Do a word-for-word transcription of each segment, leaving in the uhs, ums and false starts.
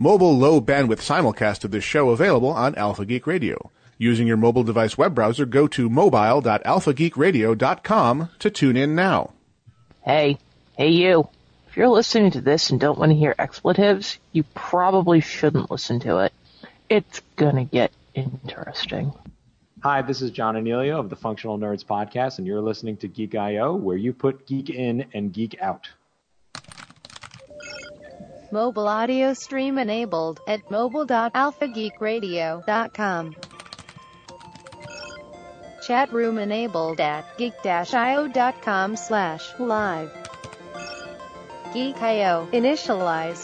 Mobile low-bandwidth simulcast of this show available on Alpha Geek Radio. Using your mobile device web browser, go to mobile dot alpha geek radio dot com to tune in now. Hey, hey you. If you're listening to this and don't want to hear expletives, you probably shouldn't listen to it. It's gonna get interesting. Hi, this is John Anelio of the Functional Nerds Podcast, and you're listening to Geek I O, where you put geek in and geek out. Mobile audio stream enabled at mobile dot alpha geek radio dot com. Chat room enabled at geek dash i o dot com slash live. Geek I O initialized.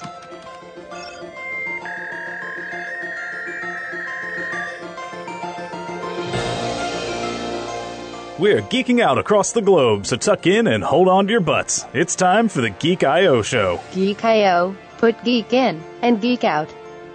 We're geeking out across the globe, so tuck in and hold on to your butts. It's time for the Geek I O Show. Geek I O, put geek in and geek out.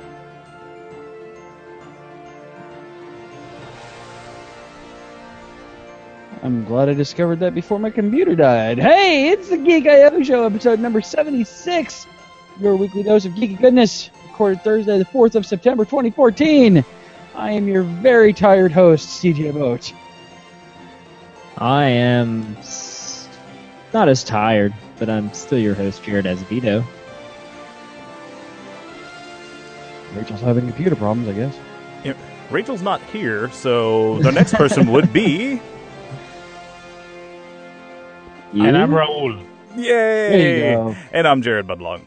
I'm glad I discovered that before my computer died. Hey, it's the Geek I O Show, episode number seventy-six. Your weekly dose of geeky goodness, recorded Thursday, the fourth of September, twenty fourteen. I am your very tired host, C J Boat. I am s- not as tired, but I'm still your host, Jared Azevedo. Rachel's having computer problems, I guess. Yeah, Rachel's not here, so the next person would be... You? And I'm Raul. Yay! There you go. And I'm Jared Budlong.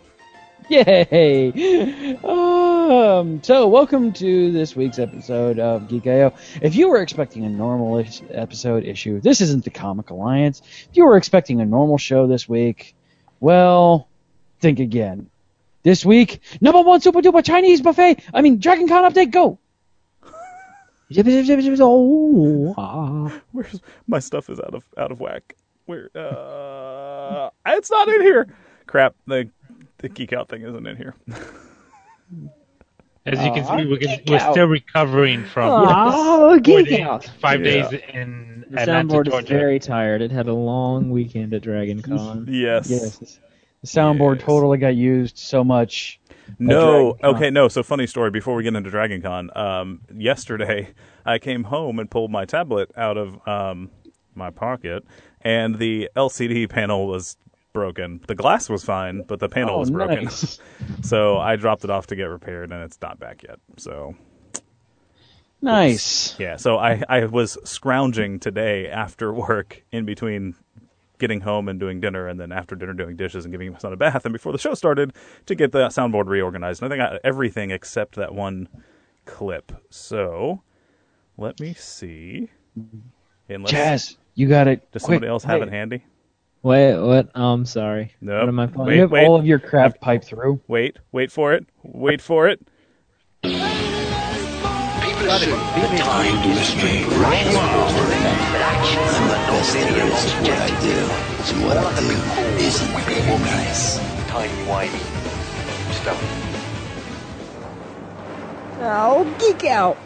Yay! Um, so, welcome to this week's episode of Geek I O. If you were expecting a normal is- episode issue, this isn't the Comic Alliance. If you were expecting a normal show this week, well, think again. This week, number one super duper Chinese buffet. I mean, Dragon Con update, go! Oh, ah. Where's my stuff is out of out of whack. Where? Uh, it's not in here. Crap. The the geek out thing isn't in here. As you can Aw, see, we can, geek we're out. still recovering from Oh, four geek days, out. five Yeah. days in The Atlanta, soundboard Georgia. is very tired. It had a long weekend at Dragon Con. Yes. Yes. The soundboard Yes. totally got used so much. No. Dragon Con. Okay. No. So funny story. Before we get into Dragon Con, um, yesterday I came home and pulled my tablet out of um, my pocket, and the L C D panel was broken. The glass was fine, but the panel Oh, was broken. nice. So I dropped it off to get repaired, and it's not back yet. So Nice. yeah. So I I was scrounging today after work in between getting home and doing dinner, and then after dinner doing dishes and giving my son a bath, and before the show started to get the soundboard reorganized. And I think I got everything except that one clip. So let me see. Unless, Jazz, you got it. does Quick, somebody else have hey, it handy? Wait, what? Oh, I'm sorry. Nope. What am I playing? Wait, You have wait. all of your crap piped through. Wait, wait for it. Wait for it. People assume the time to restrain right now. I'm the best there is at what I do. So what I do isn't very nice. Tiny whitey stuff. Oh, geek out.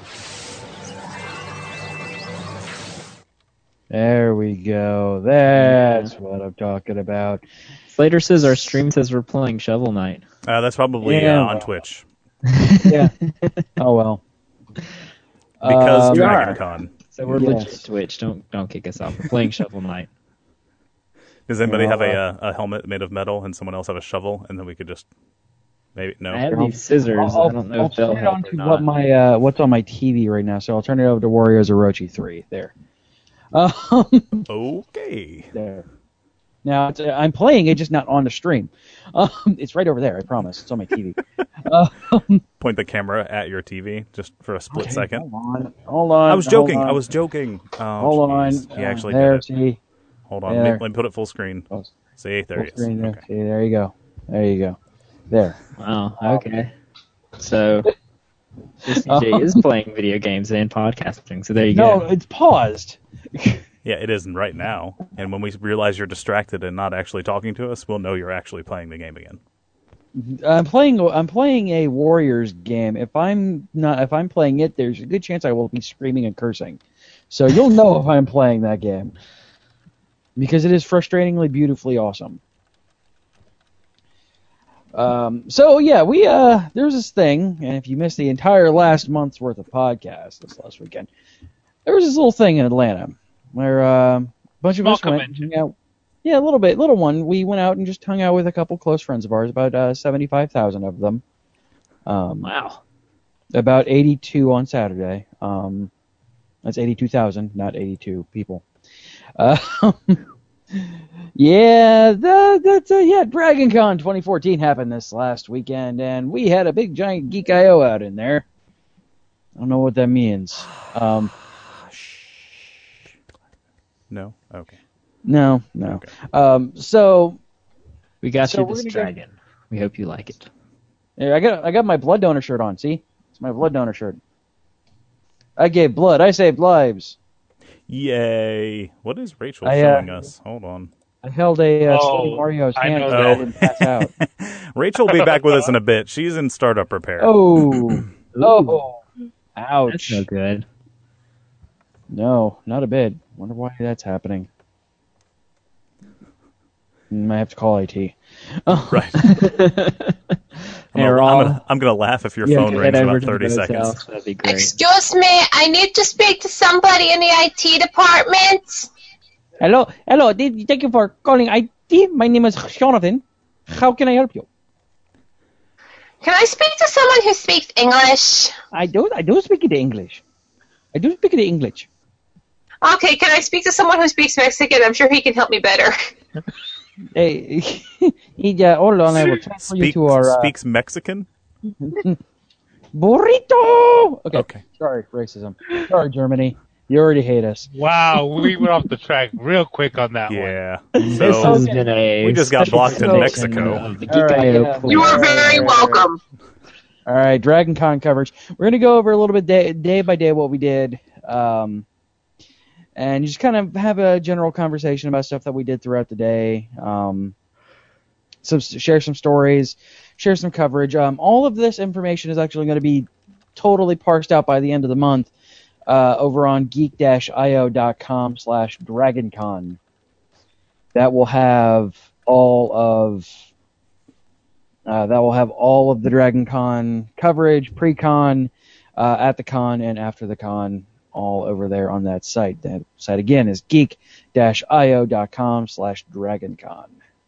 There we go. That's what I'm talking about. Slater says our stream says we're playing Shovel Knight. Uh, that's probably Yeah. uh, on Twitch Yeah. Oh, well. because Um, Dragon Con. So we're Yes. legit Twitch. Don't don't kick us off. We're playing Shovel Knight. Does anybody Well, have a uh, a helmet made of metal and someone else have a shovel, and then we could just maybe no. I have these scissors. I'll, I don't know I'll if they'll turn it help on or to not. what my uh, what's on my T V right now. So I'll turn it over to Warriors Orochi three. There. Um, Okay. there. Now it's, uh, I'm playing it, just not on the stream. Um, it's right over there. I promise. It's on my T V. um, Point the camera at your T V just for a split okay, second. Hold on. Hold on. I was hold joking. on. I was joking. Oh, Hold jeez. on. He Uh, actually there. did it. See. Hold on. there. Let me, let me put it full screen. Oh, See, there full he is. screen there. Okay. See, there you go. There you go. There. Wow. Okay. So this D J Um, is playing video games and podcasting. So there you No, go. it's paused. Yeah, it isn't right now. And when we realize you're distracted and not actually talking to us, we'll know you're actually playing the game again. I'm playing. I'm playing a Warriors game. If I'm not, if I'm playing it, there's a good chance I will be screaming and cursing. So you'll know if I'm playing that game because it is frustratingly beautifully awesome. Um, so yeah, we uh, there's this thing, and if you missed the entire last month's worth of podcasts this last weekend, there was this little thing in Atlanta where uh, a bunch of Small us went convention. and hung out. Yeah, a little bit, little one. We went out and just hung out with a couple close friends of ours, about uh, seventy-five thousand of them. Um, Wow. About eighty-two on Saturday. Um, that's eighty-two thousand, not eighty-two people. Uh, yeah, that, that's uh, yeah. Dragon Con twenty fourteen happened this last weekend, and we had a big giant Geek I O out in there. I don't know what that means. Um, No? Okay. no, no. Okay. Um, so We got So you we're this gonna go- dragon. We hope you like it. here, I got I got my blood donor shirt on. See, it's my blood donor shirt. I gave blood. I saved lives. Yay. What is Rachel I, uh, showing us? Hold on. I held a uh, Oh, Sweaty Mario's I hand know so I that. didn't pass out. Rachel will be back with us in a bit. She's in startup repair. Oh, oh, ouch. That's no good. No, not a bit. Wonder why that's happening. Mm, I have to call I T. Right. I'm, Hey, gonna, Rob. I'm, gonna, I'm gonna laugh if your Yeah, phone get rings in over about to the thirty Bose seconds. house. That'd be great. Excuse me, I need to speak to somebody in the I T department. Hello, hello. th- Thank you for calling I T. My name is Jonathan. How can I help you? Can I speak to someone who speaks English? I do. I do speak the English. I do speak the English. Okay, can I speak to someone who speaks Mexican? I'm sure he can help me better. Hey, yeah. Hold on. I will transfer you Speak, to our uh, speaks Mexican? burrito. Okay. Okay. Sorry, racism. Sorry, Germany. You already hate us. Wow, we went off the track real quick on that one. Yeah. This So has been a we just got special blocked in edition Mexico. of the All Geek right, I O yeah. Play. You are very welcome. All right, Dragon Con coverage. We're going to go over a little bit day, day by day what we did, um, and just kind of have a general conversation about stuff that we did throughout the day. Um, some share some stories, share some coverage. Um, all of this information is actually going to be totally parsed out by the end of the month uh, over on geek I O dot com slash DragonCon. That will have all of Uh, that will have all of the Dragon Con coverage, pre-con, uh, at the con, and after the con, all over there on that site. That site again is geek I O dot com slash DragonCon.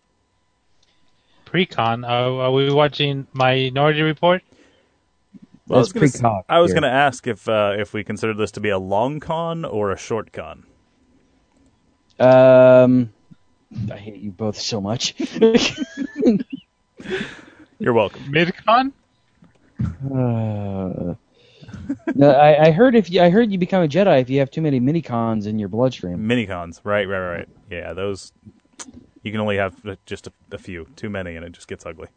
Pre-con, uh, are we watching Minority Report? Well, I was That's gonna s- pre-con I was here. going to ask if uh, if we consider this to be a long con or a short con. Um, I hate you both so much. You're welcome. Mid-con? Uh, no, I, I heard if you, I heard you become a Jedi if you have too many mini cons in your bloodstream. Mini cons, right, right, right. Yeah, those you can only have just a, a few. Too many, and it just gets ugly.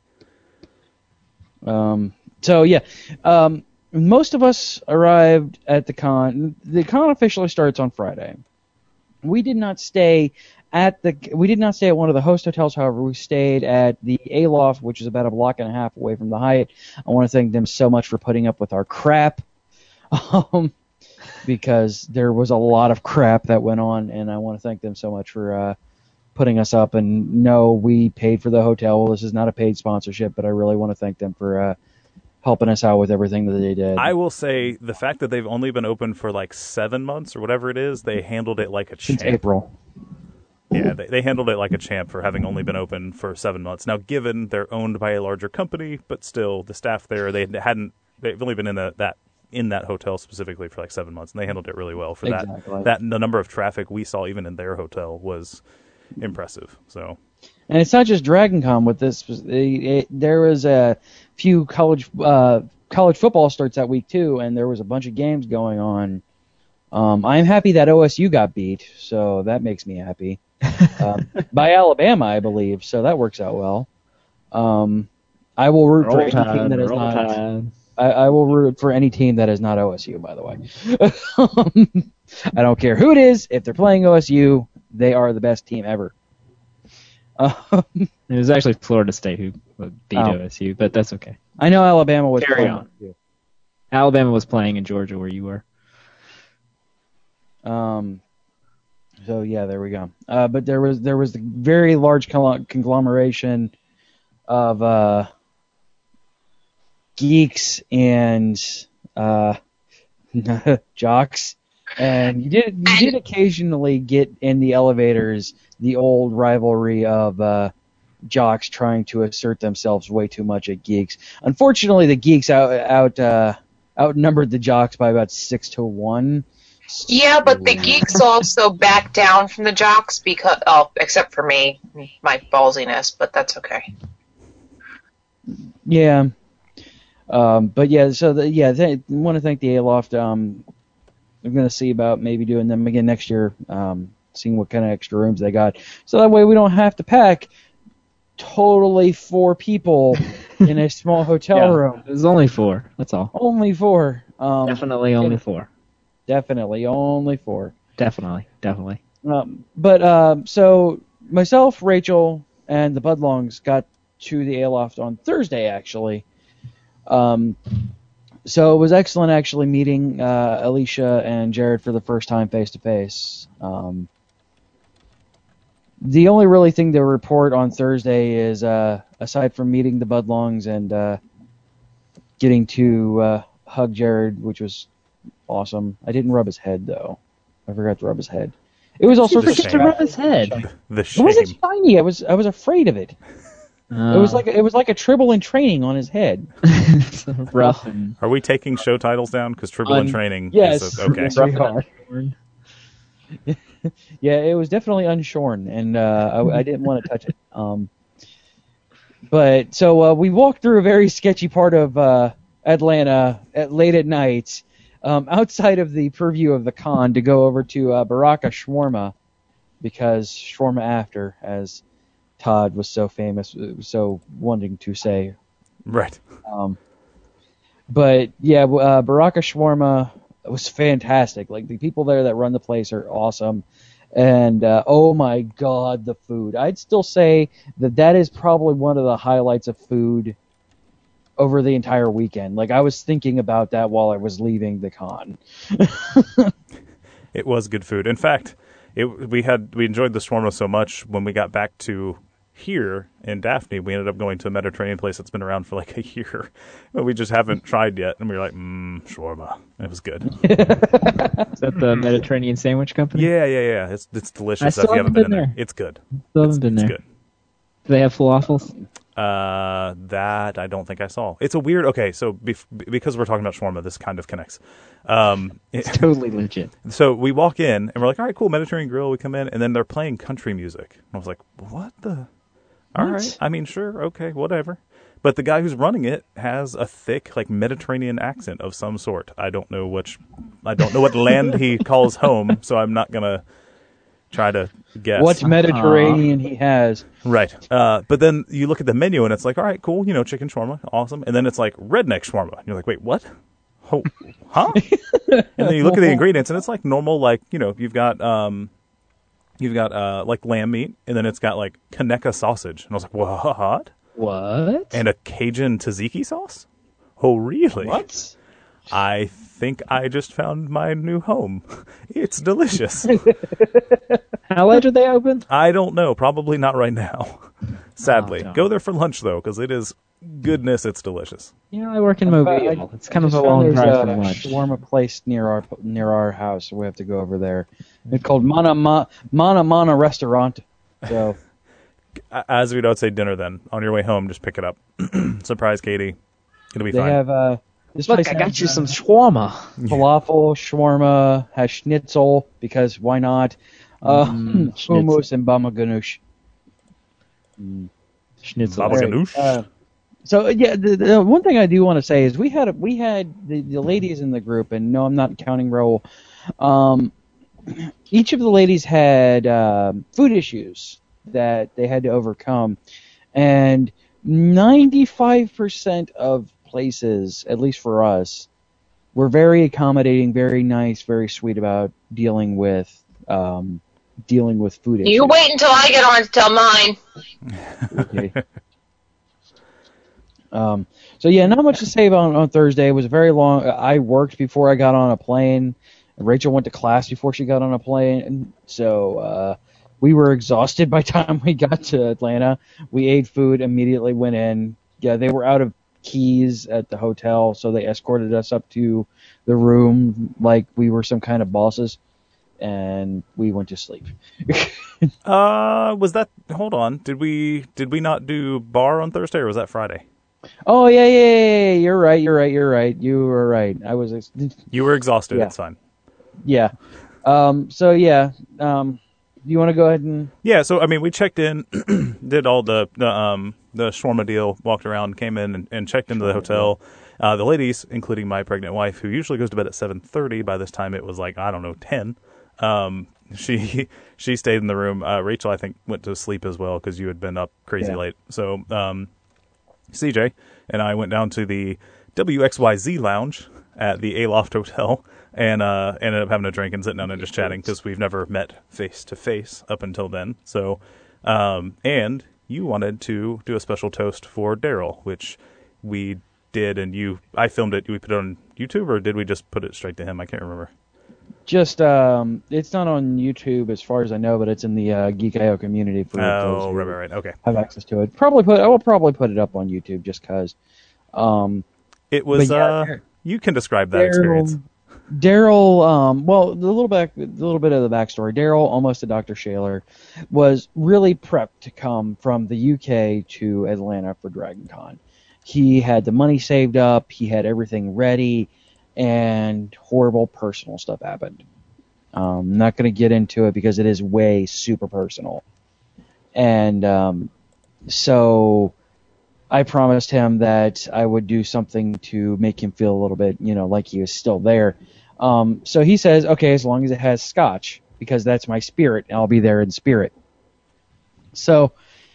Um, so yeah, um, most of us arrived at the con. The con officially starts on Friday. We did not stay at the. We did not stay at one of the host hotels. However, we stayed at the Aloft, which is about a block and a half away from the Hyatt. I want to thank them so much for putting up with our crap, um, because there was a lot of crap that went on, and I want to thank them so much for uh, putting us up. And no, we paid for the hotel. Well, this is not a paid sponsorship, but I really want to thank them for uh, helping us out with everything that they did. I will say the fact that they've only been open for like seven months or whatever it is, they handled it like a champ. Since April. Yeah, they, they handled it like a champ for having only been open for seven months. Now, given they're owned by a larger company, but still the staff there, they hadn't. They've only been in the, that in that hotel specifically for like seven months, and they handled it really well for Exactly. that. That the number of traffic we saw even in their hotel was impressive. So. And it's not just Dragon Con with this. It, it, there was a few college uh, college football starts that week too, and there was a bunch of games going on. Um, I'm happy that O S U got beat, so that makes me happy. um, by Alabama, I believe, so that works out well. Um, I will root for Roll any team Tide, that is Roll not. Tide. I, I will root for any team that is not O S U. By the way, I don't care who it is. If they're playing O S U, they are the best team ever. Um, It was actually Florida State who beat Oh. O S U, but that's okay. I know Alabama was Carry playing on. O S U. Alabama was playing in Georgia where you were. Um, so yeah, there we go. Uh, but there was there was a very large congl- conglomeration of uh, geeks and uh, jocks, and you did you did occasionally get in the elevators the old rivalry of uh, jocks trying to assert themselves way too much at geeks. Unfortunately, the geeks out out uh, outnumbered the jocks by about six to one. Yeah, but the geeks also back down from the jocks because, oh, except for me, my ballsiness, but that's okay. Yeah. Um, but yeah, so the, yeah, I want to thank the Aloft. Um, I'm going to see about maybe doing them again next year, um, seeing what kind of extra rooms they got. So that way we don't have to pack totally four people in a small hotel Yeah, room. There's only four. That's all. Only four. Um, Definitely only yeah, four. Definitely only four. Definitely. Definitely. Um, but um, so myself, Rachel, and the Budlongs got to the Aloft on Thursday, actually. Um, so it was excellent actually meeting uh, Alicia and Jared for the first time face to face. Um, the only really thing to report on Thursday is, uh, aside from meeting the Budlongs and uh, getting to uh, hug Jared, which was awesome. I didn't rub his head though. I forgot to rub his head. It was also forget to rub his head. The It shame. wasn't shiny. I was I was afraid of it. Uh, It was like it was like a Tribble in training on his head. rough and Are we taking show titles down? Because Tribble and Un- Training yes. is a, okay. Yes, we are. Yeah, it was definitely unshorn, and uh, I, I didn't want to touch it. Um, but so uh, we walked through a very sketchy part of uh, Atlanta at late at night, um, outside of the purview of the con, to go over to uh, Baraka Shawarma, because Shawarma after, as Todd was so famous, so wanting to say. Right. Um, but yeah, uh, Baraka Shawarma was fantastic. Like, the people there that run the place are awesome. And, uh, oh my God, the food. I'd still say that that is probably one of the highlights of food over the entire weekend. Like, I was thinking about that while I was leaving the con. It was good food. In fact, it, we had we enjoyed the shawarma so much when we got back to here in Daphne, we ended up going to a Mediterranean place that's been around for like a year, but we just haven't tried yet. And we were like, mmm, shawarma. It was good. Is that the Mediterranean Sandwich Company? Yeah, yeah, yeah. It's it's delicious. I If still you haven't haven't been in been there, there. it's good. Still haven't It's, been it's there. good. Do they have falafels? Uh, that I don't think I saw. It's a weird. Okay, so bef- because we're talking about shawarma, this kind of connects. Um, It's totally legit. So we walk in and we're like, all right, cool, Mediterranean Grill. We come in and then they're playing country music. And I was like, what the? All What? right. I mean, sure. Okay, whatever. But the guy who's running it has a thick, like, Mediterranean accent of some sort. I don't know which, I don't know what land he calls home, so I'm not gonna try to guess. What Mediterranean he has. Right. Uh, but then you look at the menu and it's like, all right, cool, you know, chicken shawarma, awesome. And then it's like redneck shawarma. And you're like, wait, what? Oh, huh? And then you look at the ingredients and it's like normal, like, you know, you've got, um, you've got, uh, like lamb meat and then it's got like Kaneka sausage. And I was like, what? What? And a Cajun tzatziki sauce? Oh, really? What? I think I just found my new home. It's delicious. How late are they open? I don't know. Probably not right now. Sadly. Oh, no. Go there for lunch, though, because it is goodness. It's delicious. You know, I work in I- Mobile. It's kind I of a just long found drive there's for a lunch. shawarma place near our near our house, so we have to go over there. It's called Mana Ma, Mana Mana Restaurant. So A- As we don't say dinner, then on your way home, just pick it up. Surprise, Katie. It'll be they fine. have uh, this Look, place I has, got you uh, some shawarma. falafel, shawarma, has schnitzel because why not? Uh, Mm, schnitzel. hummus and bama ganoush. Schnitzel. Baba Right. ganoush? Uh, so yeah, the, the one thing I do want to say is we had we had the, the ladies in the group, and no, I'm not counting Raoul. Um, each of the ladies had uh, food issues that they had to overcome, and ninety-five percent of places, at least for us, were very accommodating, very nice, very sweet about dealing with um, dealing with food issues. You wait until I get on to tell mine. Okay. Um, so yeah, not much to say about on Thursday. It was very long. I worked before I got on a plane. Rachel went to class before she got on a plane, and so uh, we were exhausted by the time we got to Atlanta. We ate food, immediately went in. Yeah, they were out of keys at the hotel, so they escorted us up to the room like we were some kind of bosses, and we went to sleep. uh, was that? Hold on. Did we did we not do bar on Thursday, or was that Friday? Oh yeah, yeah, yeah, yeah. You're right. You're right. You're right. You were right. I was. Ex- you were exhausted. Yeah. It's fine. Yeah. Um. So yeah. Um. You want to go ahead and? Yeah. So I mean, we checked in, did all the the um the shawarma deal, walked around, came in and, and checked into the hotel. Uh, the ladies, including my pregnant wife, who usually goes to bed at seven thirty, by this time it was like I don't know ten. Um. She she stayed in the room. Uh, Rachel, I think, went to sleep as well because you had been up crazy Yeah. late. So um, C J and I went down to the W X Y Z lounge at the Aloft Hotel and uh, ended up having a drink and sitting down and just chatting because we've never met face to face up until then. So um, and you wanted to do a special toast for Daryl, which we did, and you I filmed it. We put it on YouTube, or did we just put it straight to him? I can't remember. Just um, it's not on YouTube as far as I know, but it's in the uh, Geek I O community for Oh, those who right, right, right. Okay. have access to it. Probably put I will probably put it up on YouTube just because. Um, it was. yeah, uh, you can describe that Daryl, experience. Daryl, um, well, the little back, the little bit of the backstory. Daryl, almost a Doctor Shaler, was really prepped to come from the U K to Atlanta for Dragon Con. He had the money saved up. He had everything ready. And horrible personal stuff happened. Um, I'm not going to get into it because it is way super personal. And um, so I promised him that I would do something to make him feel a little bit, you know, like he was still there. Um, so he says, okay, as long as it has scotch, because that's my spirit, and I'll be there in spirit. So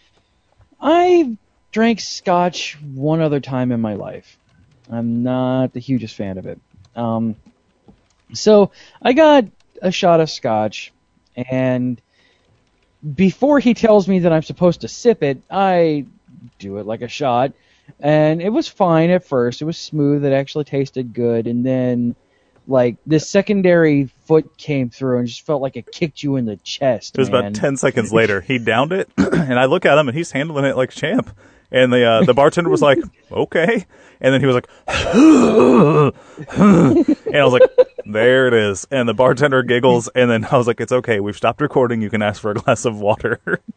I drank scotch one other time in my life. I'm not the hugest fan of it. Um, so I got a shot of scotch, and before he tells me that I'm supposed to sip it, I do it like a shot, and it was fine at first. It was smooth. It actually tasted good, and then like this secondary foot came through and just felt like it kicked you in the chest. It was man. about ten seconds later. He downed it, and I look at him, and he's handling it like a champ. And the uh, the bartender was like, okay. And then he was like, and I was like, there it is. And the bartender giggles, and then I was like, it's okay. We've stopped recording. You can ask for a glass of water.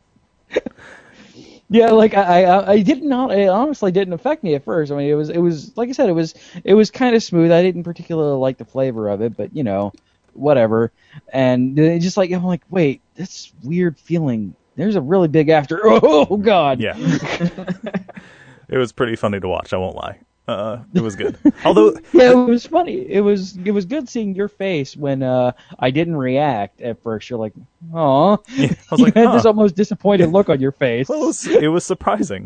Yeah, like I, I, I did not. It honestly didn't affect me at first. I mean, it was, it was like I said, it was, it was kind of smooth. I didn't particularly like the flavor of it, but you know, whatever. And it just like I'm like, wait, that's weird feeling. There's a really big after. Oh God. Yeah. It was pretty funny to watch. I won't lie. Uh, it was good. Although, yeah, it was funny. It was, it was good seeing your face when uh, I didn't react at first. You're like, "Aw," yeah, I was you like, had huh. this almost disappointed look on your face. Well, it was, it was surprising.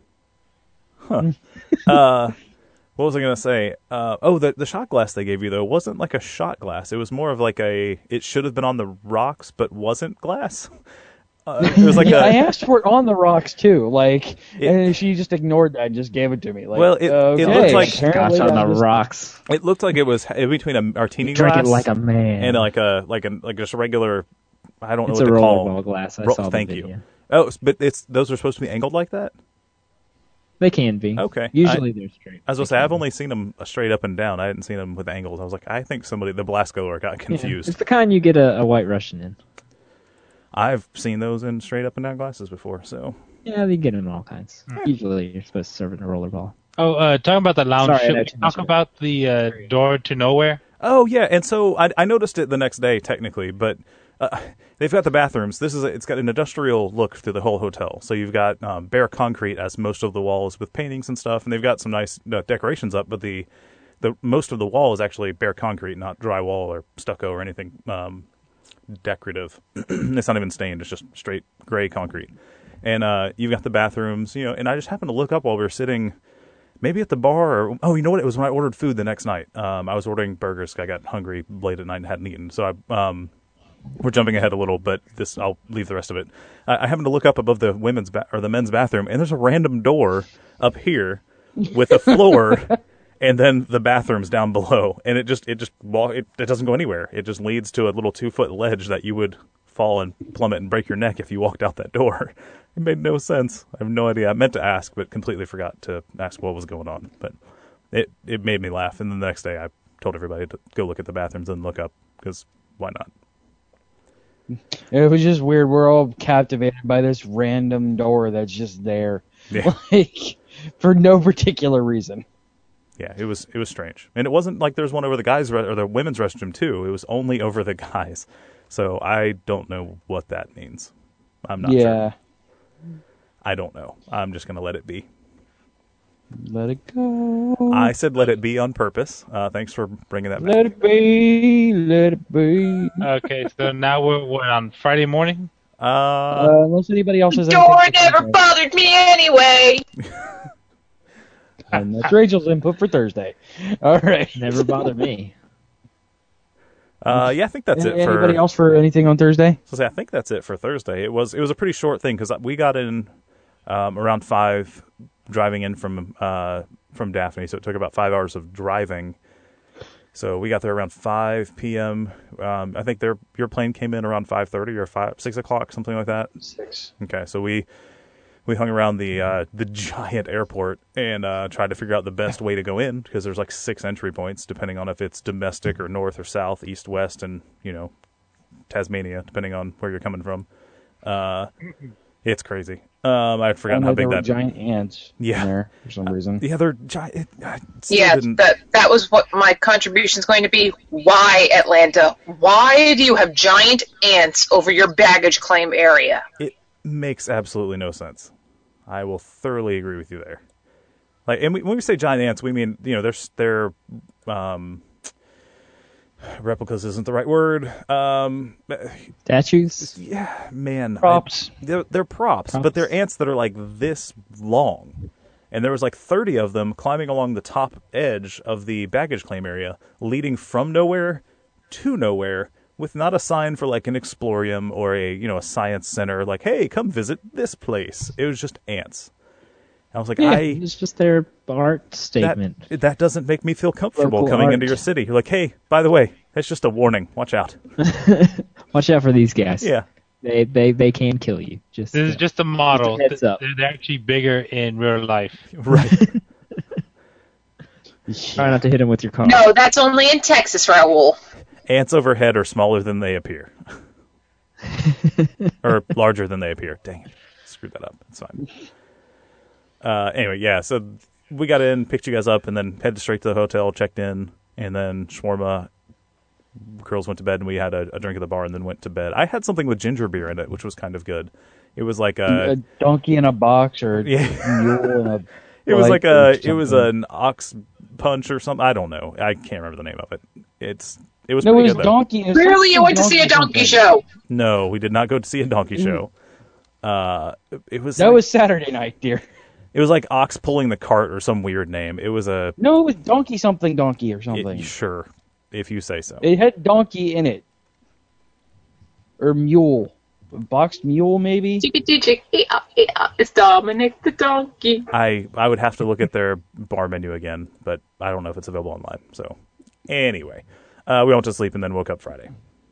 Huh. Uh, what was I gonna say? Uh, oh, the the shot glass they gave you though wasn't like a shot glass. It was more of like a. It should have been on the rocks, but wasn't glass. Uh, it was like yeah, a, I asked for it on the rocks too, like, it, and she just ignored that and just gave it to me. Like, well, it, okay, it looked like scotch on the rocks. It looked like it was in between a martini Drink glass it like a man, and like a like a like just a regular. I don't it's know what a to call rollerball glass. I Ro- saw thank the you. video. Oh, but it's those are supposed to be angled like that. They can be. Okay. Usually I, they're straight. I was gonna say I've only seen them straight up and down. I hadn't seen them with angles. I was like, I think somebody the Blasco got confused. Yeah, it's the kind you get a, a White Russian in. I've seen those in straight up and down glasses before, so yeah, you get them in all kinds. Mm. Usually, you're supposed to serve it in a rollerball. Oh, uh, talking about the lounge, Sorry, should we talk about the uh, door to nowhere? Oh yeah, and so I, I noticed it the next day technically, but uh, they've got the bathrooms. This is a, it's got an industrial look to the whole hotel. So you've got um, bare concrete as most of the walls with paintings and stuff, and they've got some nice uh, decorations up, but the the most of the wall is actually bare concrete, not drywall or stucco or anything. Um, decorative. It's not even stained. It's just straight gray concrete. And uh, you've got the bathrooms, you know, and I just happened to look up while we were sitting maybe at the bar or, oh, you know what? It was when I ordered food the next night. Um, I was ordering burgers. I got hungry late at night and hadn't eaten. So I, um, we're jumping ahead a little, but this, I'll leave the rest of it. I, I happened to look up above the women's ba- or the men's bathroom, and there's a random door up here with a floor and then the bathrooms down below, and it just it just well, it, it doesn't go anywhere. It just leads to a little two foot ledge that you would fall and plummet and break your neck if you walked out that door. It made no sense. I have no idea. I meant to ask, but completely forgot to ask what was going on. But it, it made me laugh. And then the next day I told everybody to go look at the bathrooms and look up, because why not? It was just weird. We're all captivated by this random door that's just there. Yeah. Like, for no particular reason. Yeah, it was it was strange. And it wasn't like there was one over the guys' re- or the women's restroom, too. It was only over the guys. So I don't know what that means. I'm not yeah. sure. I don't know. I'm just going to let it be. Let it go. I said let it be on purpose. Uh, thanks for bringing that back. Let it be. Let it be. Okay, so now we're what, on Friday morning? Uh, Uh, unless anybody else has Door anything to never say. bothered me anyway. And that's Rachel's input for Thursday. All right. Never bothered me. uh, yeah, I think that's it for... Anybody else for anything on Thursday? So say, I think that's it for Thursday. It was it was a pretty short thing because we got in um, around five, driving in from uh, from Daphne, so it took about five hours of driving. So we got there around five p.m. Um, I think their your plane came in around five thirty or five six o'clock, something like that. Six. Okay, so we we hung around the uh, the giant airport and uh, tried to figure out the best way to go in, because there's like six entry points depending on if it's domestic or north or south, east, west, and you know Tasmania, depending on where you're coming from. Uh, it's crazy. Um, I'd forgotten how big there that. were giant ants Yeah. in there for some reason. Yeah, they're giant. It, I still Yeah, didn't- that that was what my contribution is going to be. Why, Atlanta? Why do you have giant ants over your baggage claim area? It makes absolutely no sense. I will thoroughly agree with you there. Like, and we, when we say giant ants, we mean, you know, they're they're um, replicas isn't the right word. Um, Statues? yeah, man, Props. I- they're, they're props, Props. but they're ants that are like this long, and there was like thirty of them climbing along the top edge of the baggage claim area, leading from nowhere to nowhere, with not a sign for like an Explorium or a, you know, a science center, like, hey, come visit this place. It was just ants. I was like, Yeah, I it's just their art statement. that, that doesn't make me feel comfortable Local coming art. into your city. You're like, hey, by the way, that's just a warning. Watch out. Watch out for these guys. Yeah. They they they can kill you. Just This is uh, just a model. Just a heads up. They're they're actually bigger in real life. Right. try not to hit them with your car. No, that's only in Texas, Raoul. Ants overhead are smaller than they appear. Or larger than they appear. Dang it. Screwed that up. It's fine. Uh, anyway, yeah, so we got in, picked you guys up, and then headed straight to the hotel, checked in, and then shawarma, girls went to bed, and we had a, a drink at the bar, and then went to bed. I had something with ginger beer in it, which was kind of good. It was like a... a donkey in a box or a Yeah. mule in a... It was like or a, it was something. an ox punch or something. I don't know. I can't remember the name of it. It's, it was No, it pretty was good though. donkey. it was Clearly, you something went to see a donkey something. show. No, we did not go to see a donkey show. Uh, it was That like, was Saturday night, dear. it was like ox pulling the cart or some weird name. It was a No, it was donkey something donkey or something. it- sure, if you say so. It had donkey in it. Or mule. Boxed mule, maybe? It's Dominic the donkey. I I would have to look at their bar menu again, but I don't know if it's available online. So anyway, uh, we went to sleep and then woke up Friday.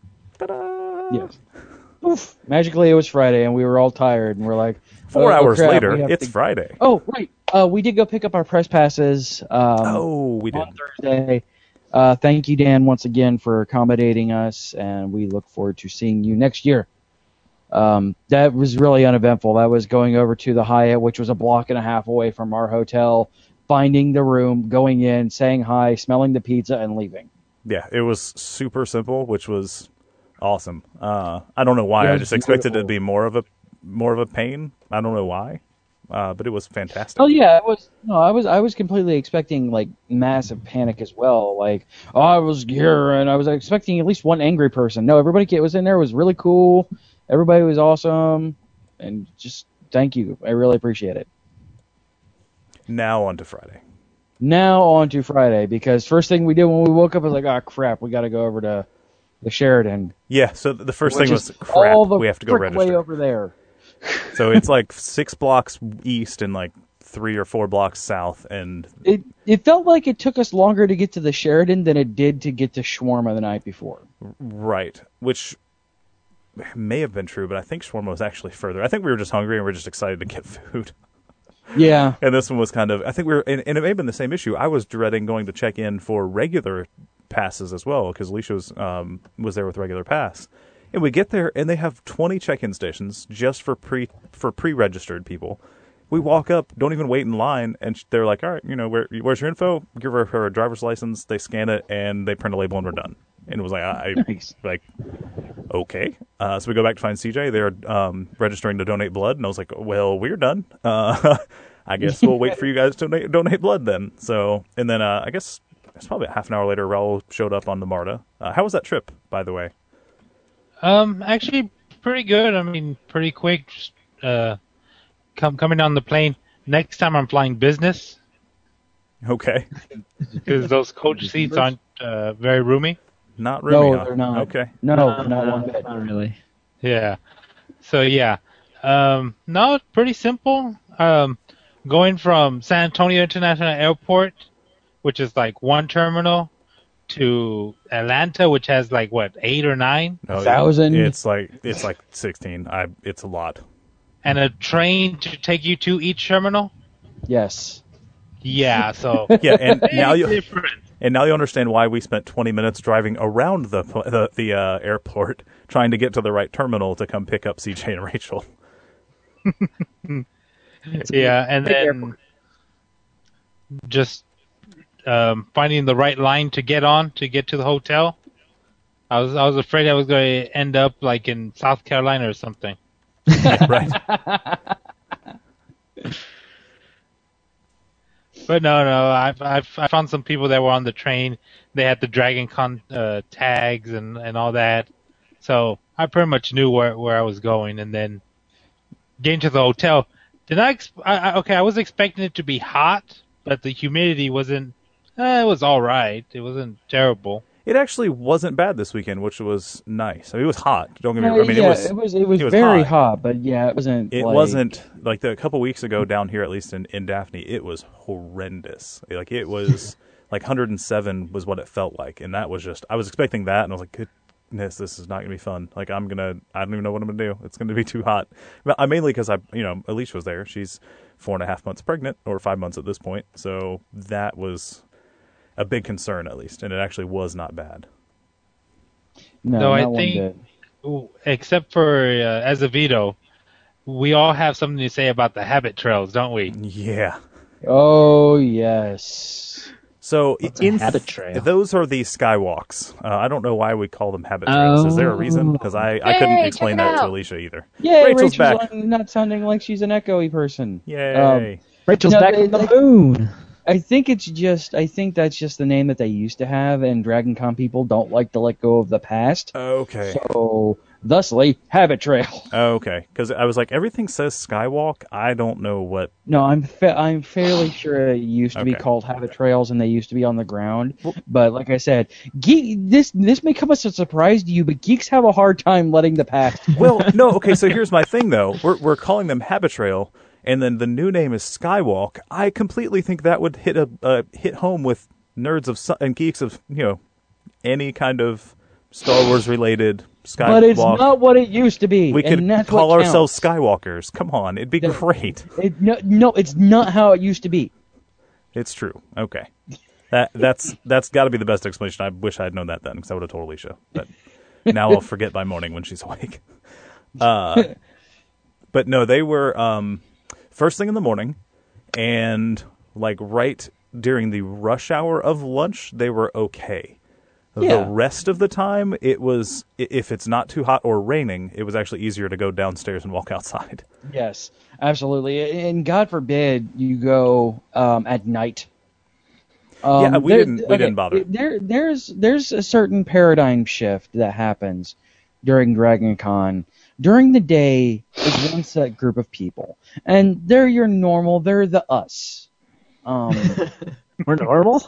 Yes. Oof. Magically, it was Friday, and we were all tired, and we're like... Four oh, oh, hours crap, later, we have it's to- Friday. Oh, right. Uh, we did go pick up our press passes um, Oh, we did. on Thursday. Uh, thank you, Dan, once again for accommodating us, and we look forward to seeing you next year. Um, that was really uneventful. That was going over to the Hyatt, which was a block and a half away from our hotel, finding the room, going in, saying hi, smelling the pizza, and leaving. Yeah, it was super simple, which was awesome. Uh, I don't know why. It I was just expected it to beautiful. be more of a more of a pain. I don't know why, uh, but it was fantastic. Oh yeah, it was. No, I was. I was completely expecting like massive panic as well. Like, oh, I was here, and I was expecting at least one angry person. No, everybody was in there. Was really cool. Everybody was awesome, and just thank you. I really appreciate it. Now on to Friday. Now on to Friday, because first thing we did when we woke up was like, oh crap, we got to go over to the Sheridan. Yeah, so the first which thing is was crap. all the We have to go frick way register. over there. So it's like six blocks east and like three or four blocks south, and It it felt like it took us longer to get to the Sheridan than it did to get to Shawarma the night before. right, which may have been true, but I think shawarma was actually further. I think we were just hungry and we were just excited to get food. Yeah. And this one was kind of, I think we were, and, and it may have been the same issue. I was dreading going to check in for regular passes as well, because Alicia was, um, was there with regular pass. And we get there, and they have twenty check-in stations just for pre for pre-registered people. We walk up, don't even wait in line, and they're like, all right, you know, where, where's your info? Give her her driver's license. They scan it, and they print a label, and we're done. And it was like, I, Nice. like, okay. Uh, so we go back to find C J. They're um, registering to donate blood, and I was like, well, we're done. Uh, I guess we'll wait for you guys to donate, donate blood then. So, and then uh, I guess it's probably half an hour later, Raul showed up on the MARTA. Uh, how was that trip, by the way? Um, actually, pretty good. I mean, pretty quick. Just, uh, come coming on the plane. Next time, I'm flying business Okay. because those coach seats aren't uh, very roomy. Not roomy, No, huh? they're not. Okay. No, No, not no, one bit. not really. Yeah. So yeah. Um, no, it's pretty simple. Um, going from San Antonio International Airport, which is like one terminal, to Atlanta, which has like what eight or nine, No, it- Thousand? It's like it's like sixteen. I. It's a lot. and a train to take you to each terminal. Yes. Yeah. So Yeah, and now you different. and now you understand why we spent twenty minutes driving around the the, the uh, airport trying to get to the right terminal to come pick up C J and Rachel. Yeah, and big then airport. just um, finding the right line to get on to get to the hotel. I was I was afraid I was going to end up like in South Carolina or something. Right. But no, no, I've, I've I found some people that were on the train. They had the Dragon Con uh, tags and, and all that, so I pretty much knew where, where I was going. And then getting to the hotel, did I, ex- I, I okay? I was expecting it to be hot, but the humidity wasn't. Eh, it was all right. It wasn't terrible. It actually wasn't bad this weekend, which was nice. I mean, it was hot. Don't get me No, wrong. I mean, yeah, it was it was it was, it was very hot. hot. but yeah, it wasn't. It like, wasn't like the, a couple weeks ago down here, at least in, in Daphne. It was horrendous. Like it was like one hundred seven was what it felt like, and that was just. I was expecting that, and I was like, goodness, this is not gonna be fun. Like I'm gonna, I don't even know what I'm gonna do. It's gonna be too hot. But I mainly because I, you know, Alicia was there. She's four and a half months pregnant, or five months at this point. So that was a big concern, at least, and it actually was not bad. No, No, not I one think- bit. Ooh, except for uh, Azevedo, we all have something to say about the habit trails, don't we? Yeah. Oh yes. So What's a in habit trail? those are the skywalks. Uh, I don't know why we call them habit trails. Is there a reason? Because I, I couldn't Yay, explain check it that to out. Alicia either. Yay, Rachel's Rachel's, back. on- not sounding like she's an echoey person. Yay. Um, Rachel's No, back they- from the they- moon. I think it's just. I think that's just the name that they used to have, and Dragon Con people don't like to let go of the past. okay. So, thusly, habit trail. Okay. Because I was like, everything says skywalk. I don't know what. No, I'm fa- I'm fairly sure it used to be Okay. called habit trails, and they used to be on the ground. But like I said, geek. This this may come as a surprise to you, but geeks have a hard time letting the past. Well, no. Okay. So here's my thing, though. We're we're calling them habit trail, and then the new name is skywalk. I completely think that would hit a uh, hit home with nerds of sci- and geeks of you know any kind of Star Wars related skywalk. But it's not what it used to be. We and could that's call what ourselves counts. Skywalkers. Come on, it'd be The- great. It, no, no, it's not how it used to be. It's true. Okay, that that's that's got to be the best explanation. I wish I had known that then, because I would have told Alicia. But now I'll forget by morning when she's awake. Uh, but no, they were um, first thing in the morning, and like right during the rush hour of lunch, they were okay. Yeah. The rest of the time, it was i- if it's not too hot or raining, it was actually easier to go downstairs and walk outside. Yes, absolutely. And God forbid you go um, at night. Um, Yeah, we didn't- we didn't bother. There, there's there's a certain paradigm shift that happens during Dragon Con. During the day, is one set group of people, and they're your normal. They're the us. Um, We're normal?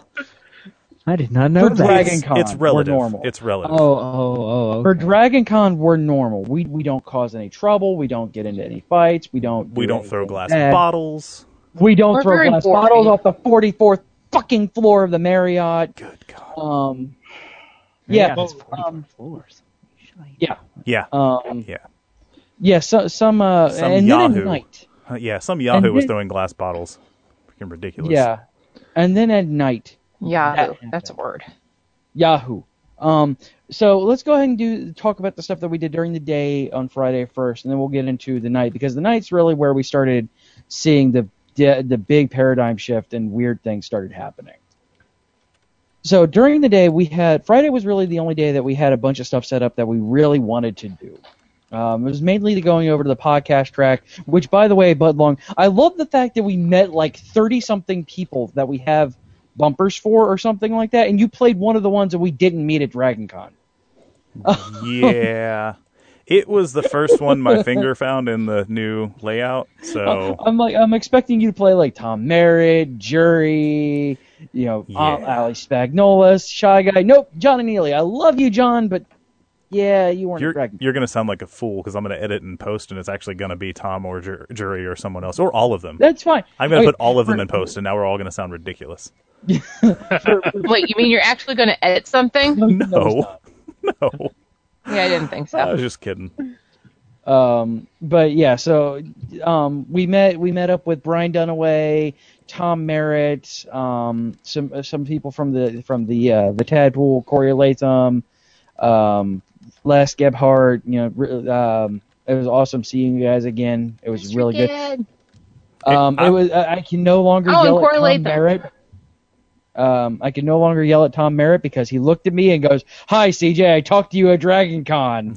I did not know For that. Dragon It's, Con, it's relative. we're normal. It's relative. Oh, oh, oh. Okay. For Dragon Con, we're normal. We we don't cause any trouble. We don't get into any fights. We don't. we do don't throw anything glass bad. bottles. We don't We're throw very glass boring. bottles off the forty-fourth fucking floor of the Marriott. Good God. Um, Yeah, yeah, that's forty-four um, floors. Yeah. Yeah. Um, yeah. Yeah. So, some. Uh, Some and Yahoo. then at night. Uh, yeah. Some Yahoo And was then- throwing glass bottles. Freaking ridiculous. Yeah. And then at night. Yahoo. That That's a word. Yahoo. Um, so let's go ahead and do talk about the stuff that we did during the day on Friday first, and then we'll get into the night, because the night's really where we started seeing the the big paradigm shift and weird things started happening. So during the day, we had Friday was really the only day that we had a bunch of stuff set up that we really wanted to do. Um, it was mainly the going over to the podcast track, which, by the way, Bud Long, I love the fact that we met like thirty something people that we have bumpers for or something like that, and you played one of the ones that we didn't meet at DragonCon. Yeah. It was the first one my finger found in the new layout, so I'm like, I'm expecting you to play like Tom Merritt, Jury, you know, Yeah. uh, Ali Spagnolis, Shy Guy. Nope, John and Neely. I love you, John, but yeah, you weren't you're Dragon. you're gonna sound like a fool because I'm gonna edit and post, and it's actually gonna be Tom or Jur- Jury or someone else or all of them. That's fine. I'm gonna Okay, put all of them for- in post, and now we're all gonna sound ridiculous. Wait, you mean you're actually going to edit something? No, no, Yeah, I didn't think so. I was just kidding. Um, but yeah, so um, we met we met up with Brian Dunaway, Tom Merritt, um, some some people from the from the uh, the Tadpool, Corey Latham, um, Les Gebhardt. You know, re- um, it was awesome seeing you guys again. It was really good. Um, it was. I I can no longer Oh, and yell at Corey Tom Latham. Merritt. Um, I can no longer yell at Tom Merritt because he looked at me and goes, "Hi, C J, I talked to you at Dragon Con."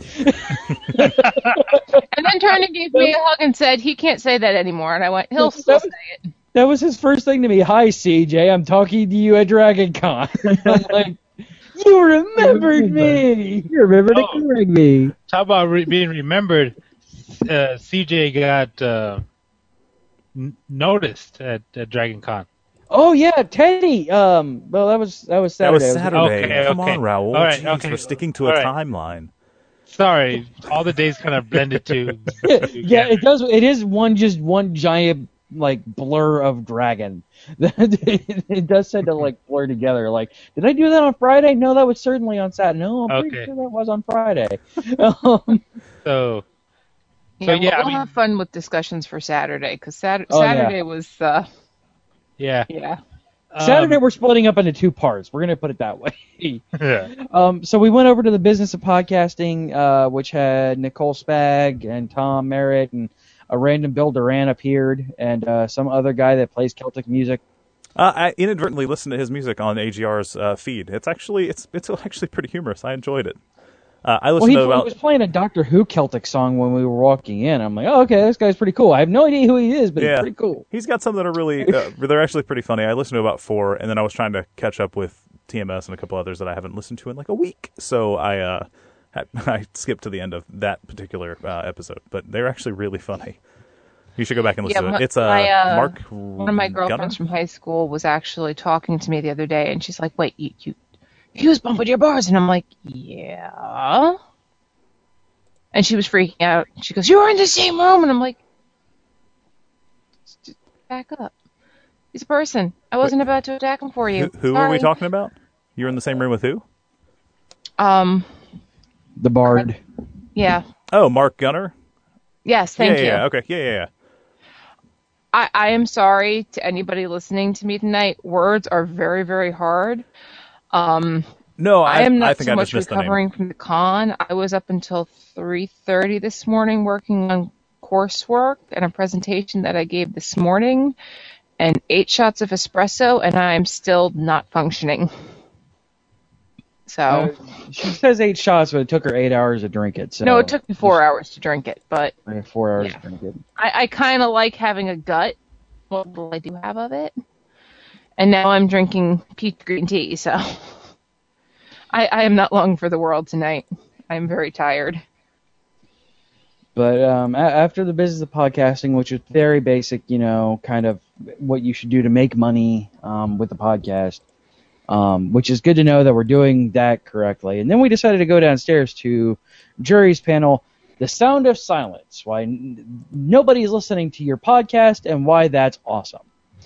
And then turned and gave me a hug and said, he can't say that anymore. And I went, he'll still say it. That was his first thing to me. "Hi, C J, I'm talking to you at Dragon Con." I'm like, "You remembered me. You remember to Oh. correct me." Talk about re- being remembered. Uh, C J got uh, n- noticed at, at Dragon Con. Oh yeah, Teddy. Um, well, that was that was That was Saturday. Saturday. Okay, Come okay. on, Raul. All right, Jeez, okay. we're sticking to All a right. timeline. Sorry, all the days kind of blended to. Yeah, it does. It is one just one giant like blur of dragon. It does tend to like blur together. Like, did I do that on Friday? No, that was certainly on Saturday. No, I'm pretty Okay. sure that was on Friday. um, So, Yeah, So, yeah, we'll I mean- have fun with discussions for Saturday, because Sat- Oh, yeah. Saturday was, uh, yeah. yeah. Saturday Um, we're splitting up into two parts. We're gonna put it that way. yeah. Um, so we went over to the Business of Podcasting, uh, which had Nicole Spag and Tom Merritt, and a random Bill Duran appeared, and uh, some other guy that plays Celtic music. Uh, I inadvertently listened to his music on A G R's uh, feed. It's actually it's it's actually pretty humorous. I enjoyed it. Uh, I Well, listened he, to he about was playing a Doctor Who Celtic song when we were walking in. I'm like, oh, okay, this guy's pretty cool. I have no idea who he is, but Yeah. he's pretty cool. He's got some that are really, uh, they're actually pretty funny. I listened to about four, and then I was trying to catch up with T M S and a couple others that I haven't listened to in like a week. So I, uh, had, I skipped to the end of that particular uh, episode, but they're actually really funny. You should go back and listen Yeah, to my- it. It's uh, my, uh, Mark. One of my girlfriends from high school was actually talking to me the other day, and she's like, wait, you, you, you was bumping your bars? And I'm like, yeah. And she was freaking out. She goes, you were in the same room. And I'm like, just back up. He's a person. I wasn't about to attack him for you. Who, who are we Sorry. talking about? You're in the same room with who? Um, The Bard. yeah. Oh, Mark Gunner? Yes, thank yeah, you. Yeah, okay, yeah, yeah, yeah. I, I am sorry to anybody listening to me tonight. Words are very, very hard. Um, No, I, I am not I think so I much just missed the name. recovering from the con. I was up until three thirty this morning working on coursework and a presentation that I gave this morning, and eight shots of espresso, and I'm still not functioning. So Uh, she says eight shots, but it took her eight hours to drink it. So no, it took me four hours to drink it, but uh, four hours Yeah. to drink it. I, I kind of like having a gut. What little I do have of it, and now I'm drinking peach green tea. So I, I am not long for the world tonight. I'm very tired. But um, a- after the business of podcasting, which is very basic, you know, kind of what you should do to make money um, with the podcast, um, which is good to know that we're doing that correctly. And then we decided to go downstairs to Jury's panel, The Sound of Silence, why n- nobody's listening to your podcast and why that's awesome.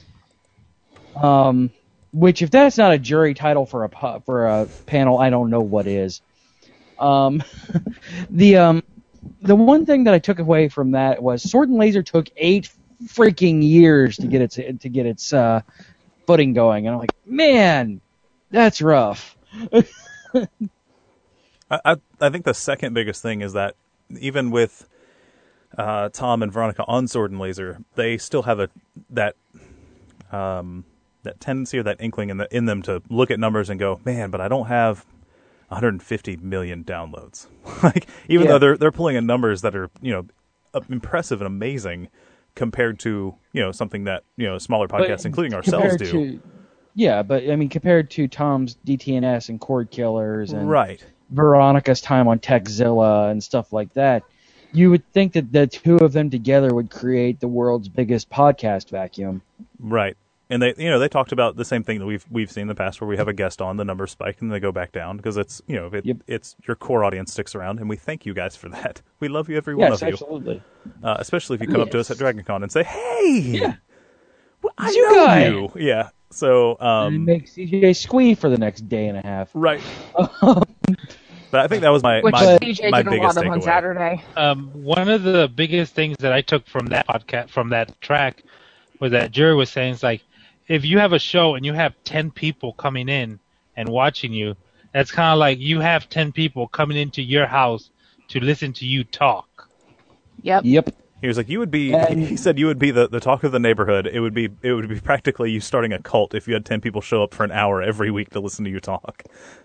Um, which, if that's not a jury title for a po- for a panel, I don't know what is. Um, the um, the one thing that I took away from that was Sword and Laser took eight freaking years to get its to get its uh, footing going, and I'm like, man, that's rough. I, I I think the second biggest thing is that even with uh, Tom and Veronica on Sword and Laser, they still have a that um, that tendency or that inkling in the in them to look at numbers and go, man, but I don't have one hundred fifty million downloads. Like even Yeah. though they're they're pulling in numbers that are, you know, uh, impressive and amazing compared to, you know, something that, you know, smaller podcasts, But including ourselves, compared do. to- yeah, but I mean, compared to Tom's D T N S and Cord Killers and Right. Veronica's time on Techzilla and stuff like that, you would think that the two of them together would create the world's biggest podcast vacuum. Right. And they, you know, they talked about the same thing that we've we've seen in the past, where we have a guest on, the numbers spike, and they go back down because it's, you know, it, Yep. it's your core audience sticks around, and we thank you guys for that. We love you, every one Yes, of you, absolutely. uh, especially if you come up to us at DragonCon and say, "Hey, Yeah. well, I It's you know guy." you." Yeah. So, And um, make C J squee for the next day and a half. right. But I think that was my Which my, D J my did a biggest lot of on takeaway. Saturday. Um, one of the biggest things that I took from that podcast, from that track, was that Jerry was saying, it's like, if you have a show and you have ten people coming in and watching you, that's kind of like you have ten people coming into your house to listen to you talk. Yep. Yep. He was like, "You would be." And- he said, "You would be the, the talk of the neighborhood. It would be it would be practically you starting a cult if you had ten people show up for an hour every week to listen to you talk."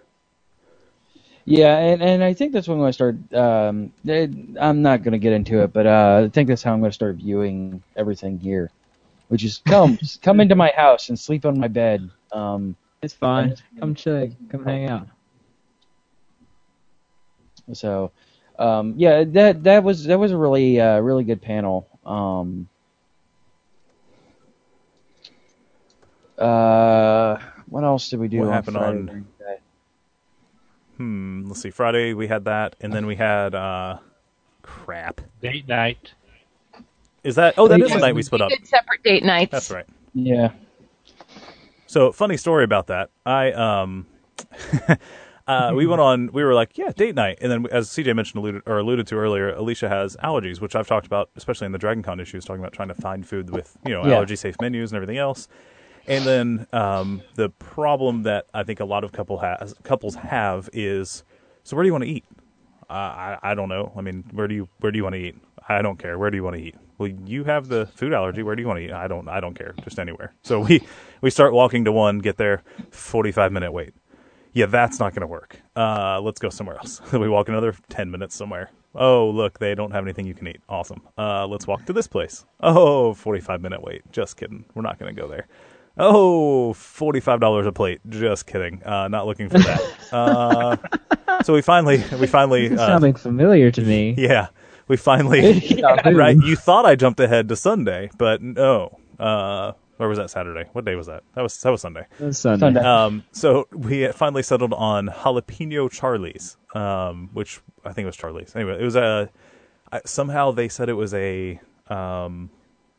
Yeah, and, and I think that's when I'm going to start. Um, it, I'm not going to get into it, but uh, I think that's how I'm going to start viewing everything here, which is come just come into my house and sleep on my bed. Um, It's fine. Come check. Come hang out. so, um, yeah, that that was that was a really uh, really good panel. Um, uh, what else did we do What on happened Friday on- during the day? Hmm. Let's see. Friday we had that, and then we had uh, crap. Date night. Is that? Oh, that is the Yeah. night we split We up. did separate date nights. That's right. Yeah. So, funny story about that. I um, uh, we went on. We were like, yeah, date night, and then as C J mentioned alluded, or alluded to earlier, Alicia has allergies, which I've talked about, especially in the DragonCon issues, talking about trying to find food with, you know, Yeah. allergy safe menus and everything else. And then um, the problem that I think a lot of couple has, couples have is, so where do you want to eat? Uh, I I don't know. I mean, where do you where do you want to eat? I don't care. Where do you want to eat? Well, you have the food allergy. Where do you want to eat? I don't I don't care. Just anywhere. So we we start walking to one, get there, forty-five minute wait. Yeah, that's not going to work. Uh, let's go somewhere else. We walk another ten minutes somewhere. Oh, look, they don't have anything you can eat. Awesome. Uh, let's walk to this place. Oh, forty-five minute wait. Just kidding. We're not going to go there. Oh, forty-five dollars a plate. Just kidding. Uh, not looking for that. uh, so we finally, we finally, It's uh, sounding familiar to me. yeah, we finally, Yeah. right. You thought I jumped ahead to Sunday, but no. Uh, or was that Saturday? What day was that? That was, that was Sunday. It was Sunday. Sunday. Um, so we finally settled on Jalapeno Charlie's, um, which I think was Charlie's. Anyway, it was a, I, somehow they said it was a, um,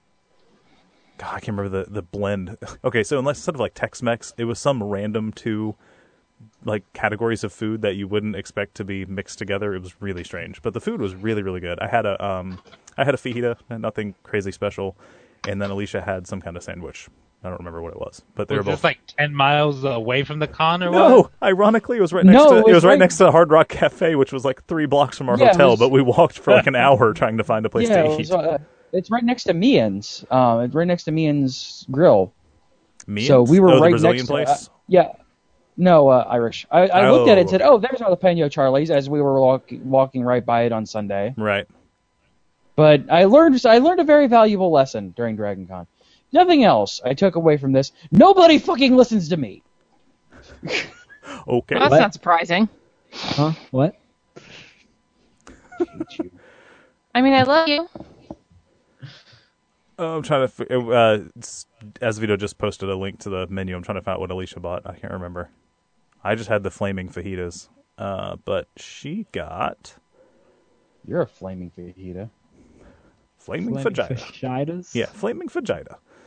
God, I can't remember the, the blend. Okay, so unless instead of like Tex-Mex, it was some random two like categories of food that you wouldn't expect to be mixed together. It was really strange, but the food was really, really good. I had a um, I had a fajita, nothing crazy special, and then Alicia had some kind of sandwich. I don't remember what it was, but they Was were this both. like ten miles away from the con or what? No, ironically, it was right next No, to it it was was right right- next to Hard Rock Cafe, which was like three blocks from our Yeah, it hotel. was- But we walked for like an hour trying to find a place yeah, to it eat. was, uh, it's right next to Mian's. Uh, it's right next to Mian's Grill. Mian's? So we were Oh, the right Brazilian next place? to. Uh, yeah. No, uh, Irish. I, I looked at it and said, Oh. "Oh, there's Jalapeno Charlie's," as we were walk, walking right by it on Sunday. Right. But I learned I learned a very valuable lesson during DragonCon. Nothing else I took away from this. Nobody fucking listens to me. Okay. Well, that's What? not surprising. Huh? What? I mean, I love you. Oh, I'm trying to. fi- Uh, it's- Azevedo just posted a link to the menu. I'm trying to find out what Alicia bought. I can't remember. I just had the flaming fajitas, uh, but she got You're a flaming fajita. flaming, Flaming fajita. fajitas? Yeah, flaming fajita.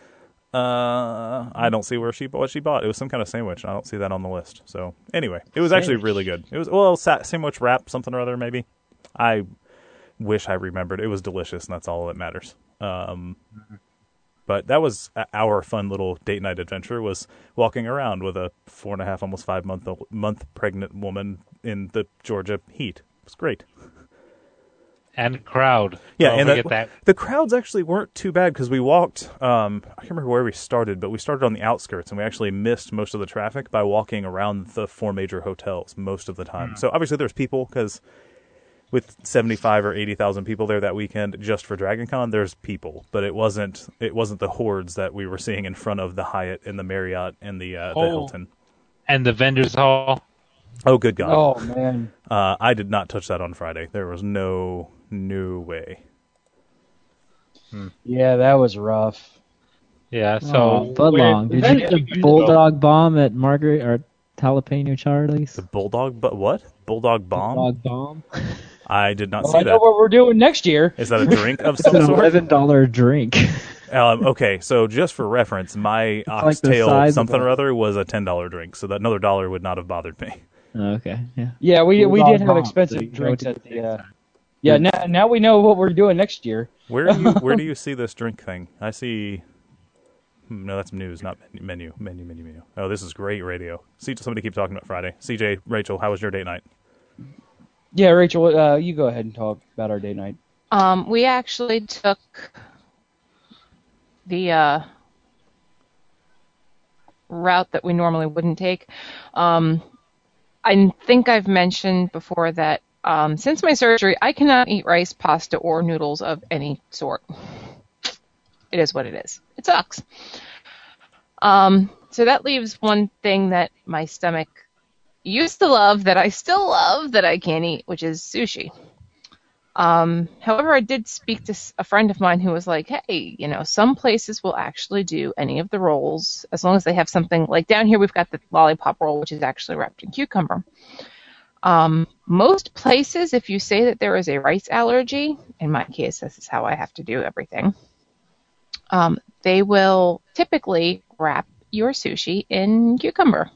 Uh, I don't see where she what she bought. It was some kind of sandwich. I don't see that on the list. So anyway, it was actually really good. It was well sa- sandwich wrap something or other maybe. I wish I remembered. It was delicious, and that's all that matters. Um, but that was our fun little date night adventure. Was walking around with a four and a half, almost five month month pregnant woman in the Georgia heat. It was great. And crowd. Yeah, Don't and forget the, that. the crowds actually weren't too bad because we walked, um, I can't remember where we started, but we started on the outskirts and we actually missed most of the traffic by walking around the four major hotels most of the time. Mm. So obviously there's people because with seventy-five or eighty thousand people there that weekend just for Dragon Con, there's people, but it wasn't it wasn't the hordes that we were seeing in front of the Hyatt and the Marriott and the, uh, oh. the Hilton. And the vendors hall. Oh, good God. Oh, man. Uh, I did not touch that on Friday. There was no... No way. Hmm. Yeah, that was rough. Yeah, so oh, but long. Did you get the bulldog bomb at Margaret or Jalapeno Charlie's? The bulldog, but what? Bulldog bomb? Bulldog bomb. I did not well, see I that. know what we're doing next year. Is that a drink of it's some an sort? eleven dollar drink. um, okay, so just for reference, my oxtail like something or other was a ten dollar drink, so that another dollar would not have bothered me. Okay, yeah. Yeah, we bulldog we did have bomb, expensive so drinks at the. Uh, Yeah, now, now we know what we're doing next year. Where do you where do you see this drink thing? I see. No, that's news, not menu. Menu, menu, menu. Oh, this is great radio. See, somebody keep talking about Friday. C J, Rachel, how was your date night? Yeah, Rachel, uh, you go ahead and talk about our date night. Um, we actually took the uh, route that we normally wouldn't take. Um, I think I've mentioned before that Um, since my surgery, I cannot eat rice, pasta, or noodles of any sort. It is what it is. It sucks. Um, so that leaves one thing that my stomach used to love, that I still love, that I can't eat, which is sushi. Um, however, I did speak to a friend of mine who was like, hey, you know, some places will actually do any of the rolls as long as they have something. Like down here, we've got the lollipop roll, which is actually wrapped in cucumber. Um, most places, if you say that there is a rice allergy, in my case, this is how I have to do everything, um, they will typically wrap your sushi in cucumber.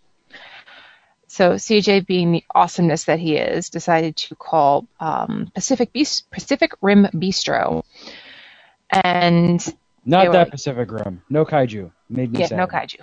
So C J, being the awesomeness that he is, decided to call um, Pacific Bist- Pacific Rim Bistro. And Not that like, Pacific Rim. No kaiju. Made me yeah, sad. no kaiju.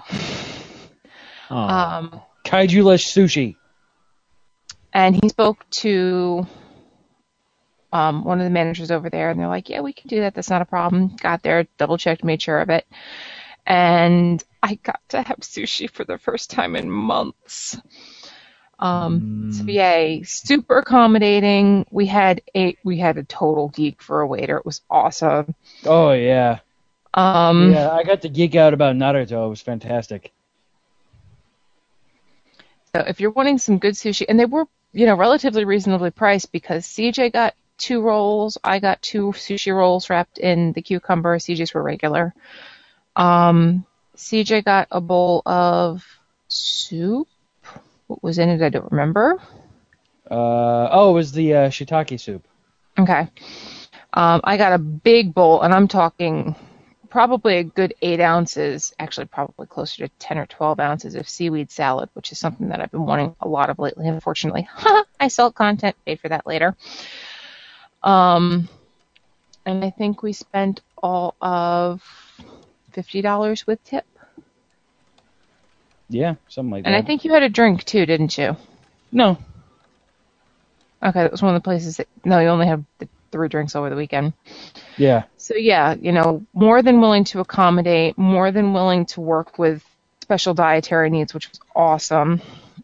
Um, Kaiju-less sushi. And he spoke to um, one of the managers over there, and they're like, yeah, we can do that. That's not a problem. Got there, double-checked, made sure of it. And I got to have sushi for the first time in months. Um, mm. So, yay. Super accommodating. We had a, we had a total geek for a waiter. It was awesome. Oh, yeah. Um, yeah, I got to geek out about Naruto. It was fantastic. So if you're wanting some good sushi, and they were, you know, relatively reasonably priced, because C J got two rolls, I got two sushi rolls wrapped in the cucumber. C J's were regular. Um, C J got a bowl of soup. What was in it? I don't remember. Uh, oh, it was the uh, shiitake soup. Okay. Um, I got a big bowl, and I'm talking probably a good eight ounces, actually probably closer to ten or twelve ounces of seaweed salad, which is something that I've been wanting a lot of lately. Unfortunately, I sell content, paid for that later. Um, and I think we spent all of fifty dollars with tip. Yeah, something like that. And I think you had a drink too, didn't you? No. Okay, that was one of the places that, no, you only have the three drinks over the weekend. Yeah. So yeah, you know, more than willing to accommodate, more than willing to work with special dietary needs, which was awesome.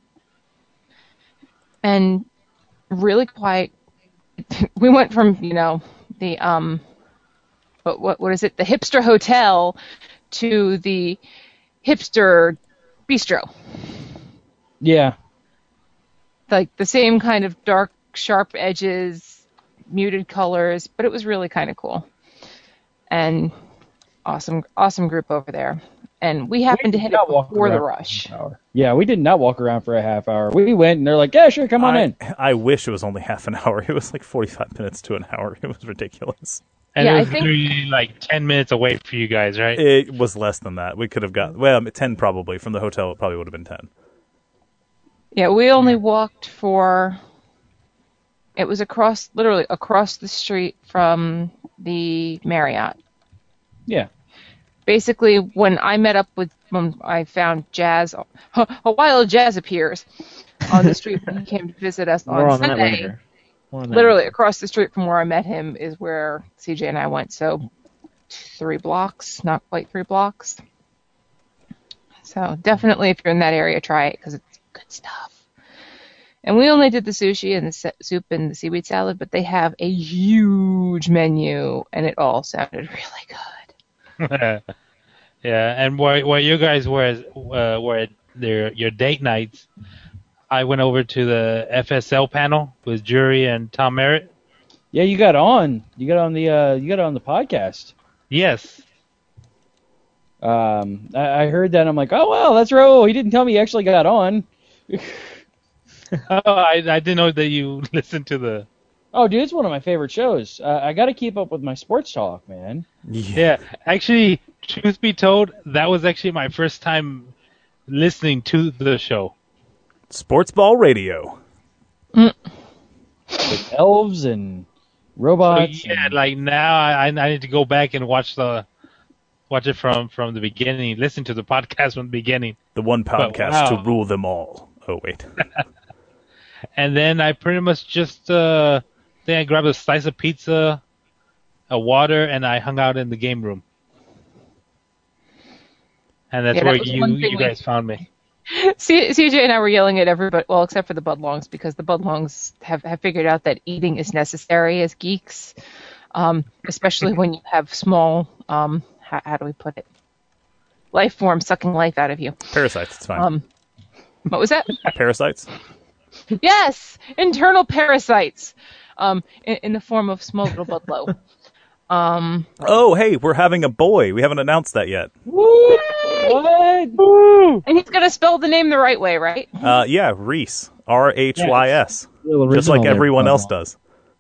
And really quite, we went from, you know, the, um, what, what, what is it? The hipster hotel to the hipster bistro. Yeah. Like the same kind of dark, sharp edges, muted colors, but it was really kind of cool. And awesome, awesome group over there. And we happened we to hit it before the rush. Yeah, we did not walk around for a half hour. We went and they're like, yeah, sure, come on I, in. I wish it was only half an hour. It was like forty-five minutes to an hour. It was ridiculous. And Yeah, it I was think- literally like ten minutes away for you guys, right? It was less than that. We could have got, well, ten probably. From the hotel, it probably would have been ten. Yeah, we only walked for. It was across, literally across the street from the Marriott. Yeah. Basically, when I met up with, when I found Jazz, a wild Jazz appears on the street when he came to visit us More on on that Sunday. later. More on that Literally later. across the street from where I met him is where C J and I went. So three blocks, not quite three blocks. So definitely, if you're in that area, try it because it's good stuff. And we only did the sushi and the sa- soup and the seaweed salad, but they have a huge menu, and it all sounded really good. Yeah, and where where you guys were uh, were their your date nights, I went over to the F S L panel with Jury and Tom Merritt. Yeah, you got on. You got on the. Uh, you got on the podcast. Yes. Um, I, I heard that. And I'm like, oh well, that's Ro. He didn't tell me he actually got on. Oh, I I didn't know that you listened to the. Oh, dude, it's one of my favorite shows. Uh, I got to keep up with my sports talk, man. Yeah, actually, truth be told, that was actually my first time listening to the show. Sports Ball Radio. With elves and So, robots. yeah, and- like now I I need to go back and watch the watch it from from the beginning. Listen to the podcast from the beginning. The one But podcast wow. to rule them all. Oh, wait. And then I pretty much just uh, then I grabbed a slice of pizza, a water, and I hung out in the game room. And that's Yeah, that where was you one thing you we- guys found me. C- CJ and I were yelling at everybody, well, except for the Budlongs, because the Budlongs have, have figured out that eating is necessary as geeks, um, especially when you have small, um, how, how do we put it, life forms sucking life out of you. Parasites, it's fine. Um, what was that? Parasites? Yes, internal parasites, um, in, in the form of small little Budlow. Um, Oh, hey, we're having a boy. We haven't announced that yet. Woo! What? and he's gonna spell the name the right way, right? Uh, yeah, Reese. R H Y S. Real Just original like there, everyone Paul. else does.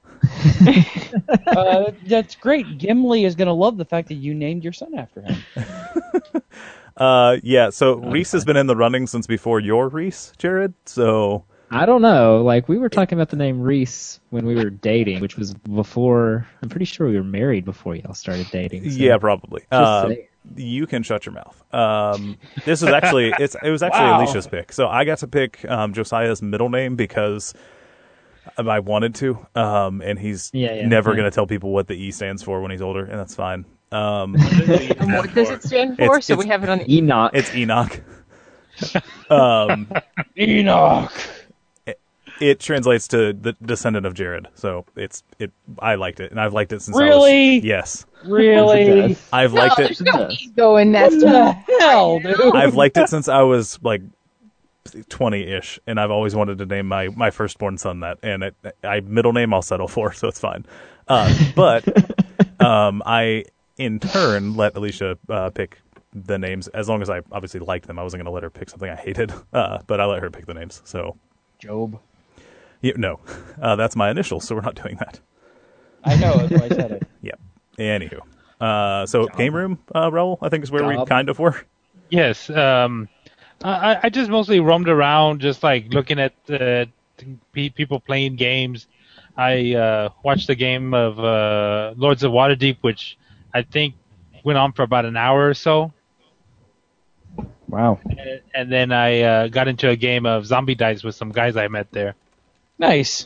uh, that's great. Gimli is going to love the fact that you named your son after him. Uh, yeah, so Reese has been in the running since before your Reese, Jared. So I don't know. Like, we were talking about the name Reese when we were dating, which was before. I'm pretty sure we were married before y'all started dating. so- yeah, probably. Just Uh, saying. you can shut your mouth. Um, this is actually it's it was actually Wow. Alicia's pick. So I got to pick um, Josiah's middle name because I wanted to, um, and he's Yeah, yeah, never yeah. going to tell people what the E stands for when he's older, and that's fine. Um, And what does it stand for? It's- so it's- we have it on the Enoch. it's Enoch. um, Enoch. it translates to the descendant of Jared. So it's it. I liked it, and I've liked it since I Really? was yes. Really? I've No, liked it. there's no ego in that. What the hell, dude? I've liked it since I was like twenty-ish, and I've always wanted to name my, my firstborn son that. And it, I middle name I'll settle for, so it's fine. Uh, but um, I, in turn, let Alicia uh, pick the names as long as I obviously liked them. I wasn't going to let her pick something I hated, uh, but I let her pick the names. So, Job. yeah, no, uh, that's my initials, so we're not doing that. I know, that's why I said it. Yep. Anywho, uh, so game room, uh, Raul, I think is where we Job. kind of were. Yes. Um, I, I just mostly roamed around, just like looking at uh, pe- people playing games. I uh, watched the game of uh, Lords of Waterdeep, which I think went on for about an hour or so. Wow. And, and then I uh, got into a game of Zombie Dice with some guys I met there. Nice.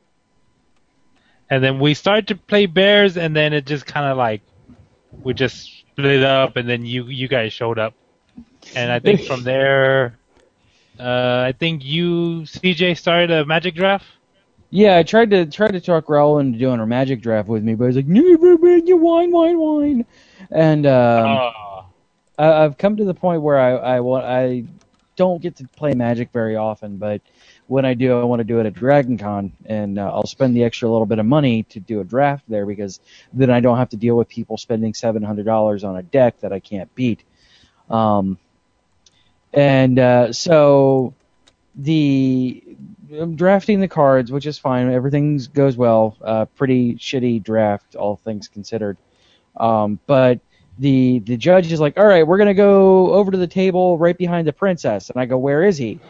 And then we started to play Bears, and then it just kind of like we just split up, and then you you guys showed up, and I think from there, uh, I think you C J started a Magic draft. Yeah, I tried to tried to talk Raul into doing a magic draft with me, but he's like, no, no, no, you wine, wine, wine. And um, Oh. I, I've come to the point where I I, want, I don't get to play Magic very often, but when I do, I want to do it at Dragon Con, and uh, I'll spend the extra little bit of money to do a draft there because then I don't have to deal with people spending seven hundred dollars on a deck that I can't beat. Um, and uh, so the I'm drafting the cards, which is fine. Everything goes well. Uh, pretty shitty draft, all things considered. Um, but the the judge is like, all right, we're going to go over to the table right behind the princess. And I go, where is he?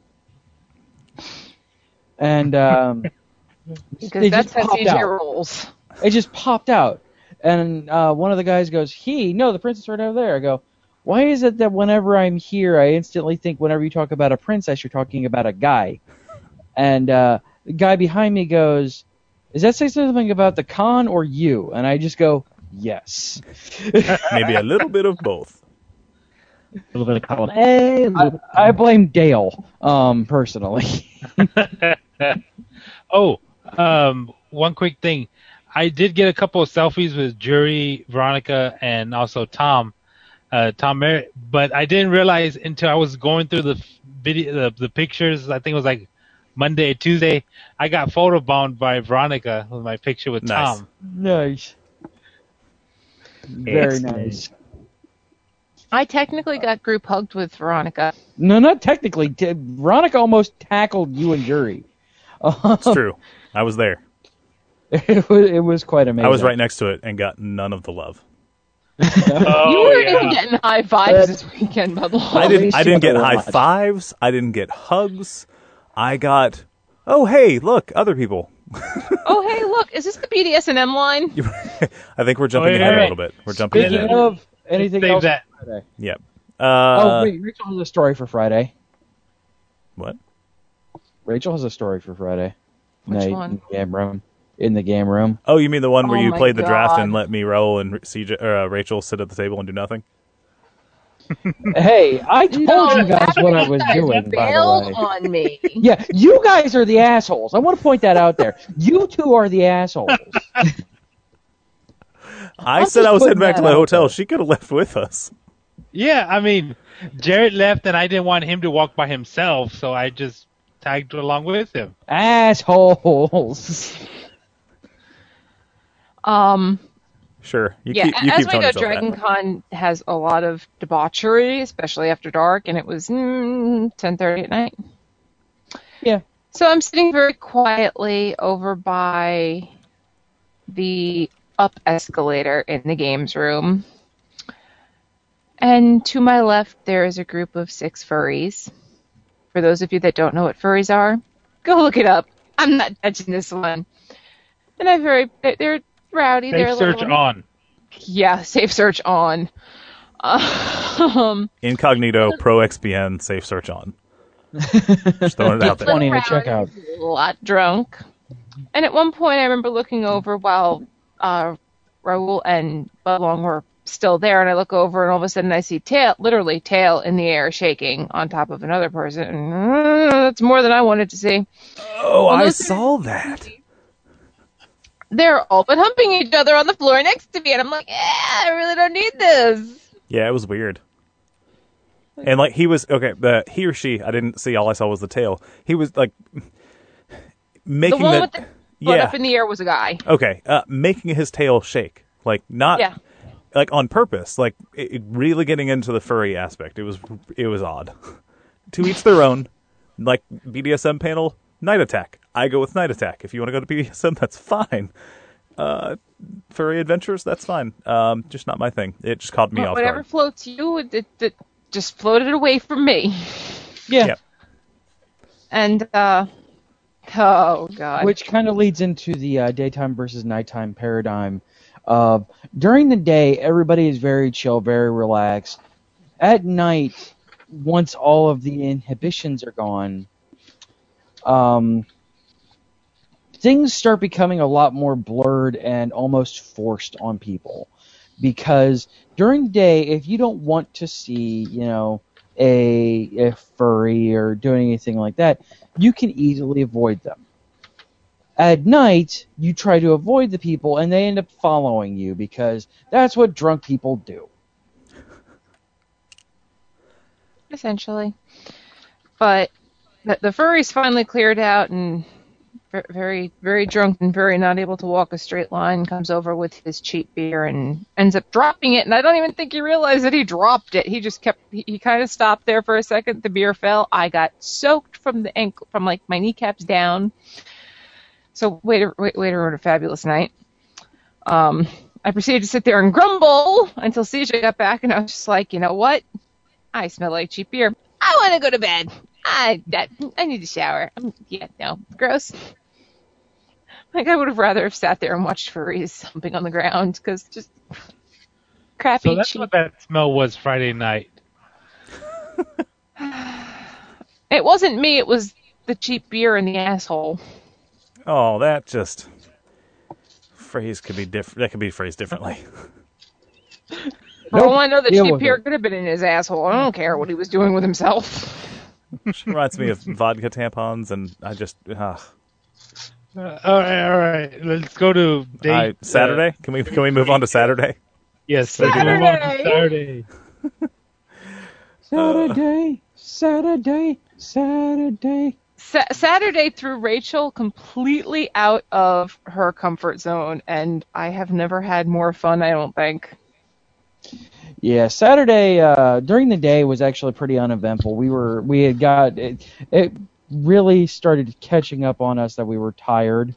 And um, Because that's how C J rolls. It just popped out. And uh, one of the guys goes, he? No, the princess right over there. I go, why is it that whenever I'm here, I instantly think whenever you talk about a princess, you're talking about a guy? And uh, the guy behind me goes, does that say something about the con or you? And I just go, yes. Maybe a little bit of both. A little bit of column A. I, I blame Dale, um, personally. Oh, um, one quick thing. I did get a couple of selfies with Jury, Veronica, and also Tom, uh, Tom Merritt, but I didn't realize until I was going through the video, the, the pictures. I think it was like Monday or Tuesday. I got photobombed by Veronica with my picture with Nice. Tom. Nice. Very Excellent. nice. I technically got group hugged with Veronica. No, not technically. T- Veronica almost tackled you and Jury. It's true. I was there. It was, it was quite amazing. I was right next to it and got none of the love. Oh, you weren't yeah. even getting high fives this weekend, Bud Law. I didn't. I didn't get a high lot. fives. I didn't get hugs. I got. Oh, hey, look, other people. Oh, hey, look, is this the B D S M line? I think we're jumping Oh, yeah. ahead a little bit. We're jumping Speaking ahead. of anything Save else that. for Friday. Yep. oh, Uh, wait, Rachel has a story for Friday. what? Rachel has a story for Friday. Which Night one? In the game room. In the game room. Oh, you mean the one where Oh you my played the draft God. and let me roll and C J or uh, Rachel sit at the table and do nothing? Hey, I told No, you guys what I was you guys doing, by the bailed way. on me. Yeah, you guys are the assholes. I want to point that out there. You two are the assholes. I I'm said just I was heading putting back to that the out hotel. there. She could have left with us. Yeah, I mean, Jared left, and I didn't want him to walk by himself, so I just tagged along with him. Assholes. Um, Sure. You yeah, keep, you as keep we telling go, yourself Dragon that. Con has a lot of debauchery, especially after dark, and it was mm, ten thirty at night. Yeah. So I'm sitting very quietly over by the up escalator in the games room. And to my left, there is a group of six furries. For those of you that don't know what furries are, go look it up. I'm not touching this one. And I'm very, they're rowdy. Safe they're a search little, on. Yeah, safe search on. Um, Incognito, Pro X P N, safe search on. Just throwing it out there. Funny to check out. a lot drunk. And at one point, I remember looking over while uh, Raul and Budlong were still there, and I look over, and all of a sudden I see tail, literally tail in the air shaking on top of another person. And, uh, that's more than I wanted to see. Oh, I those- saw that. They're all but humping each other on the floor next to me, and I'm like, eh, I really don't need this. Yeah, it was weird. And like he was okay, the he or she, I didn't see. All I saw was the tail. He was like making The one the, with the foot yeah. up in the air was a guy. Okay, uh, making his tail shake, like not Yeah. like on purpose, like it, it really getting into the furry aspect. It was it was odd. To each their own. Like B D S M panel, Night Attack. I go with Night Attack. If you want to go to B D S M, that's fine. Uh, furry adventures, that's fine. Um, just not my thing. It just caught me But off whatever guard. floats you, it, it, it just floated away from me. Yeah. Yep. And, uh, oh, God. Which kind of leads into the uh, daytime versus nighttime paradigm. Uh, during the day, everybody is very chill, very relaxed. At night, once all of the inhibitions are gone, um, things start becoming a lot more blurred and almost forced on people. Because during the day, if you don't want to see, you know, a, a furry or doing anything like that, you can easily avoid them. At night, you try to avoid the people, and they end up following you because that's what drunk people do. Essentially. But the, the furries finally cleared out, and ver- very, very drunk and very not able to walk a straight line, comes over with his cheap beer and ends up dropping it. And I don't even think he realized that he dropped it. He just kept, he, he kind of stopped there for a second. The beer fell. I got soaked from the ankle, from like my kneecaps down. So waiter, wait, waiter ordered a fabulous night. Um, I proceeded to sit there and grumble until C J got back, and I was just like, you know what? I smell like cheap beer. I want to go to bed. I that, I need to shower. Um, yeah, no, gross. Like I would have rather have sat there and watched furries humping on the ground because just crappy. So that's cheap. what that smell was Friday night. It wasn't me. It was the cheap beer in the asshole. Oh, that just phrase could be different. That could be phrased differently. For all I know, the deal cheap with beer it. could have been in his asshole. I don't care what he was doing with himself. She reminds me of vodka tampons, and I just uh, Uh, all right, all right. Let's go to date, I, Saturday. uh, can we can we move on to Saturday? yes, let's move on to Saturday. Saturday. Saturday, Saturday, Saturday. Sa- Saturday threw Rachel completely out of her comfort zone, and I have never had more fun, I don't think. Yeah, Saturday uh, during the day was actually pretty uneventful. We were we had got it, it really started catching up on us that we were tired.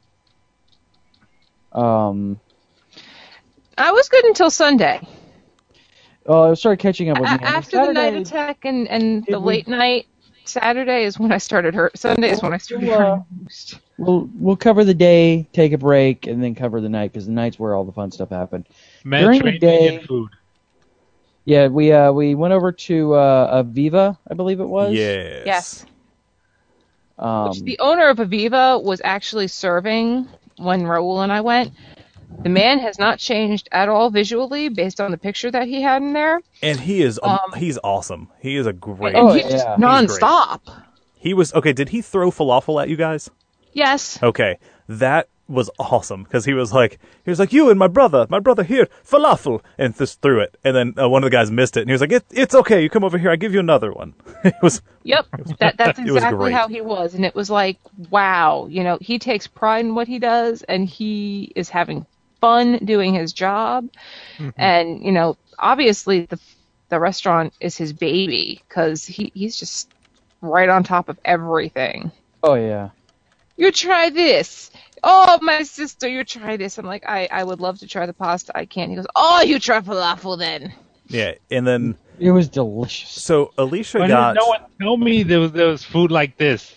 Um, I was good until Sunday. uh, it started catching up with A- me. after Saturday, the night attack and, and the Did we- late night, Saturday is when I started hurt. Sunday is when I started Well, uh, hurting most. We'll we'll cover the day, take a break, and then cover the night because the night's where all the fun stuff happened. Man, during the training day- and food. Yeah, we uh we went over to uh, Aviva, I believe it was. Yes. Yes. Um, Which the owner of Aviva was actually serving when Raul and I went. The man has not changed at all visually based on the picture that he had in there. And he is um, Um, he's awesome. He is a great. And Oh, he's yeah. just He's nonstop. He was okay. Did he throw falafel at you guys? Yes. Okay, that was awesome because he was like, he was like, you and my brother, my brother here, falafel, and just threw it. And then uh, one of the guys missed it, and he was like, it, it's okay, you come over here, I give you another one. It was Yep. That that's It was exactly great. how he was. And it was like, wow, you know, he takes pride in what he does and he is having fun doing his job. And, you know, obviously the the restaurant is his baby because he, he's just right on top of everything. oh yeah. You try this. Oh, my sister, you try this. I'm like, I, I would love to try the pasta. I can't. He goes, oh, you try falafel then. yeah. And then It was delicious. so Alicia Why got did no one tell me there was, there was food like this?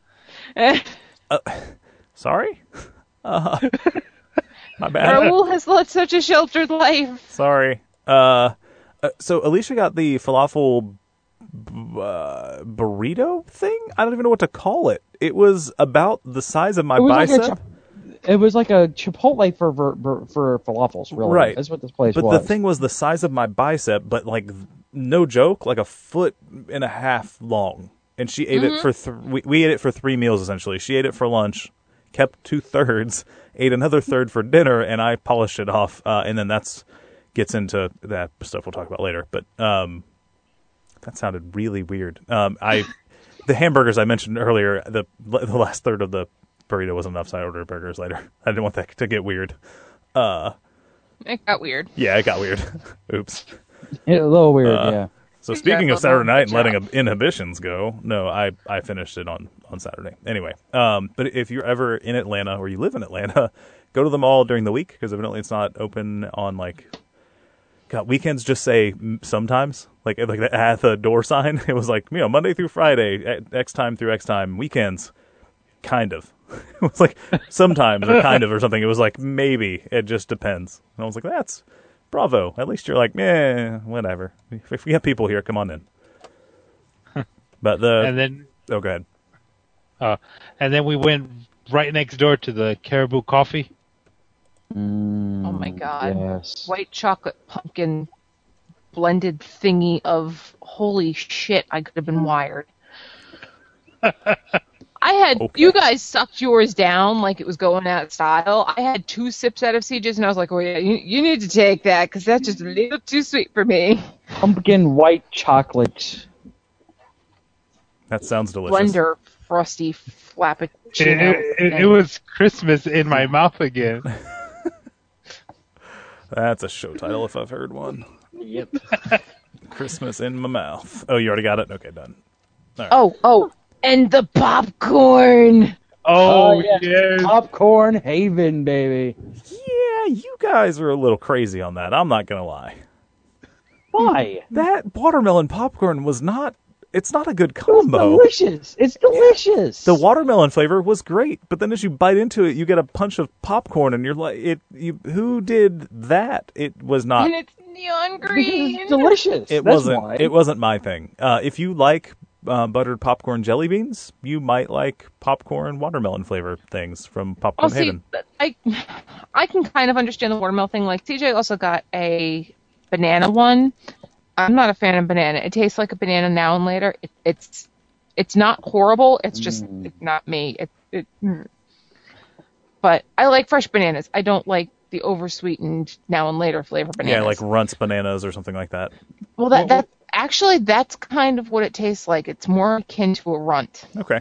sorry. Uh, my bad. Raul has led such a sheltered life. Sorry. Uh, uh, so Alicia got the falafel b- uh, burrito thing. I don't even know what to call it. It was about the size of my It was like a bicep. chip- It was like a Chipotle for for, for falafels, really. Right. That's what this place but was. the thing was the size of my bicep, but like no joke, like a foot and a half long. And she ate it for th- we, we ate it for three meals essentially. She ate it for lunch, kept two thirds, ate another third for dinner, and I polished it off. Uh, and then that's gets into that stuff we'll talk about later. But um, that sounded really weird. Um, I the hamburgers I mentioned earlier, the the last third of the burrito was enough, so I ordered burgers later. I didn't want that to get weird. Uh, It got weird. yeah, it got weird. Oops. Yeah, a little weird, Uh, yeah. So Good speaking job, of Saturday Bubba. night and Good letting job. inhibitions go, no, I, I finished it on, on Saturday. Anyway, um, but if you're ever in Atlanta or you live in Atlanta, go to the mall during the week because evidently it's not open on like. God, weekends just say mm, sometimes, like like at the door sign. It was like, you know, Monday through Friday, at X time through X time. Weekends, kind of. It was like sometimes or kind of or something. It was like maybe. It just depends. And I was like, that's bravo. At least you're like, eh, whatever. If we have people here, come on in. But the And then, oh, go ahead. uh, and then we went right next door to the Caribou Coffee. Mm, Oh my god. Yes. White chocolate pumpkin blended thingy of holy shit, I could have been wired. I had Okay. you guys sucked yours down like it was going out of style. I had two sips out of Siege's and I was like, oh yeah, you, you need to take that because that's just a little too sweet for me. Pumpkin white chocolate. That sounds delicious. Blender frosty flappuccino. It, it, it was Christmas in my mouth again. That's a show title if I've heard one. Yep. Christmas in my mouth. Oh, you already got it? Okay, done. All right. Oh, oh, and the popcorn. Oh, Oh, yeah. yes. Popcorn Haven, baby. Yeah, you guys are a little crazy on that. I'm not going to lie. Why? That watermelon popcorn was not, it's not a good It's combo. delicious. It's delicious. The watermelon flavor was great, but then as you bite into it, you get a punch of popcorn, and you're like, "It, you, who did that?" It was not. And it's neon Because green. it's delicious. It That's wasn't. why. It wasn't my thing. Uh, if you like uh, buttered popcorn jelly beans, you might like popcorn watermelon flavor things from Popcorn Oh, see, Haven. I, I can kind of understand the watermelon thing. Like, C J also got a banana one. I'm not a fan of banana. It tastes like a banana now and later. It, it's it's not horrible. It's just Mm. it's not me. It, it, mm. But I like fresh bananas. I don't like the oversweetened now and later flavor bananas. Yeah, like Runts bananas or something like that. well, that that actually that's kind of what it tastes like. It's more akin to a runt. Okay.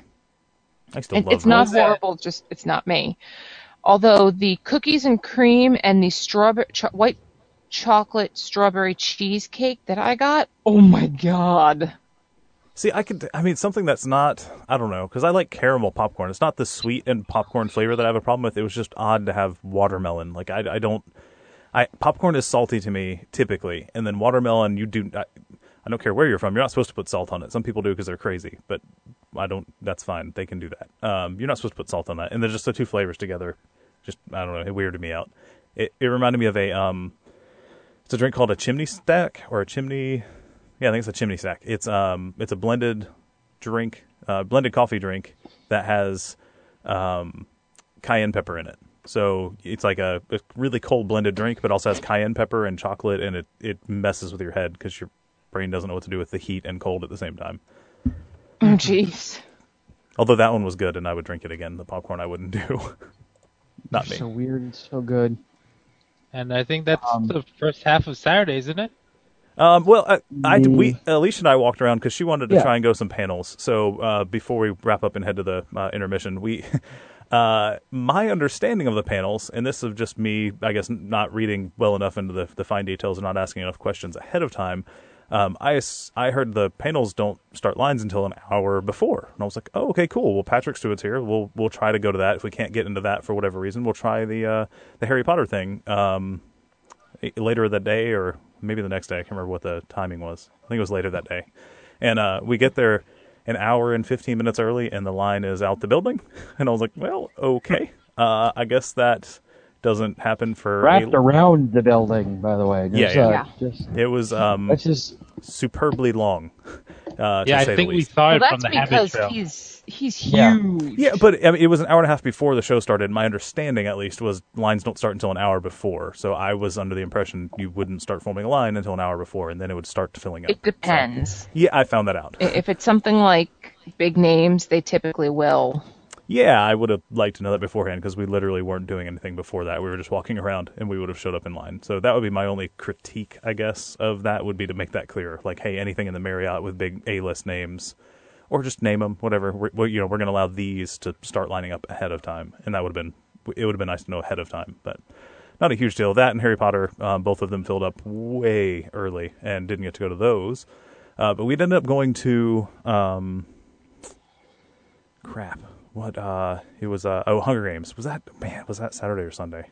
I still And love it's not Runts. horrible. Just it's not me. Although the cookies and cream and the strawberry cho- white chocolate strawberry cheesecake that I got, oh my god! See, I could. I mean, something that's not. I don't know, because I like caramel popcorn. It's not the sweet and popcorn flavor that I have a problem with. It was just odd to have watermelon. Like I, I don't. I popcorn is salty to me typically, and then watermelon, you do. I, I don't care where you're from. You're not supposed to put salt on it. Some people do because they're crazy, but I don't. That's fine. They can do that. Um, you're not supposed to put salt on that. And they're just the two flavors together. Just I don't know. It weirded me out. It it reminded me of a um. It's a drink called a chimney stack or a chimney. Yeah, I think it's a chimney stack. It's um, it's a blended drink, uh, blended coffee drink that has um, cayenne pepper in it. So it's like a, a really cold blended drink, but also has cayenne pepper and chocolate, and it, it messes with your head because your brain doesn't know what to do with the heat and cold at the same time. Oh jeez. Although that one was good, and I would drink it again. The popcorn I wouldn't do. Not me. So weird and so good. And I think that's Um, the first half of Saturday, isn't it? Um, well, I, I Me- we Alicia and I walked around because she wanted to Yeah. try and go some panels. So uh, before we wrap up and head to the uh, intermission, we uh, my understanding of the panels, and this is just me, I guess, not reading well enough into the, the fine details and not asking enough questions ahead of time. Um, I s- I heard the panels don't start lines until an hour before, and I was like, oh, okay, cool. Well, Patrick Stewart's here. We'll we'll try to go to that. If we can't get into that for whatever reason, we'll try the uh, the Harry Potter thing um, later that day or. Maybe the next day. I can't remember what the timing was. I think it was later that day. And uh, we get there an hour and fifteen minutes early, and the line is out the building. And I was like, well, okay. Uh, I guess that doesn't happen for... Wrapped a... around the building, by the way. Yeah, Just, yeah. uh, Just, It was um, that's just superbly long, uh, to Yeah, I say think the we least. saw Well, it from that's the Habit because Trail. he's he's Yeah. huge. Yeah, but I mean, it was an hour and a half before the show started. My understanding, at least, was lines don't start until an hour before. So I was under the impression you wouldn't start forming a line until an hour before, and then it would start filling up. It depends. Yeah, I found that out. I- If it's something like big names, they typically will. Yeah, I would have liked to know that beforehand because we literally weren't doing anything before that. We were just walking around and we would have showed up in line. So that would be my only critique, I guess, of that would be to make that clear. Like, hey, anything in the Marriott with big A-list names, or just name them, whatever. We're, we, you know, we're going to allow these to start lining up ahead of time, and that would have been it would have been nice to know ahead of time, but not a huge deal. That and Harry Potter, um, both of them filled up way early and didn't get to go to those. Uh, but we'd ended up going to um, crap. What, uh, it was, uh, oh, Hunger Games. Was that, man, was that Saturday or Sunday?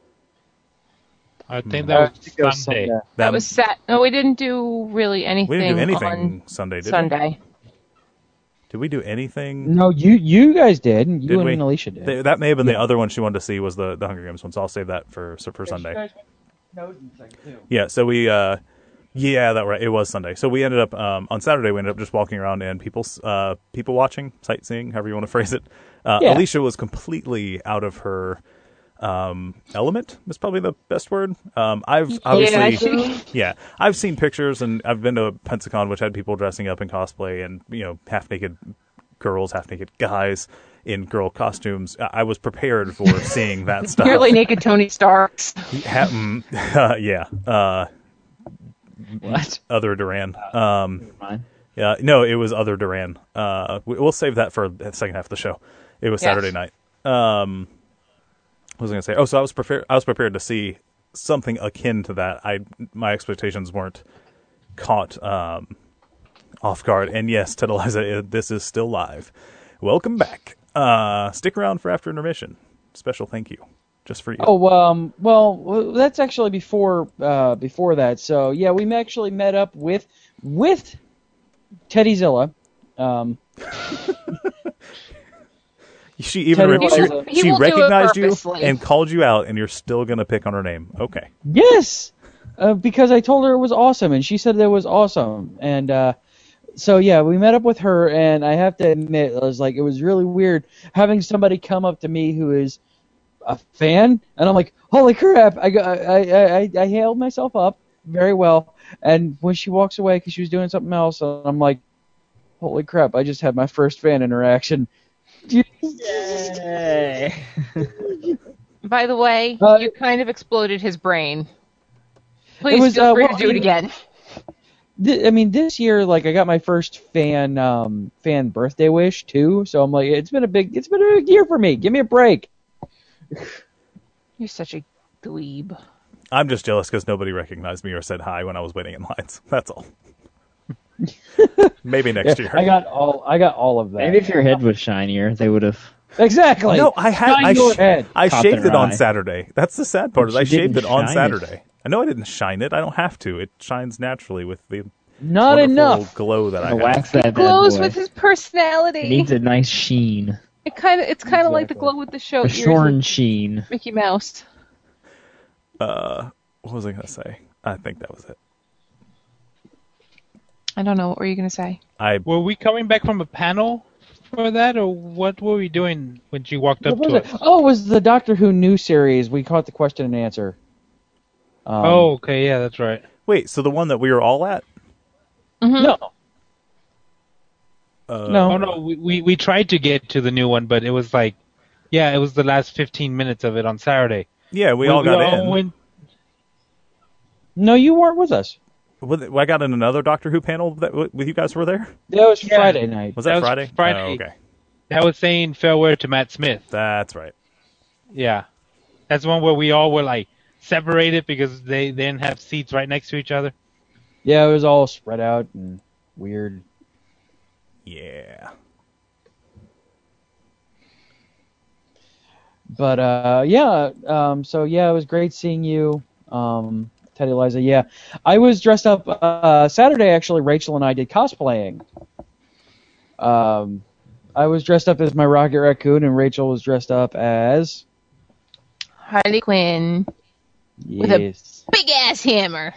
I think Uh, that was Sunday. That was set. No, we didn't do really anything. We didn't do anything on Sunday, did we? Sunday. Did we do anything? no. You you guys did. You Did and we? Alicia did. Th- that may have been Yeah. the other one she wanted to see was the, the Hunger Games one, so I'll save that for for Sunday. Yeah, so we, uh, yeah, that right. It was Sunday. So we ended up, um, on Saturday, we ended up just walking around and people, uh, people watching, sightseeing, however you want to phrase it. Uh, Yeah. Alicia was completely out of her, um, element is probably the best word. Um, I've obviously, Yeah, yeah, I've seen pictures and I've been to Pensacon, which had people dressing up in cosplay and, you know, half naked girls, half naked guys in girl costumes. I I was prepared for seeing that stuff. Nearly naked Tony Starks. Ha- mm, uh, yeah. Uh, What? Other Duran. Um, Fine. Yeah, no, it was other Duran. Uh, we, we'll save that for the second half of the show. It was Yes. Saturday night. Um, what was I going to say? Oh, so I was prepared. I was prepared to see something akin to that. I my expectations weren't caught um, off guard. And yes, Ted Eliza, this is still live. Welcome back. Uh, stick around for after intermission. Special thank you, just for you. Oh, um, well, that's actually before uh, before that. So yeah, we actually met up with with Teddy Zilla. Um, she even Teddy she, Eliza. He she will do it recognized you purposely. and called you out, and you're still gonna pick on her name. Okay. Yes, uh, because I told her it was awesome, and she said that it was awesome, and uh, so yeah, we met up with her, and I have to admit, I was like, it was really weird having somebody come up to me who is a fan, and I'm like, holy crap! I got, I, I, I, I held myself up very well, and when she walks away because she was doing something else, and I'm like, holy crap! I just had my first fan interaction. Yay! By the way, Uh, you kind of exploded his brain. Please was, feel uh, free well, to do it you- again. Th- I mean, this year, like, I got my first fan um, fan birthday wish too, so I'm like, it's been a big, it's been a big year for me. Give me a break. You're such a dweeb. I'm just jealous because nobody recognized me or said hi when I was waiting in lines. That's all. Maybe next Yeah, year. I got all, I got all of that. Maybe if your head was shinier, they would have. Exactly. No, I had I, Shine your sh- head. I Caught shaved their it on eye. Saturday. That's the sad part. Is But I you shaved it didn't on shine Saturday. it. I know I didn't shine it. I don't have to. It shines naturally with the Not wonderful enough. glow that I Gonna have. wax that bad Glows boy. with his It personality. needs a nice sheen, It kind of, it's kind of like the Exactly. glow with the show a ears shorn with sheen. Mickey Mouse. Uh, what was I going to say? I think that was it. I don't know. What were you going to say? I Were we coming back from a panel for that, or what were we doing when she walked up What to was us? it? Oh, it was the Doctor Who new series. We caught the question and answer. Um, Oh, okay, yeah, that's right. wait. So the one that we were all at? no, Uh, no. Oh no, we, we we tried to get to the new one, but it was like, yeah, it was the last fifteen minutes of it on Saturday. Yeah, we all got in. went- No, you weren't with us. With- I got in another Doctor Who panel that w- with you guys were there. That was Yeah. Friday night. Was that, That was Friday? Friday. Oh, okay, that was saying farewell to Matt Smith. that's right. Yeah, that's one where we all were like separated because they, they didn't have seats right next to each other. Yeah, it was all spread out and weird. Yeah. But uh, yeah, um, so yeah, it was great seeing you, um, Teddy Eliza. Yeah, I was dressed up uh, Saturday. Actually, Rachel and I did cosplaying. Um, I was dressed up as my Rocket Raccoon, and Rachel was dressed up as Harley Quinn with a yes. big ass hammer.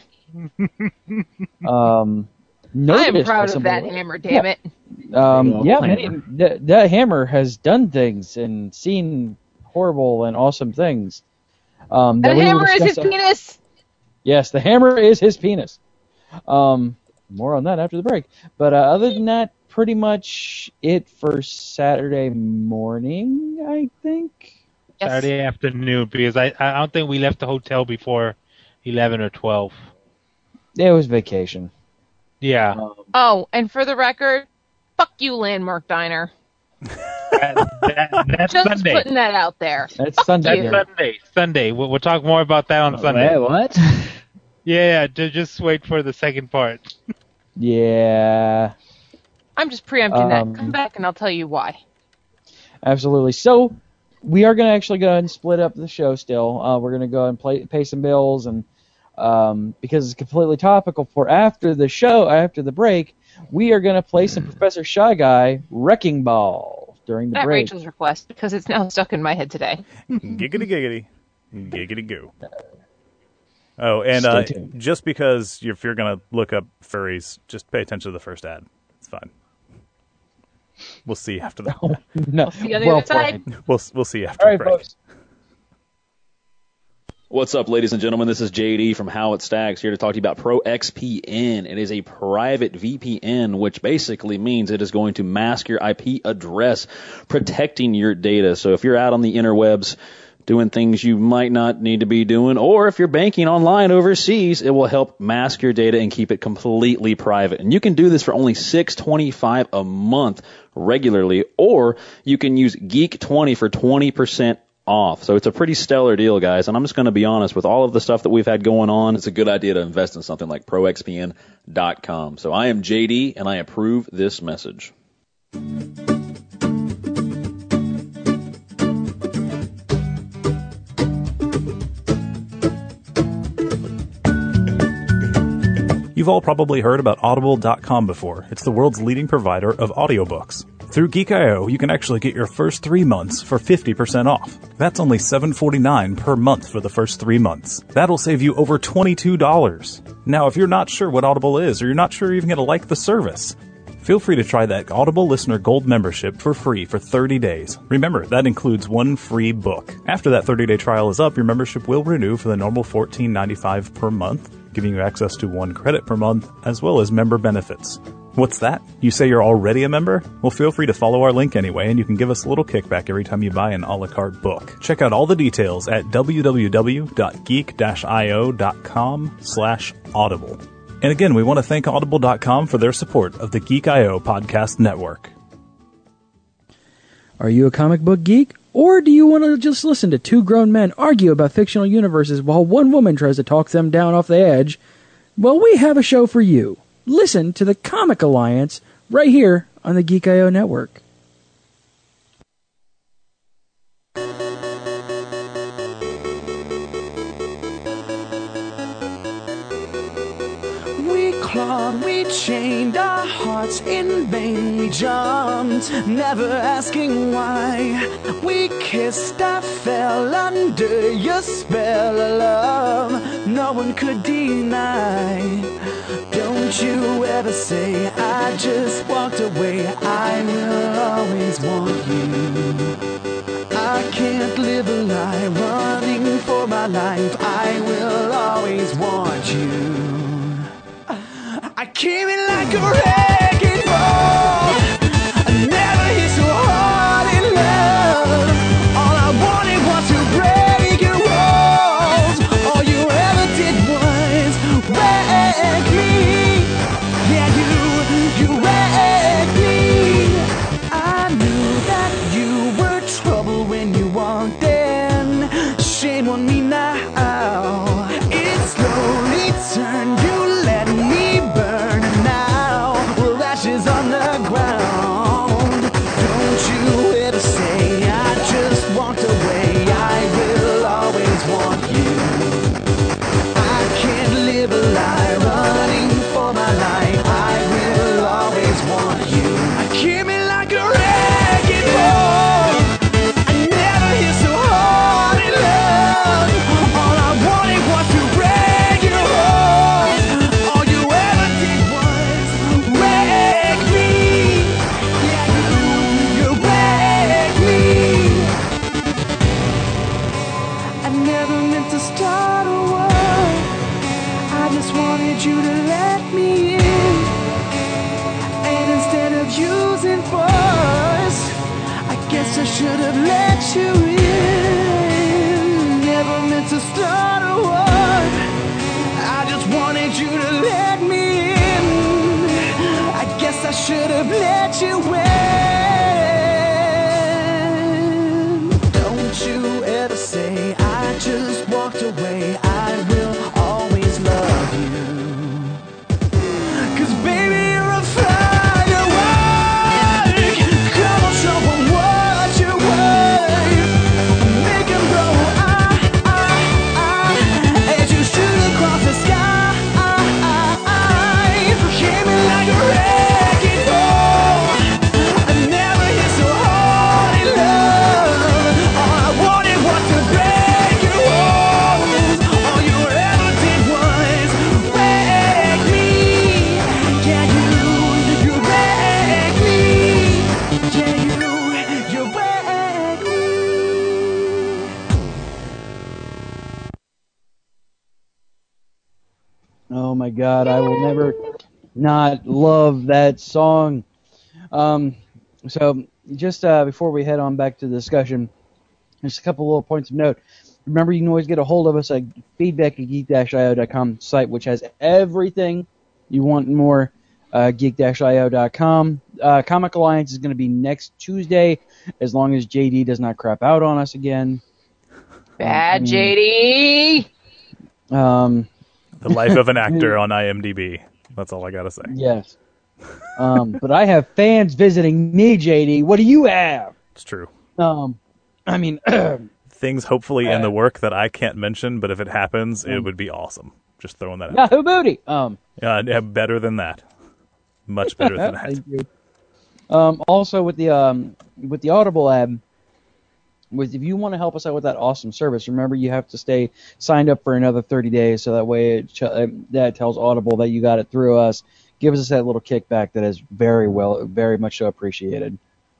Um, I'm noticed proud by of that somebody- hammer, damn it. Um, Big ol' yeah, hammer. many, that, that hammer has done things and seen horrible and awesome things. Um, The that we will hammer is his discuss up- penis. Yes, the hammer is his penis. Um, more on that after the break. But uh, other than that, pretty much it for Saturday morning, I think. Yes. Saturday afternoon because I I don't think we left the hotel before eleven or twelve. It was vacation. Yeah, Um, Oh, and for the record, fuck you, Landmark Diner. that, that, that's Just Sunday. putting that out there. that's Fuck Sunday. you. That's Sunday. Sunday. We'll, we'll talk more about that on Sunday. Wait, what? Yeah, ju- just wait for the second part. Yeah, I'm just preempting Um, that. Come back and I'll tell you why. absolutely. So we are going to actually go ahead and split up the show still. Uh, we're going to go ahead and play, pay some bills, and um, because it's completely topical for after the show, after the break, we are going to play some Professor Shy Guy Wrecking Ball during the At break. Rachel's request, because it's now stuck in my head today. Giggity giggity. Giggity goo. Oh, and Stay uh, tuned. just because you're, if you're going to look up furries, just pay attention to the first ad. It's fine. We'll see after that. No, see you on the well other side. played. We'll we'll see after All right, the break. folks. What's up, ladies and gentlemen? This is J D from How It Stacks here to talk to you about ProXPN. It is a private V P N, which basically means it is going to mask your I P address, protecting your data. So if you're out on the interwebs doing things you might not need to be doing, or if you're banking online overseas, it will help mask your data and keep it completely private. And you can do this for only six dollars and twenty-five cents a month regularly, or you can use Geek twenty for twenty percent off. So it's a pretty stellar deal, guys. And I'm just going to be honest, with all of the stuff that we've had going on, it's a good idea to invest in something like Pro X P N dot com. So I am J D, and I approve this message. You've all probably heard about Audible dot com before. It's the world's leading provider of audiobooks. Through Geek dot I O, you can actually get your first three months for fifty percent off. That's only seven dollars and forty-nine cents per month for the first three months. That'll save you over twenty-two dollars. Now, if you're not sure what Audible is, or you're not sure you're even going to like the service, feel free to try that Audible Listener Gold membership for free for thirty days. Remember, that includes one free book. After that thirty-day trial is up, your membership will renew for the normal fourteen dollars and ninety-five cents per month, giving you access to one credit per month, as well as member benefits. What's that? You say you're already a member? Well, feel free to follow our link anyway, and you can give us a little kickback every time you buy an a la carte book. Check out all the details at w w w dot geek dash i o dot com slash audible. And again, we want to thank Audible dot com for their support of the Geek dot I O podcast network. Are you a comic book geek? Or do you want to just listen to two grown men argue about fictional universes while one woman tries to talk them down off the edge? Well, we have a show for you. Listen to the Comic Alliance right here on the Geek dot I O network. We clawed, we chained our hearts in vain. We jumped, never asking why. We kissed, I fell under your spell of love. No one could deny. Don't you ever say I just walked away. I will always want you. I can't live a lie running for my life. I will always want you. I came in like a wrecking ball. I never hit so hard in love. All I wanted was to break your walls. All you ever did was wreck me. Yeah, you, you wrecked me. I knew that you were trouble when you walked in. Shame on me now. It slowly turned, you let me burn now. We're ashes on the ground. Don't you ever say I just walked away. I will always want you. I can't live a lie running for my life. I will always want you. I came in like a wrecking ball. I never hit so hard in love. All I wanted was to break your heart. All you ever did was wreck me. Yeah, you, you wrecked me. I never meant to start a war. I just wanted you to let me in. And instead of using force, I guess I should have let you in. Never meant to start a war. I just wanted you to let me in. I guess I should have let you in. Don't you ever say I just walked away. I will always love you. 'Cause baby, you're a firework. Come on, show 'em what you're worth. Make 'em go ah, ah, ah, as you shoot across the sky. Came in like a wrecking ball. I never hit so hard in love. All I wanted was to break your walls. All you ever did was wreck me. Yeah, you, you wrecked me. Yeah, you, you wrecked me. Oh my God, I will never not love that song. Um, so just uh, before we head on back to the discussion, Just a couple little points of note. Remember, you can always get a hold of us at feedback at geek dash I O dot com site, which has everything you want and more. Uh, geek dash I O dot com. Uh, Comic Alliance is going to be next Tuesday, as long as J D does not crap out on us again. Bad I mean, J D. Um, The life of an actor on IMDb. That's all I gotta say. Yes. Um, but I have fans visiting me, J D. What do you have? It's true. Um, I mean, Things hopefully in Uh, the work that I can't mention, but if it happens, it would be awesome. Just throwing that out. Yahoo booty. Um, Yeah, yeah, better than that. Much better than that. Thank you. Um, also with the um, with the Audible app, with if you want to help us out with that awesome service, remember you have to stay signed up for another thirty days, so that way it ch- uh, that tells Audible that you got it through us. Gives us that little kickback that is very well, very much so appreciated.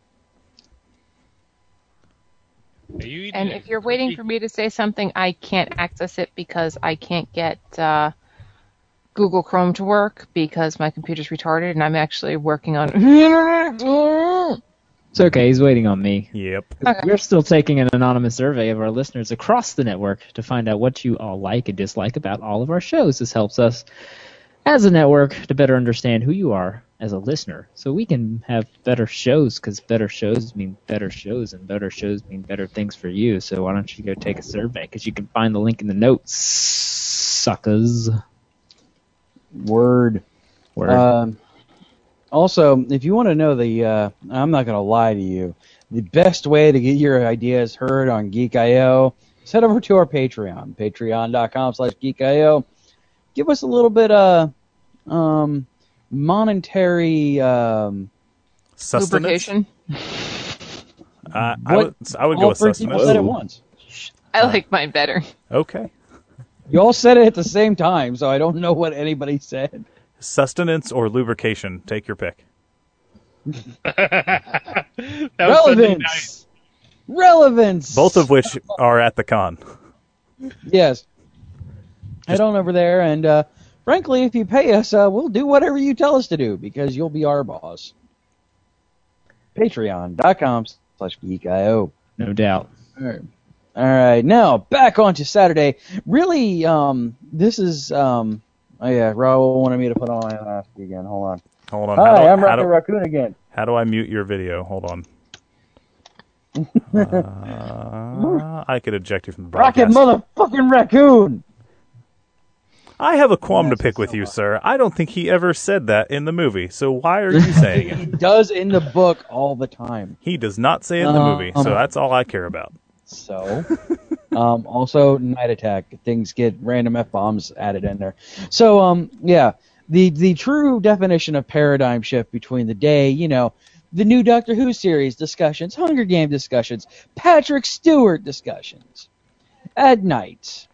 And if you're waiting for me to say something, I can't access it because I can't get uh, Google Chrome to work because my computer's retarded, and I'm actually working on internet. It's okay. He's waiting on me. Yep. Okay. We're still taking an anonymous survey of our listeners across the network to find out what you all like and dislike about all of our shows. This helps us as a network to better understand who you are as a listener, so we can have better shows, because better shows mean better shows, and better shows mean better things for you. So why don't you go take a survey, because you can find the link in the notes, suckers. Word. Word. Um, also, if you want to know the, uh, I'm not going to lie to you, the best way to get your ideas heard on Geek dot I O, is head over to our Patreon, patreon dot com slash geek dot I O. Give us a little bit of um, monetary um, Sustenance? Lubrication. Uh, I What- would, I would go all with three sustenance. people said it once. I like mine better. Okay. You all said it at the same time, so I don't know what anybody said. Sustenance or lubrication. Take your pick. That was Sunday night. Relevance! Relevance! Both of which are at the con. Yes. Head on over there, and uh, frankly, if you pay us, uh, we'll do whatever you tell us to do, because you'll be our boss. Patreon dot com slash geek dot I O. No doubt. All right. All right, now back on to Saturday. Really, um, this is, um, oh yeah, Raul wanted me to put on my mask again. Hold on. Hold on. Hi, how do, I'm how Rocket do, Raccoon again. How do I mute your video? Hold on. Uh, I could eject you from the Rocket broadcast. motherfucking Raccoon! I have a qualm to pick with you, sir. I don't think he ever said that in the movie, so why are you saying He it? does in the book all the time. He does not say it in the Um, movie, so that's all I care about. So, um, also Night Attack. Things get random F-bombs added in there. So, um, yeah, the the true definition of paradigm shift between the day, you know, the new Doctor Who series discussions, Hunger Game discussions, Patrick Stewart discussions. At night,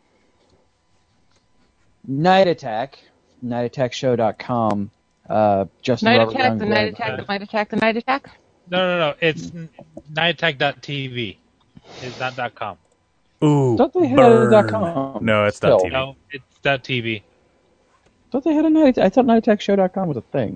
Night Attack, night attack show dot com. Uh, Justin Night Robert attack, the Youngblood. night attack, the night attack, the night attack. No, no, no. It's night attack dot T V. It's not dot .com. Ooh, Thought they had burn. a dot com. No, it's Still. dot T V. No, it's dot .T V. Thought they had a night. I thought night attack show dot com was a thing.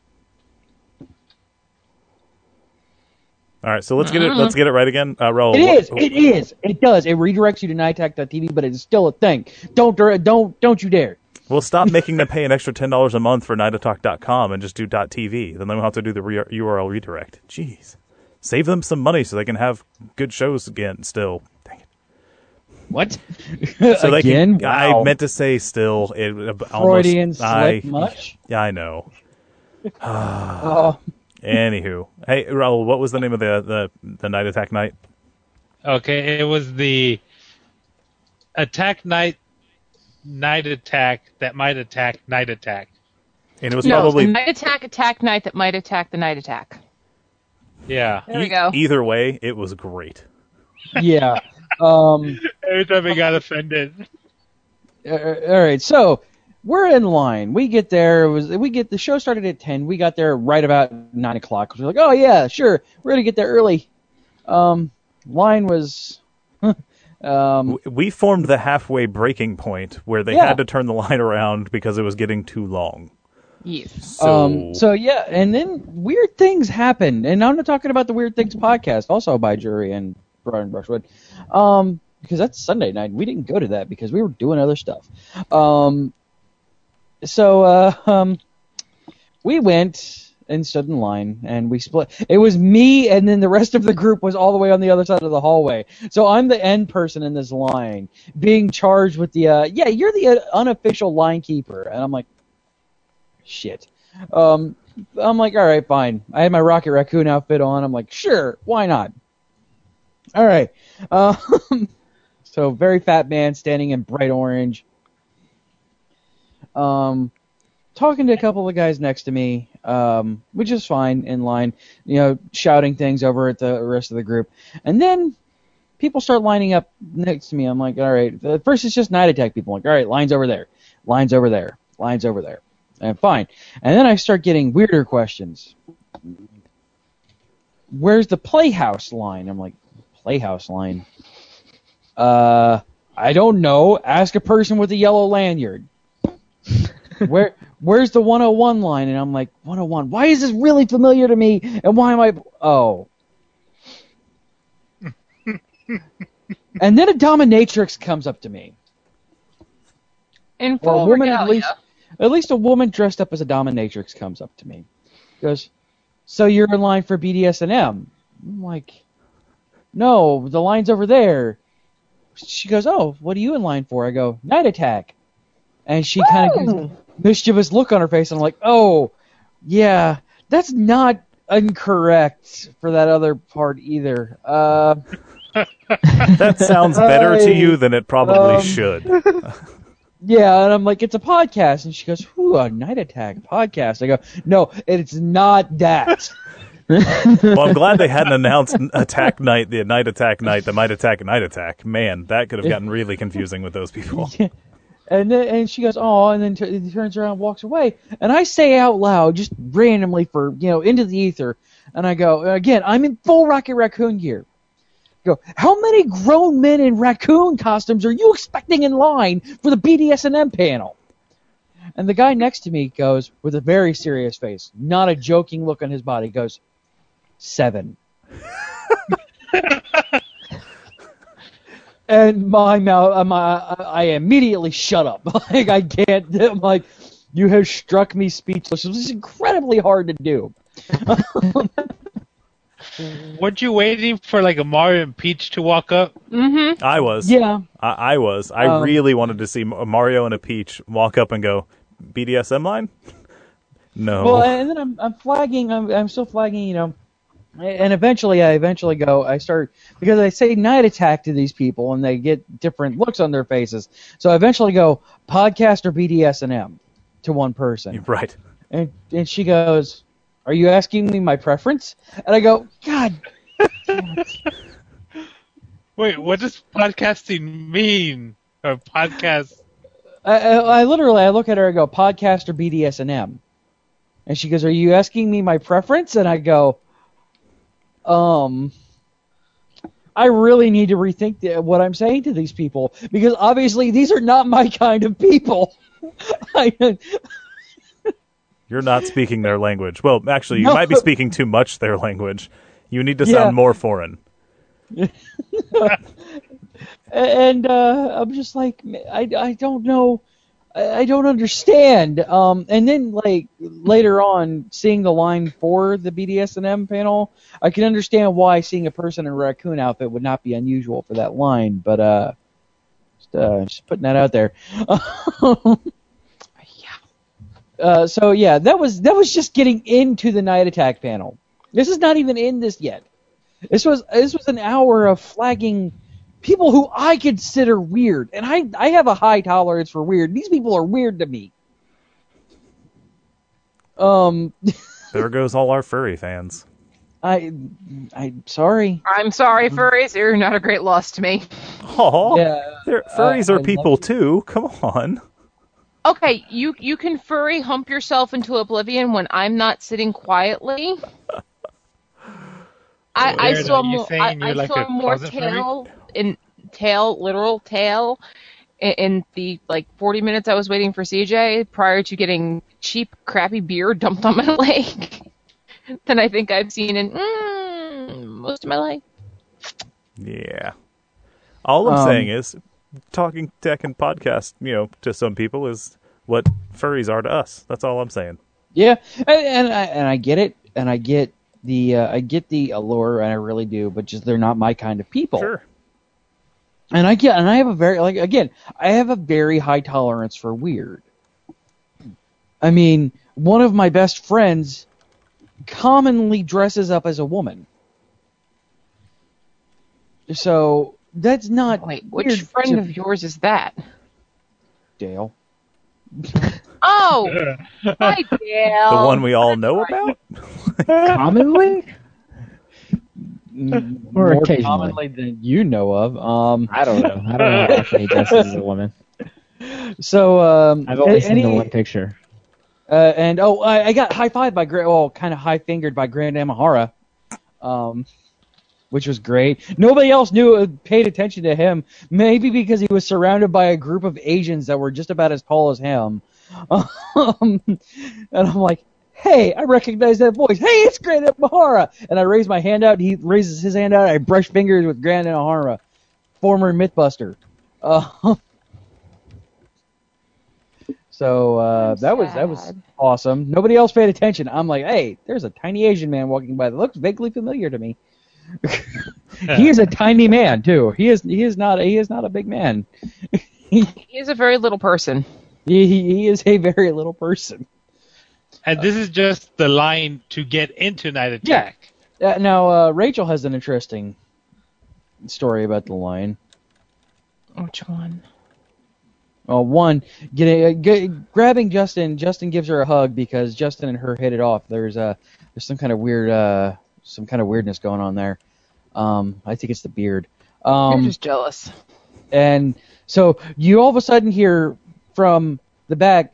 All right, so let's get it. Let's get it right again. Uh, Raul, It what- is. It is. It does. It redirects you to night attack dot T V, but it's still a thing. Don't don't don't you dare. We'll stop making them pay an extra ten dollars a month for night attack dot com and just do .tv. Then they won't have to do the re- U R L redirect. Jeez. Save them some money so they can have good shows again still. Dang it. What? So they Again? can, I Wow. meant to say still. It, uh, Freudian almost, I, slip much? Yeah, I know. Oh. Anywho. Hey, Raul, what was the name of the, the, the night attack night? Okay, it was the attack night night attack that might attack night attack. And it was no, probably the night attack, attack night that might attack the night attack. Yeah. There we go. Either way, it was great. Yeah. Um, Every time I got offended. uh, all right. So we're in line. We get there. It was we get the show started at ten. We got there right about nine o'clock. We're like, oh yeah, sure. We're gonna get there early. Um, line was. um, We formed the halfway breaking point where they Yeah. had to turn the line around because it was getting too long. Yes. So, Um, so yeah, and then weird things happen, and I'm not talking about the Weird Things podcast, also by Jury and Broad and Brushwood. Um, because that's Sunday night. We didn't go to that because we were doing other stuff. Um, so uh, um, we went and stood in line, and we split. It was me, and then the rest of the group was all the way on the other side of the hallway. So I'm the end person in this line, being charged with the, uh, yeah, you're the uh, unofficial line keeper. And I'm like, shit. Um, I'm like, all right, fine. I had my Rocket Raccoon outfit on. I'm like, sure, why not? All right. Um, so very fat man standing in bright orange. Um, talking to a couple of guys next to me, um, which is fine in line, you know, shouting things over at the rest of the group. And then people start lining up next to me. I'm like, all right. At first it's just Night Attack people. I'm like, all right, lines over there, lines over there, lines over there. And fine. And then I start getting weirder questions. Where's the Playhouse line? I'm like, Playhouse line? Uh, I don't know. Ask a person with a yellow lanyard. Where Where's the one oh one line? And I'm like, one oh one. Why is this really familiar to me? And why am I... Oh. And then a dominatrix comes up to me. In Or a full woman at regalia. least... At least a woman dressed up as a dominatrix comes up to me. Goes, so you're in line for B D S M? I'm like, no, the line's over there. She goes, oh, what are you in line for? I go, Night Attack. And she kind of gives a mischievous look on her face, and I'm like, oh, yeah, that's not incorrect for that other part either. Uh, That sounds better to you than it probably Um, should. Yeah, and I'm like, it's a podcast. And she goes, ooh, a Night Attack podcast. I go, no, it's not that. Well, I'm glad they hadn't announced Attack Night, the Night Attack Night, the Might Attack Night Attack. Man, that could have gotten really confusing with those people. And then and she goes, oh, and then t- turns around and walks away. And I say out loud, just randomly for, you know, into the ether. And I go, again, I'm in full Rocket Raccoon gear. Go, how many grown men in raccoon costumes are you expecting in line for the B D S M panel? And the guy next to me goes, with a very serious face, not a joking look on his body, goes, seven. And my mouth, my, I immediately shut up. Like, I can't, I'm like, you have struck me speechless. It was incredibly hard to do. Weren't you waiting for like a Mario and Peach to walk up? Mm-hmm. I was. Yeah. I, I was. I Um, really wanted to see a Mario and a Peach walk up and go, B D S M line? No. Well, and then I'm, I'm flagging, I'm, I'm still flagging, you know, and eventually I eventually go, I start, because I say Night Attack to these people and they get different looks on their faces. So I eventually go, podcast or B D S M to one person. Right. And, and she goes, are you asking me my preference? And I go, God. Wait, what does podcasting mean? Or podcast? I, I, I literally, I look at her and go, podcast or B D S M? And she goes, are you asking me my preference? And I go, um, I really need to rethink the, what I'm saying to these people, because obviously these are not my kind of people. I, You're not speaking their language. Well, actually, you No. might be speaking too much their language. You need to Yeah. sound more foreign. and uh, I'm just like, I, I don't know, I, I don't understand. Um, and then like later on, seeing the line for the B D S M panel, I can understand why seeing a person in a raccoon outfit would not be unusual for that line. But uh, just, uh, just putting that out there. Uh, so yeah, that was that was just getting into the Night Attack panel. This is not even in this yet. This was this was an hour of flagging people who I consider weird, and I I have a high tolerance for weird. These people are weird to me. Um, There goes all our furry fans. I I'm sorry. I'm sorry, furries. You're not a great loss to me. Oh, Yeah, they're, furries uh, are I people love- too. Come on. Okay, you you can furry hump yourself into oblivion when I'm not sitting quietly. I, I Weird, saw are you more. saying I, you're I like saw a more closet furry? tail in tail, literal tail, in, in the like forty minutes I was waiting for C J prior to getting cheap, crappy beer dumped on my leg than I think I've seen in mm, most of my life. Yeah. All I'm Um, saying is, talking tech and podcast, you know, to some people is what furries are to us. That's all I'm saying. Yeah, and, and I and I get it, and I get the uh, I get the allure, and I really do, but just they're not my kind of people. Sure. And I get, and I have a very like again, I have a very high tolerance for weird. I mean, one of my best friends commonly dresses up as a woman, so that's not. Wait, which weird friend to- of yours is that? Dale? Oh, hi, Dale. The one we all know about? Commonly? Mm, Or more occasionally. commonly than you know of. Um, I don't know. I don't know how often he dresses as a woman. So um, I've only seen any, the one picture. Uh, and oh, I, I got high five by Gra- well, kind of high fingered by Grand Amahara, um, which was great. Nobody else knew uh, paid attention to him, maybe because he was surrounded by a group of Asians that were just about as tall as him. Um, and I'm like, hey, I recognize that voice. Hey, it's Grand Amahara. And I raise my hand out. He raises his hand out. I brush fingers with Grand Amahara, former Mythbuster. Uh, So uh, that was that was sad. awesome. Nobody else paid attention. I'm like, hey, there's a tiny Asian man walking by that looks vaguely familiar to me. He is a tiny man too. He is he is not he is not a big man. He is a very little person. He, he he is a very little person. And this is just the line to get into Night Attack. Uh, now uh, Rachel has an interesting story about the lion. Which one? Uh, one, getting, uh, get, grabbing Justin. Justin gives her a hug because Justin and her hit it off. There's uh, there's some kind of weird, uh, some kind of weirdness going on there. Um, I think it's the beard. Um, You're just jealous. And so you all of a sudden hear from the back,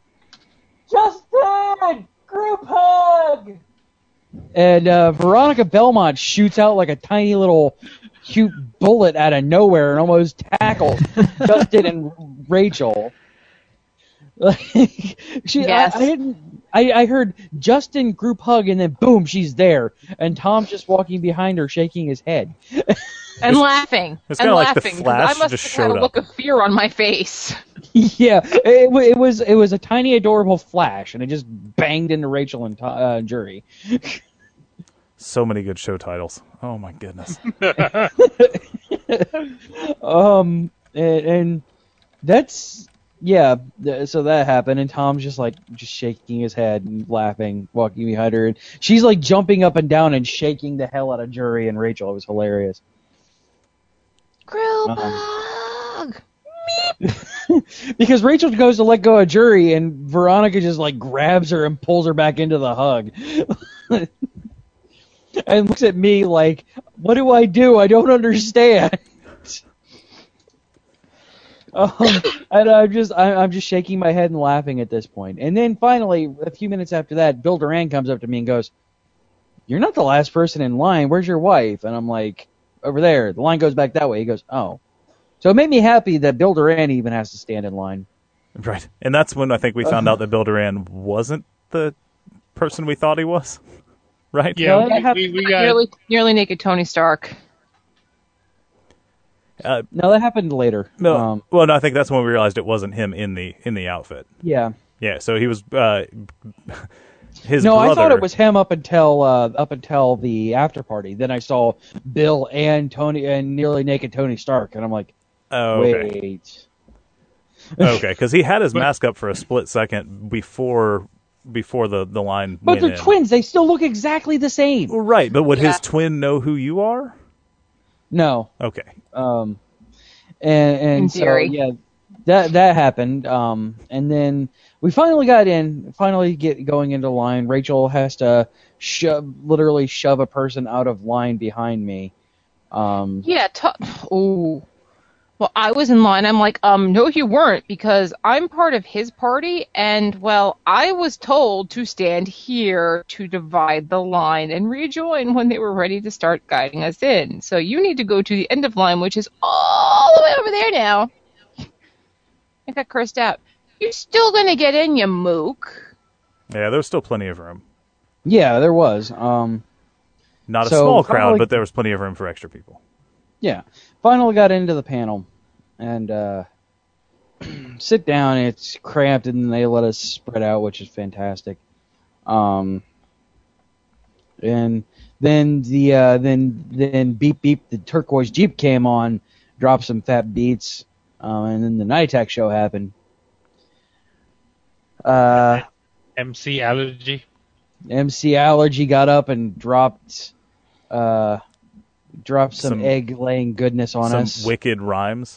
Justin, group hug. And uh, Veronica Belmont shoots out like a tiny little cute bullet out of nowhere and almost tackles Justin and Rachel. Like, she, Yes. I, I didn't. I, I heard Justin group hug and then boom, she's there, and Tom's just walking behind her, shaking his head. And laughing. It's and kinda like the laughing. 'cause Flash I must just have had showed a look up. of fear on my face. Yeah, it, wa- it was it was a tiny adorable flash, and it just banged into Rachel and uh, Jury. So many good show titles. Oh my goodness. um, and, and that's yeah. th- So that happened, and Tom's just like just shaking his head and laughing, walking behind her, and she's like jumping up and down and shaking the hell out of Jury and Rachel. It was hilarious. Group Um, hug. Because Rachel goes to let go of Jury, and Veronica just like grabs her and pulls her back into the hug. And looks at me like, what do I do? I don't understand. um, and I'm just, I, I'm just shaking my head and laughing at this point. And then finally, a few minutes after that, Bill Duran comes up to me and goes, "You're not the last person in line. Where's your wife?" And I'm like, "Over there." The line goes back that way. He goes, "Oh." So it made me happy that Bill Duran even has to stand in line. Right. And that's when I think we found out that Bill Duran wasn't the person we thought he was. Right? Yeah, Yeah, we, we, we got Nearly, nearly naked Tony Stark. Uh, No, that happened later. no, Um, well, no, I think that's when we realized it wasn't him in the in the outfit. yeah. Yeah, so he was uh, his No, brother. I thought it was him up until uh, up until the after party. Then I saw Bill and Tony and nearly naked Tony Stark, and I'm like, Oh, okay. wait. Okay, because he had his mask up for a split second before before the, the line But went they're in. twins. They still look exactly the same. Well, right, but would Yeah. his twin know who you are? No. Okay. Um, and and In so theory. yeah, that that happened. Um, and then we finally got in. Finally get going into line. Rachel has to shove, literally shove a person out of line behind me. Um, Yeah. To- Ooh. Well, I was in line. I'm like, um, no, you weren't, because I'm part of his party, and, well, I was told to stand here to divide the line and rejoin when they were ready to start guiding us in. So you need to go to the end of line, which is all the way over there now. I got cursed out. You're still gonna get in, you mook. Yeah, there's still plenty of room. yeah, there was. Um, Not a So, small crowd, finally- but there was plenty of room for extra people. Yeah. Finally got into the panel, and uh, sit down. It's cramped, and they let us spread out, which is fantastic. Um, and then the uh, then then beep beep the turquoise Jeep came on, dropped some fat beats, um, and then the Night Attack show happened. Uh, M C Allergy. M C Allergy got up and dropped uh, dropped some, Some- egg laying goodness on Some us. wicked rhymes.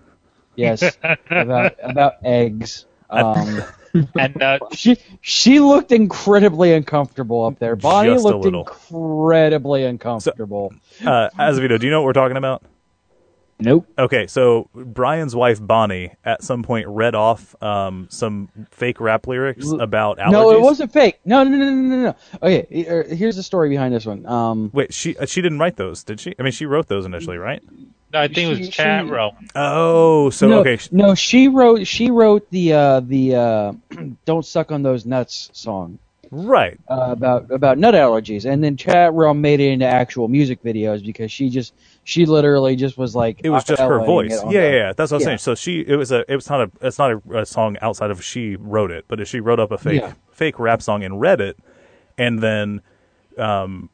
Yes, about about eggs. Um, and uh, she she looked incredibly uncomfortable up there. Bonnie Just a looked little. incredibly uncomfortable. Uh, Azevedo, do you know what we're talking about? Nope. Okay, so Brian's wife Bonnie at some point read off um, some fake rap lyrics about allergies. No, it wasn't fake. No, no, no, no, no, no. Okay, he- here's the story behind this one. Um, Wait, she uh, she didn't write those, did she? I mean, she wrote those initially, right? No, I think it She- was chat she- row. Oh, so no, okay. no, she wrote she wrote the uh, the uh, "Don't Suck on Those Nuts" song. Right. Uh, about about nut allergies, and then Chat Realm made it into actual music videos because she just she literally just was like It was just her acapellaing voice. it Yeah, on yeah, the- yeah. That's what I was Yeah. saying. So she, it was a, it was not a, it's not a, a song outside of she wrote it, but if she wrote up a fake, Yeah. fake rap song and read it, and then, um,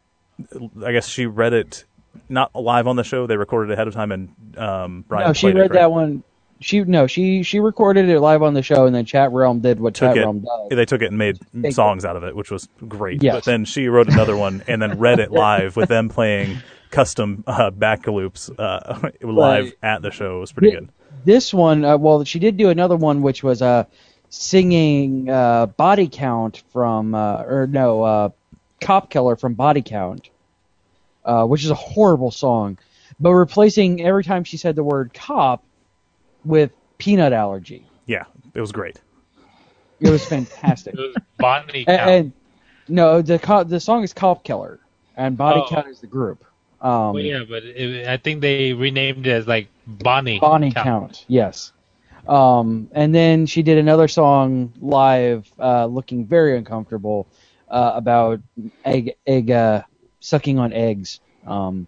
I guess she read it not live on the show. They recorded it ahead of time, and um, Brian No, she played read it, right? that one. She no, she she recorded it live on the show, and then Chat Realm did what Took Chat it, Realm does. they took it and made They- songs out of it, which was great. Yes. But then she wrote another one and then read it live with them playing custom uh, back loops uh, live Right. at the show. It was pretty Thi- good. This one, uh, well, she did do another one, which was uh, singing uh, Body Count from, uh, or no, uh, Cop Killer from Body Count, uh, which is a horrible song, but replacing every time she said the word cop with peanut allergy. Yeah, it was great. It was fantastic. It was Bonnie and, Count. and no, the co- the song is Cop Killer, and Body Oh. Count is the group. Um, Well, yeah, but it, I think they renamed it as like Bonnie. Bonnie Count. Yes. Um, and then she did another song live, uh, looking very uncomfortable, uh, about egg, egg, uh, sucking on eggs. Um,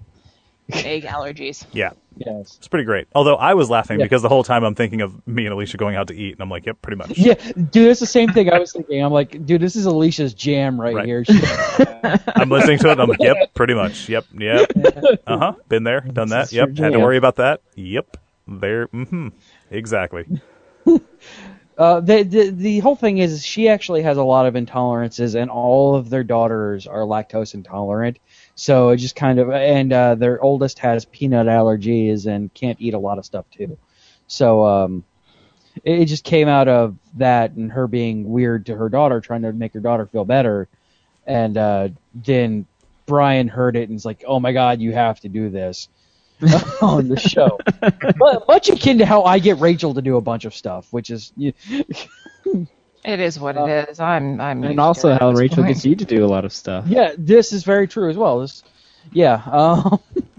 Egg allergies. Yeah. Yes. It's pretty great. Although I was laughing Yeah. because the whole time I'm thinking of me and Alicia going out to eat, and I'm like, yep, pretty much. Yeah, dude, it's the same thing I was thinking. I'm like, dude, this is Alicia's jam right, Right. here. I'm listening to it, and I'm like, yep, pretty much. Yep, yep. Uh huh. Been there, done that. This is your Yep. Had to jam. worry about that. Yep. There. Mm-hmm. Exactly. Uh, the, the the whole thing is she actually has a lot of intolerances, and all of their daughters are lactose intolerant. So it just kind of, and uh, their oldest has peanut allergies and can't eat a lot of stuff too. So um, it, it just came out of that and her being weird to her daughter, trying to make her daughter feel better. And uh, then Brian heard it and was like, "Oh my God, you have to do this." On the show, but much akin to how I get Rachel to do a bunch of stuff, which is you, It is what it is. I'm. I'm. And used also to it at how this Rachel point. gets you to do a lot of stuff. yeah, this is very true as well. This, yeah, um,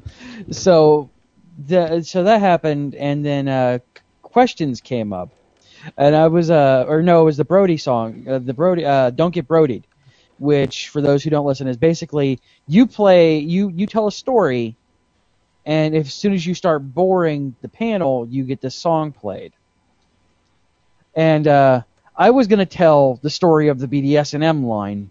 so the so that happened, and then uh, questions came up, and I was uh or no, it was the Brody song, uh, the Brody uh, Don't Get Brodied, which for those who don't listen is basically you play you you tell a story. And if, as soon as you start boring the panel, you get this song played. And uh, I was going to tell the story of the B D S and M line.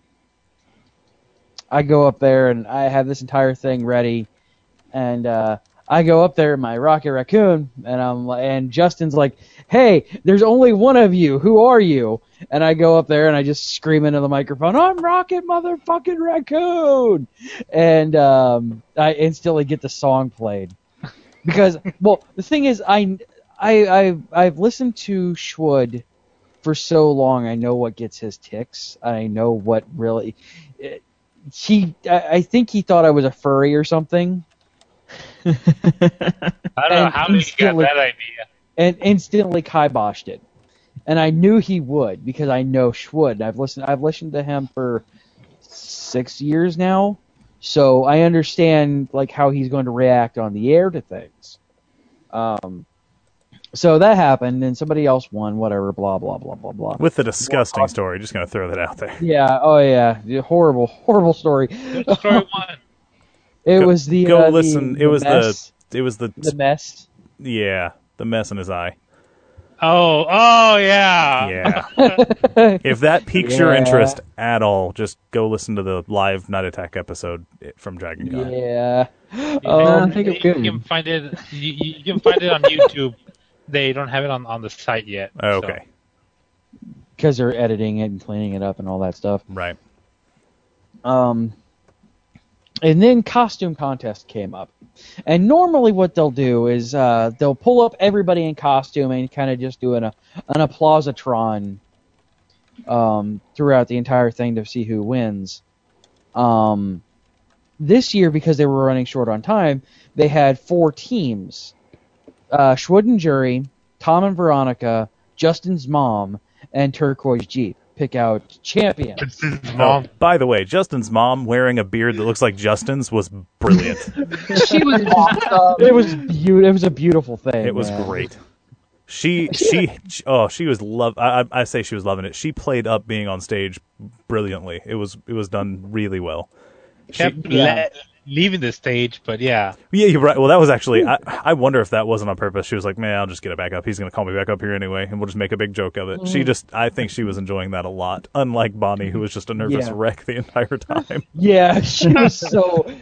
I go up there and I have this entire thing ready, and uh, I go up there in my Rocket Raccoon, and I'm li- and Justin's like, "Hey, there's only one of you. Who are you?" And I go up there and I just scream into the microphone, "I'm Rocket Motherfucking Raccoon!" And um, I instantly get the song played because, well, the thing is, I I I've, I've listened to Schwood for so long. I know what gets his ticks. I know what really. He, I I think he thought I was a furry or something. I don't know And how he got instantly- that idea. And instantly kiboshed it. And I knew he would because I know Schwood. I've listened. I've listened to him for six years now, so I understand like how he's going to react on the air to things. Um, so that happened, and somebody else won. Whatever. Blah blah blah blah blah. With the disgusting story, just going to throw that out there. Yeah. Oh yeah. The horrible, horrible story. Story one. It Go- was the go uh, the- listen. The, It was the mess. it was the the mess. Yeah, the mess in his eye. Oh, oh yeah. Yeah. If that piques your Yeah. interest at all, just go listen to the live Night Attack episode from Dragon Con. Yeah. Um, Um, I think it's You good. can find it. You, you can find it on YouTube. They don't have it on, on the site yet. Oh, okay. because they're editing it and cleaning it up and all that stuff. Right. Um, and then costume contest came up. And normally what they'll do is uh, they'll pull up everybody in costume and kind of just do an, an applausatron um, throughout the entire thing to see who wins. Um, this year, because they were running short on time, they had four teams. Uh, Schwood and Jury, Tom and Veronica, Justin's mom, and Turquoise Jeep pick out champion. Oh, by the way, Justin's mom wearing a beard that looks like Justin's was brilliant. She was awesome. It was beautiful. It was a beautiful thing. It was man. great. She, she, she, oh, she was love. I, I say she was loving it. She played up being on stage brilliantly. It was, it was done really well. Kept She- le- leaving the stage, but yeah. Yeah, you're right. Well, that was actually. I, I wonder if that wasn't on purpose. She was like, "Man, I'll just get it back up. He's going to call me back up here anyway, and we'll just make a big joke of it." She Mhm. just, I think she was enjoying that a lot. Unlike Bonnie, who was just a nervous Yeah. wreck the entire time. Yeah, she was so.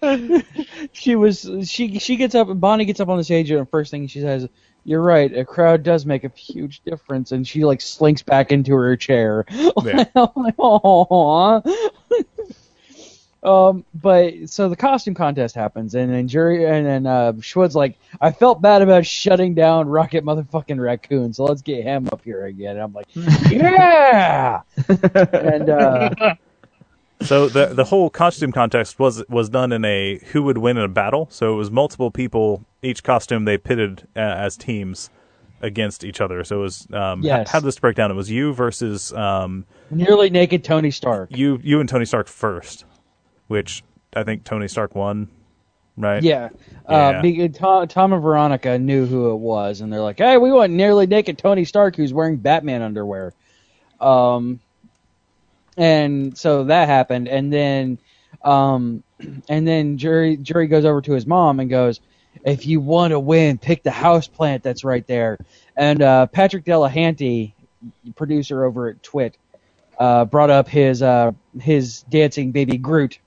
she was. She she gets up. Bonnie gets up on the stage, and the first thing she says, "You're right. A crowd does make a huge difference." And she like slinks back into her chair. Yeah. I'm like, "Aw." Um, but so the costume contest happens, and then Jury and then uh, Schwood's like, "I felt bad about shutting down Rocket Motherfucking Raccoon, so let's get him up here again." And I'm like, "Yeah!" and uh, So the the whole costume contest was was done in a who would win in a battle. So it was multiple people, each costume they pitted uh, as teams against each other. So it was um, Yes. how, how did this break down? It was you versus um, nearly naked Tony Stark. you you and Tony Stark first, which I think Tony Stark won, right? Yeah. Yeah. Uh, be- Tom, Tom and Veronica knew who it was, and they're like, "Hey, we want nearly naked Tony Stark who's wearing Batman underwear." Um, and so that happened, and then, um, and then Jury Jury goes over to his mom and goes, "If you want to win, pick the house plant that's right there." And uh, Patrick Delahanty, producer over at Twit, uh, brought up his uh, his dancing baby Groot.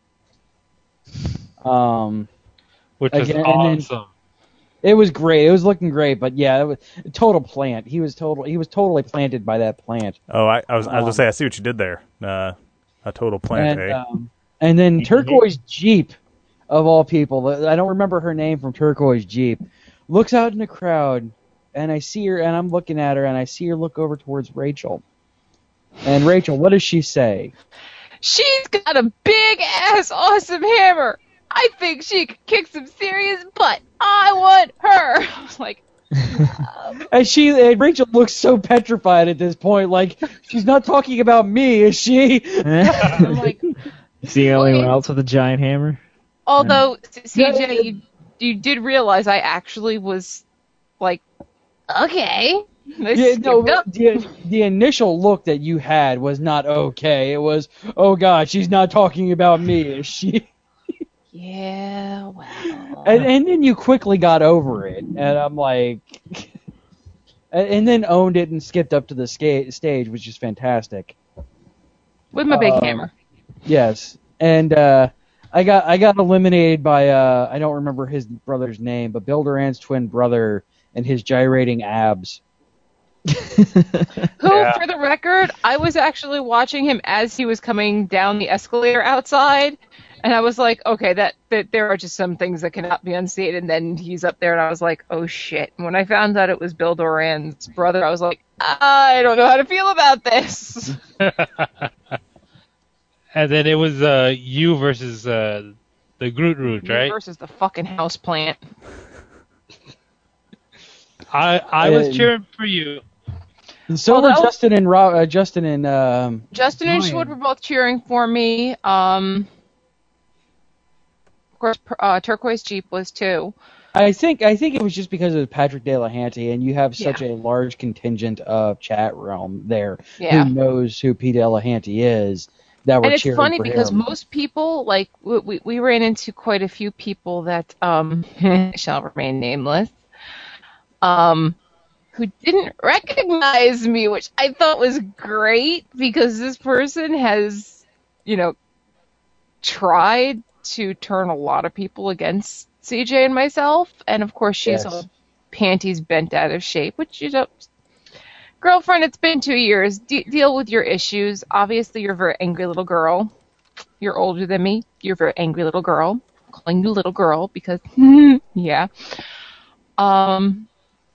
Um, Which was again, and then- awesome. it was great. It was looking great, but yeah, it was a total plant. He was total. He was totally planted by that plant. Oh, I, I was I was Um, gonna say I see what you did there. Uh, a total plant, and, eh? um, and then Turquoise Jeep, of all people, I don't remember her name from Turquoise Jeep, looks out in the crowd, and I see her, and I'm looking at her, and I see her look over towards Rachel. And Rachel, what does she say? She's got a big ass awesome hammer. I think she could kick some serious butt. I want her. I was like, And she, and Rachel looks so petrified at this point, like she's not talking about me, is she? I'm like, Is the only one else with a giant hammer? although C J, you you did realize I actually was like, okay. They Yeah, no, skipped up. the, the initial look that you had was not okay. It was, oh god, she's not talking about me, is she? Yeah, well. And, and then you quickly got over it, and I'm like, and, and then owned it and skipped up to the ska- stage, which is fantastic. With my big Uh, hammer. Yes, and uh, I got I got eliminated by uh, I don't remember his brother's name, but Bill Duran's twin brother and his gyrating abs. Who, for the record, I was actually watching him as he was coming down the escalator outside, and I was like, okay, that, that there are just some things that cannot be unstated, and then he's up there, and I was like, oh shit. And when I found out it was Bill Duran's brother, I was like, I don't know how to feel about this. And then it was uh, you versus uh, the Groot Root, right? Versus the fucking house plant. I I was And- cheering for you. And so were Although- Justin and Ro- uh, Justin and um, Justin and Ryan. Schwood were both cheering for me. Um, of course, uh, Turquoise Jeep was too. I think I think it was just because of Patrick Delahanty, and you have such a large contingent of chat realm there Yeah. who knows who Pete Delahanty is, that were And it's cheering funny for because him. most people, like, we, we, we ran into quite a few people that um, shall remain nameless, um, who didn't recognize me, which I thought was great because this person has, you know, tried to turn a lot of people against C J and myself. And of course, she's Yes. all panties bent out of shape, which, you know, girlfriend, it's been two years. De- deal with your issues. Obviously, you're a very angry little girl. You're older than me. You're a very angry little girl. I'm calling you little girl because, yeah. Um,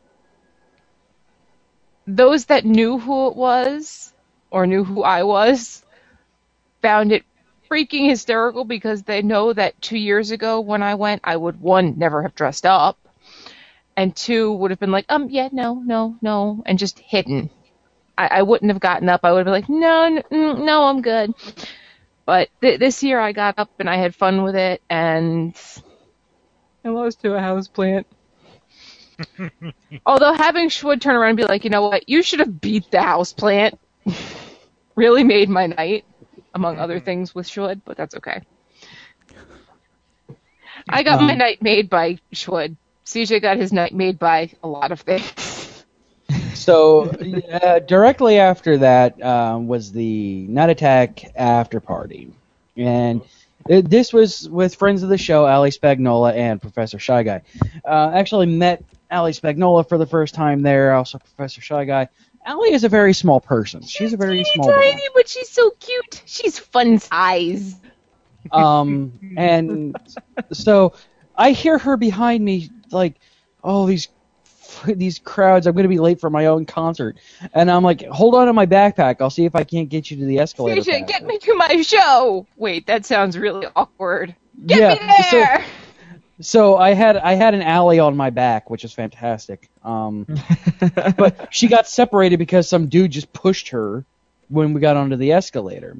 those that knew who it was or knew who I was found it freaking hysterical because they know that two years ago when I went, I would, one, never have dressed up, and two, would have been like, um, yeah, no, no, no, and just hidden. I, I wouldn't have gotten up. I would have been like, no, no, no I'm good. But th- this year I got up and I had fun with it, and I lost to a houseplant. Although having Schwood turn around and be like, you know what, you should have beat the houseplant, really made my night, among other things with Schwood, but that's okay. I got Um, my night made by Schwood. C J got his night made by a lot of things. So uh, directly after that um, was the Night Attack after party, and it, this was with friends of the show, Ali Spagnola and Professor Shy Guy. Uh, actually met Ali Spagnola for the first time there, also Professor Shy Guy. Ali is a very small person. She's a very small Tiny, girl. but she's so cute. She's fun size. Um, and so I hear her behind me, like, oh, these these crowds, I'm going to be late for my own concert. And I'm like, hold on to my backpack. I'll see if I can't get you to the escalator. C J, path. get me to my show. Wait, that sounds really awkward. Get Yeah, me there. So I had I had an alley on my back, which is fantastic. Um, but she got separated because some dude just pushed her when we got onto the escalator.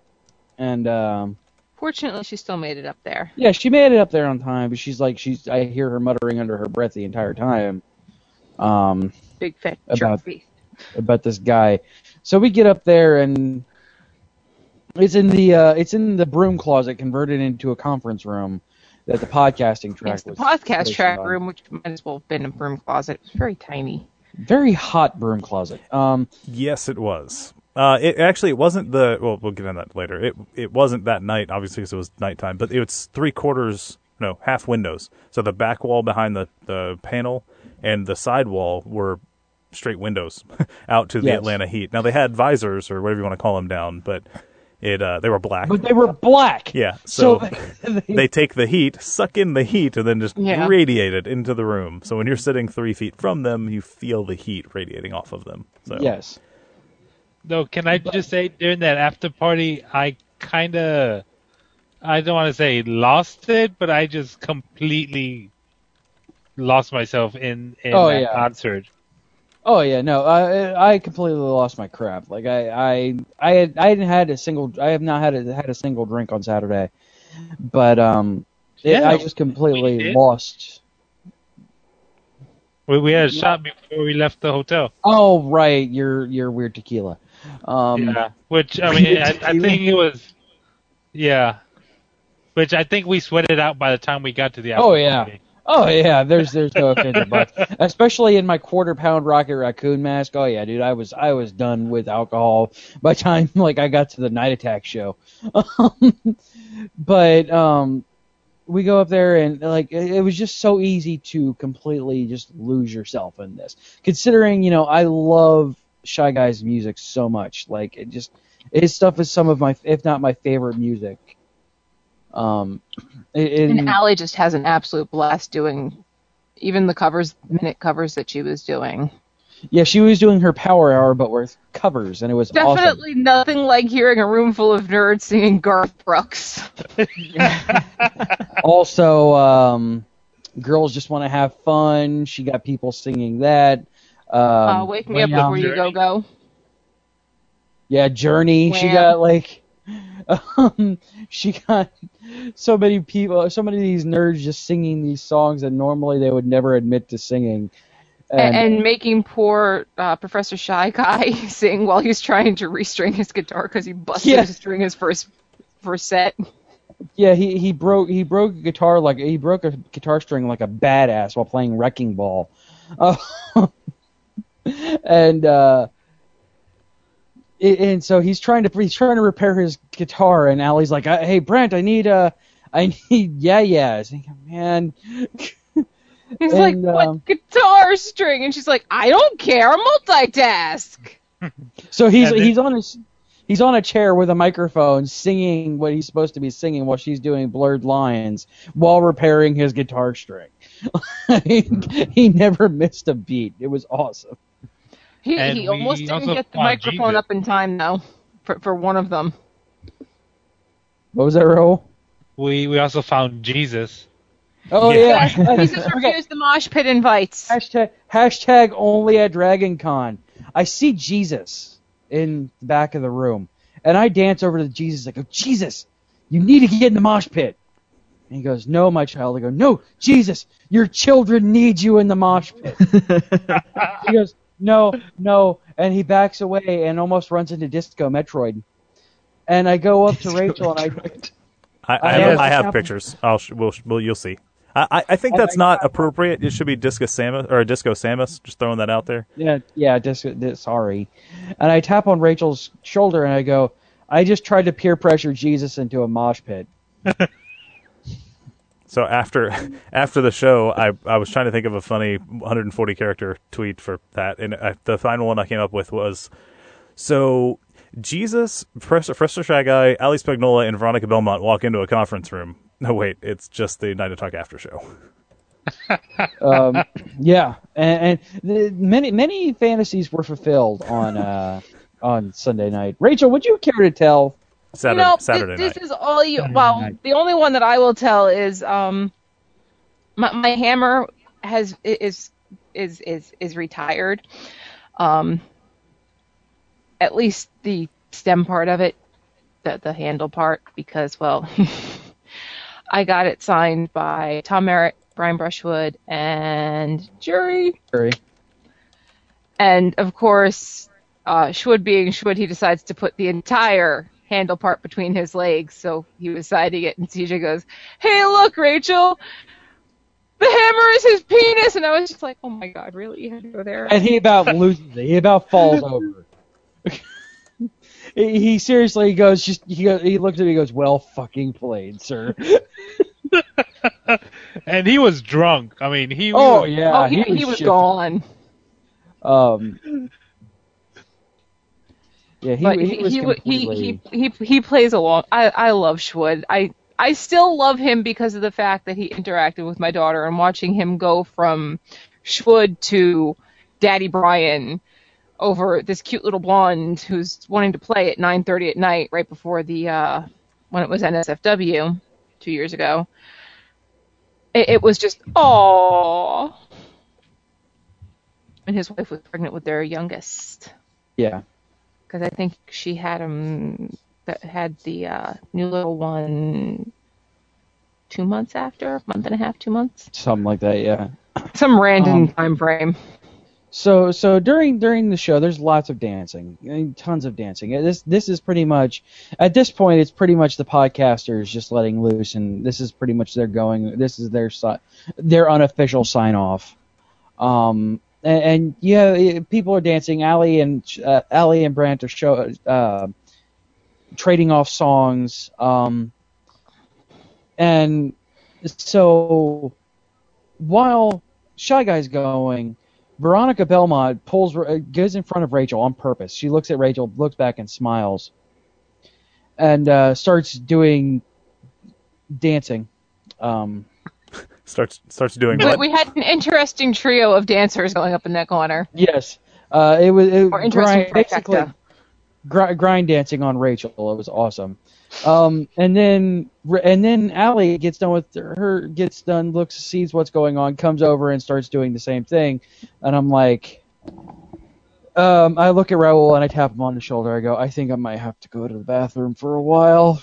And um, Fortunately, she still made it up there. yeah, she made it up there on time, but she's like she's I hear her muttering under her breath the entire time. Um, Big fat about trophy. about this guy. So we get up there and it's in the uh, it's in the broom closet converted into a conference room that the podcasting track It's the was podcast stationed track on. room, which might as well have been a broom closet. It was very tiny. Very hot broom closet. Um, Yes, it was. Uh, it actually it wasn't the well. We'll get into that later. It it wasn't that night, obviously, because it was nighttime. But it's three quarters, no, half windows. So the back wall behind the, the panel and the side wall were straight windows out to the Yes. Atlanta heat. Now they had visors or whatever you want to call them down, but it uh, they were black. but they were black. Yeah, so, So they- they take the heat, suck in the heat, and then just Yeah. radiate it into the room. So when you're sitting three feet from them, you feel the heat radiating off of them. So Yes. Though, can I just say, during that after party, I kind of, I don't want to say lost it, but I just completely lost myself in, in Oh, that yeah. concert. Oh yeah, no, I I completely lost my crap. Like I I I had I hadn't had a single I have not had a, had a single drink on Saturday, but um, it, Yeah, I just completely we did. lost. We, we had a shot before we left the hotel. Oh right, your your weird tequila. Um, Yeah, which, I mean, I, I think it was, yeah, which I think we sweated out by the time we got to the after Oh yeah. party. Oh yeah, there's there's no offense about it. Especially in my quarter pound Rocket Raccoon mask. Oh yeah, dude, I was I was done with alcohol by the time like I got to the Night Attack show. But um, we go up there and like it, it was just so easy to completely just lose yourself in this. Considering you know I love Shy Guy's music so much, like it just his stuff is some of my if not my favorite music. Um, it, And Allie just has an absolute blast doing even the covers, minute covers that she was doing. Yeah, she was doing her power hour, but with covers, and it was awesome. Definitely nothing like hearing a room full of nerds singing Garth Brooks. Also, um, girls just want to have fun. She got people singing that. Um, uh, wake me up yeah, before you go go. Yeah, Journey. She Wham. got like, um, she got so many people, so many of these nerds just singing these songs that normally they would never admit to singing. And, and making poor uh, Professor Shy Guy sing while he's trying to restring his guitar because he busted Yeah. his string his first first set. Yeah, he, he broke he broke a guitar like he broke a guitar string like a badass while playing Wrecking Ball, uh, and uh, it, and so he's trying to he's trying to repair his guitar, and Allie's like, "Hey Brent, I need uh I need yeah yeahs." And he goes, man. He's And, like, what um, guitar string? And she's like, I don't care, multitask. So he's And then- he's on his he's on a chair with a microphone singing what he's supposed to be singing while she's doing blurred lines while repairing his guitar string. he, he never missed a beat. It was awesome. He, And he we almost didn't also get the found microphone Jesus. up in time, though, for, for one of them. What was that, Raoul? We we also found Jesus. Oh Yeah. yeah. Jesus refused the mosh pit invites. Hashtag, hashtag only at Dragon Con. I see Jesus in the back of the room, and I dance over to Jesus. I go, Jesus, you need to get in the mosh pit. And he goes, no, my child. I go, no, Jesus, your children need you in the mosh pit. He goes, no, no, and he backs away and almost runs into Disco Metroid. And I go up to Rachel and I, I, I, I have, have- I have pictures. I'll sh- we'll, we'll you'll see. I, I- I think I- that's I- not appropriate. It should be Disco Samus or Disco Samus. Just throwing that out there. yeah, yeah, Disco, di- sorry. And I tap on Rachel's shoulder and I go, I just tried to peer pressure Jesus into a mosh pit. So after after the show, I I was trying to think of a funny one hundred forty character tweet for that, and I, the final one I came up with was, so Jesus, Professor, Professor Shy Guy, Ali Spagnola, and Veronica Belmont walk into a conference room. No, wait, it's just the Night to Talk after show. um, yeah, and, and the, many many fantasies were fulfilled on uh, on Sunday night. Rachel, would you care to tell? Saturday, you know, Saturday this, night. this is all you. Well, the only one that I will tell is um, my, my hammer has is is is is retired. Um, at least the stem part of it, the the handle part, because well, I got it signed by Tom Merritt, Brian Brushwood, and Jury. Sorry. And of course, uh, Schwood being Schwood, he decides to put the entire handle part between his legs, so he was siding it, and C J goes, "Hey, look, Rachel, the hammer is his penis," and I was just like, "Oh my god, really? You had to go there?" And he about loses it. He about falls over. he, he seriously goes, just he goes, he looks at me, and goes, "Well, fucking played, sir." And he was drunk. I mean, he. Oh was, yeah, oh, he, he was, he was shit. gone. Um. Yeah, he, But he, he was he, he, completely... he he he plays along. I I love Schwood. I I still love him because of the fact that he interacted with my daughter, and watching him go from Schwood to Daddy Brian over this cute little blonde who's wanting to play at nine thirty at night right before the uh, when it was N S F W two years ago. It, it was just aww. And his wife was pregnant with their youngest. Yeah. Because I think she had him that had the uh, new little one two months after, a month and a half, two months, Something like that, yeah. some random Um, time frame. So so during during the show, there's lots of dancing, I mean, tons of dancing. This this is pretty much at this point, it's pretty much the podcasters just letting loose, and this is pretty much their going. This is their si- their unofficial sign off. Um and, and yeah, people are dancing. Allie and uh, Allie and Brant are show uh, trading off songs. Um and so while Shy Guy's going, Veronica Belmont pulls goes in front of Rachel on purpose. She looks at Rachel, looks back, and smiles, and uh, starts doing dancing. Um, starts starts doing We, what? we had an interesting trio of dancers going up in that corner. yes, uh, it was it, Or interesting grind, basically trifecta. gr- grind dancing on Rachel. It was awesome. Um, and then and then Allie gets done with her, gets done, looks, sees what's going on, comes over and starts doing the same thing, and I'm like, um, I look at Raoul and I tap him on the shoulder. I go, I think I might have to go to the bathroom for a while.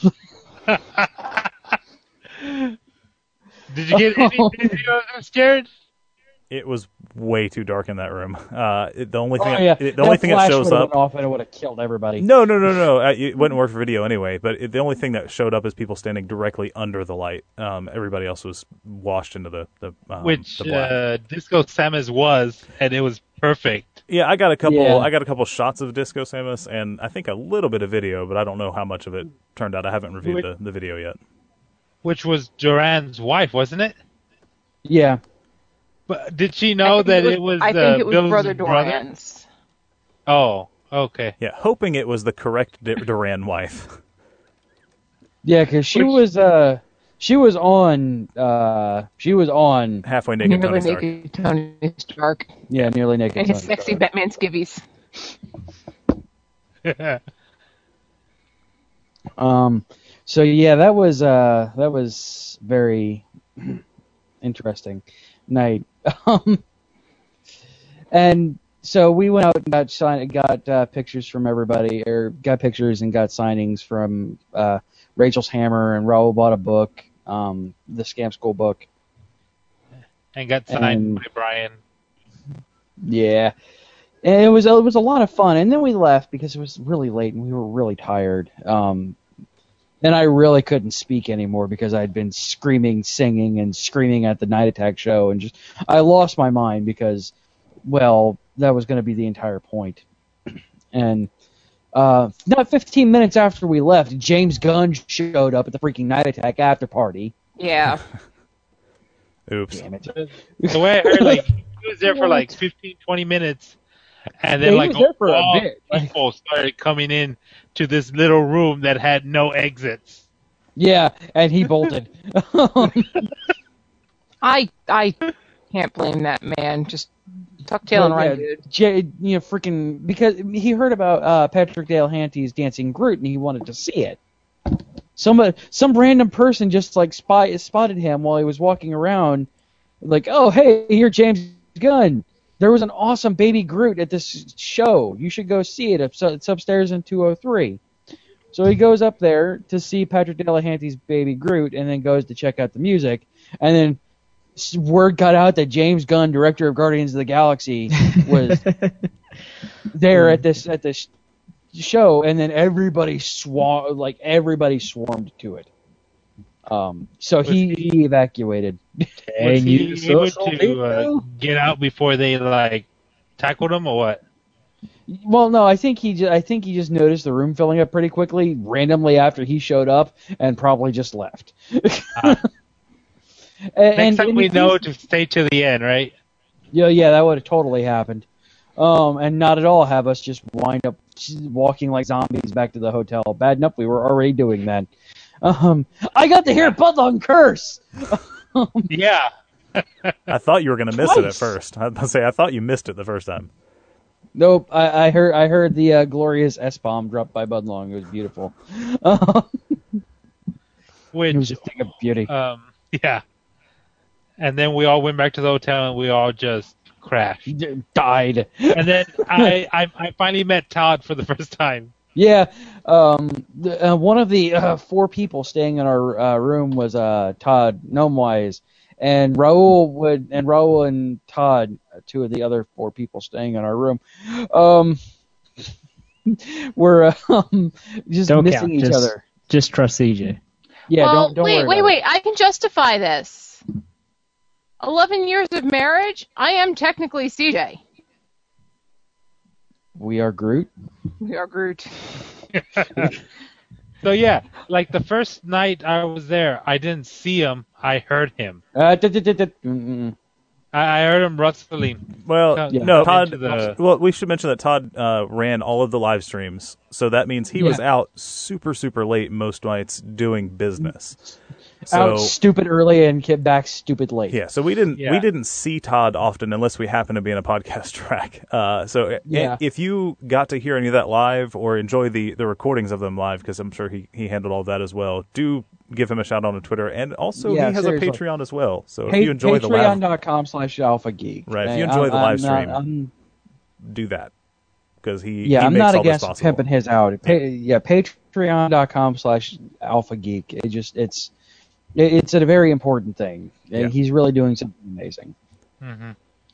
Did you get any video of him scared? It was way too dark in that room. Uh, it, the only thing, oh, yeah. it, the only thing that shows up. Off and it would have killed everybody. No, no, no, no. Uh, it wouldn't work for video anyway. But it, the only thing that showed up is people standing directly under the light. Um, everybody else was washed into the the um, Which the black. uh, Disco Samus was, and it was perfect. Yeah, I got a couple. Yeah. I got a couple shots of Disco Samus, and I think a little bit of video, but I don't know how much of it turned out. I haven't reviewed Which- the, the video yet. Which was Duran's wife, wasn't it? Yeah. But did she know I think that it was- it was? I uh, think it was Bill's Brother brother? Duran's. Oh, okay. Yeah, hoping it was the correct D- Duran wife. Yeah, because she Which- was uh she was on uh she was on halfway naked Nearly Tony Stark. naked Tony Stark. Yeah, nearly naked. And his Tony sexy Stark. Batman skivvies. Um, so yeah, that was uh, that was very interesting night. Um, and so we went out and got sign- got uh, pictures from everybody, or got pictures and got signings from uh, Rachel's Hammer, and Raul bought a book, um, the Scam School book. And got signed And- by Brian. Yeah. And it was it was a lot of fun, and then we left because it was really late and we were really tired. Um, and I really couldn't speak anymore because I'd been screaming, singing, and screaming at the Night Attack show, and just I lost my mind because, well, that was going to be the entire point. And uh, not fifteen minutes after we left, James Gunn showed up at the freaking Night Attack after party. Yeah. Oops. Damn it. The way I heard, like he was there for like fifteen, twenty minutes, and then Yeah, he like was there for a all bit. people started coming in to this little room that had no exits. Yeah, and he bolted. I I can't blame that man. Just tuck tail and Well, run, yeah, dude. Jay, you know, freaking because he heard about uh, Patrick Dale Hanty's Dancing Groot and he wanted to see it. Somebody, some random person just like spy, spotted him while he was walking around, like, oh hey, you're James Gunn. There was an awesome baby Groot at this show. You should go see it. It's it's upstairs in two oh three. So he goes up there to see Patrick Delahanty's baby Groot, and then goes to check out the music, and then s- word got out that James Gunn, director of Guardians of the Galaxy, was there at this at this show, and then everybody swarm like everybody swarmed to it. Um, so he, he evacuated. Was he able to uh, get out before they like tackled him or what? Well, no, I think he just, I think he just noticed the room filling up pretty quickly randomly after he showed up, and probably just left. Ah. And- Next and- time and we he's- know to stay to the end, right? Yeah, yeah, that would have totally happened. Um, and not at all have us just wind up walking like zombies back to the hotel. Bad enough we were already doing that. Um, I got to hear Budlong curse. Yeah. I thought you were going to miss it at Twice. first. I was going to say, I thought you missed it the first time. Nope, I, I heard I heard the uh, glorious S bomb dropped by Budlong. It was beautiful. Um, Which it was a thing of beauty. Um, yeah. And then we all went back to the hotel and we all just crashed. Died. And then I, I, I finally met Todd for the first time. Yeah, um, the, uh, one of the uh, four people staying in our uh, room was uh, Todd Gnomewise, and Raul would and Raul and Todd, uh, two of the other four people staying in our room, um, were uh, um, just Don't missing count. each just, other. Just trust C J. Yeah, well, don't don't wait, worry wait, about wait. I can justify this. Eleven years of marriage. I am technically C J. it. We are Groot. We are Groot. So yeah, like the first night I was there, I didn't see him. I heard him. Uh, d- d- d- d- mm-mm. I, I heard him rustling. Well, Come- no, come Todd. into the- Well, we should mention that Todd uh, ran all of the live streams, so that means he was Yeah. out super, super late most nights doing business. So Out stupid early and get back stupid late. yeah, so we didn't Yeah. we didn't see Todd often unless we happen to be in a podcast track. Uh, so i- Yeah. if you got to hear any of that live or enjoy the, the recordings of them live, because I'm sure he, he handled all that as well, do give him a shout out on Twitter, and also Yeah, he has seriously. a Patreon as well. So Pa- if you enjoy the live, Patreon.com slash Alpha Geek. right, if Hey, you enjoy the I'm- live I'm not- stream, I'm- do that because he Yeah, he I'm makes not all this against possible. pimping his out. Pa- yeah, patreon.com slash alpha geek. It just it's it, it's a very important thing. And Yeah. he's really doing something amazing. Mm-hmm.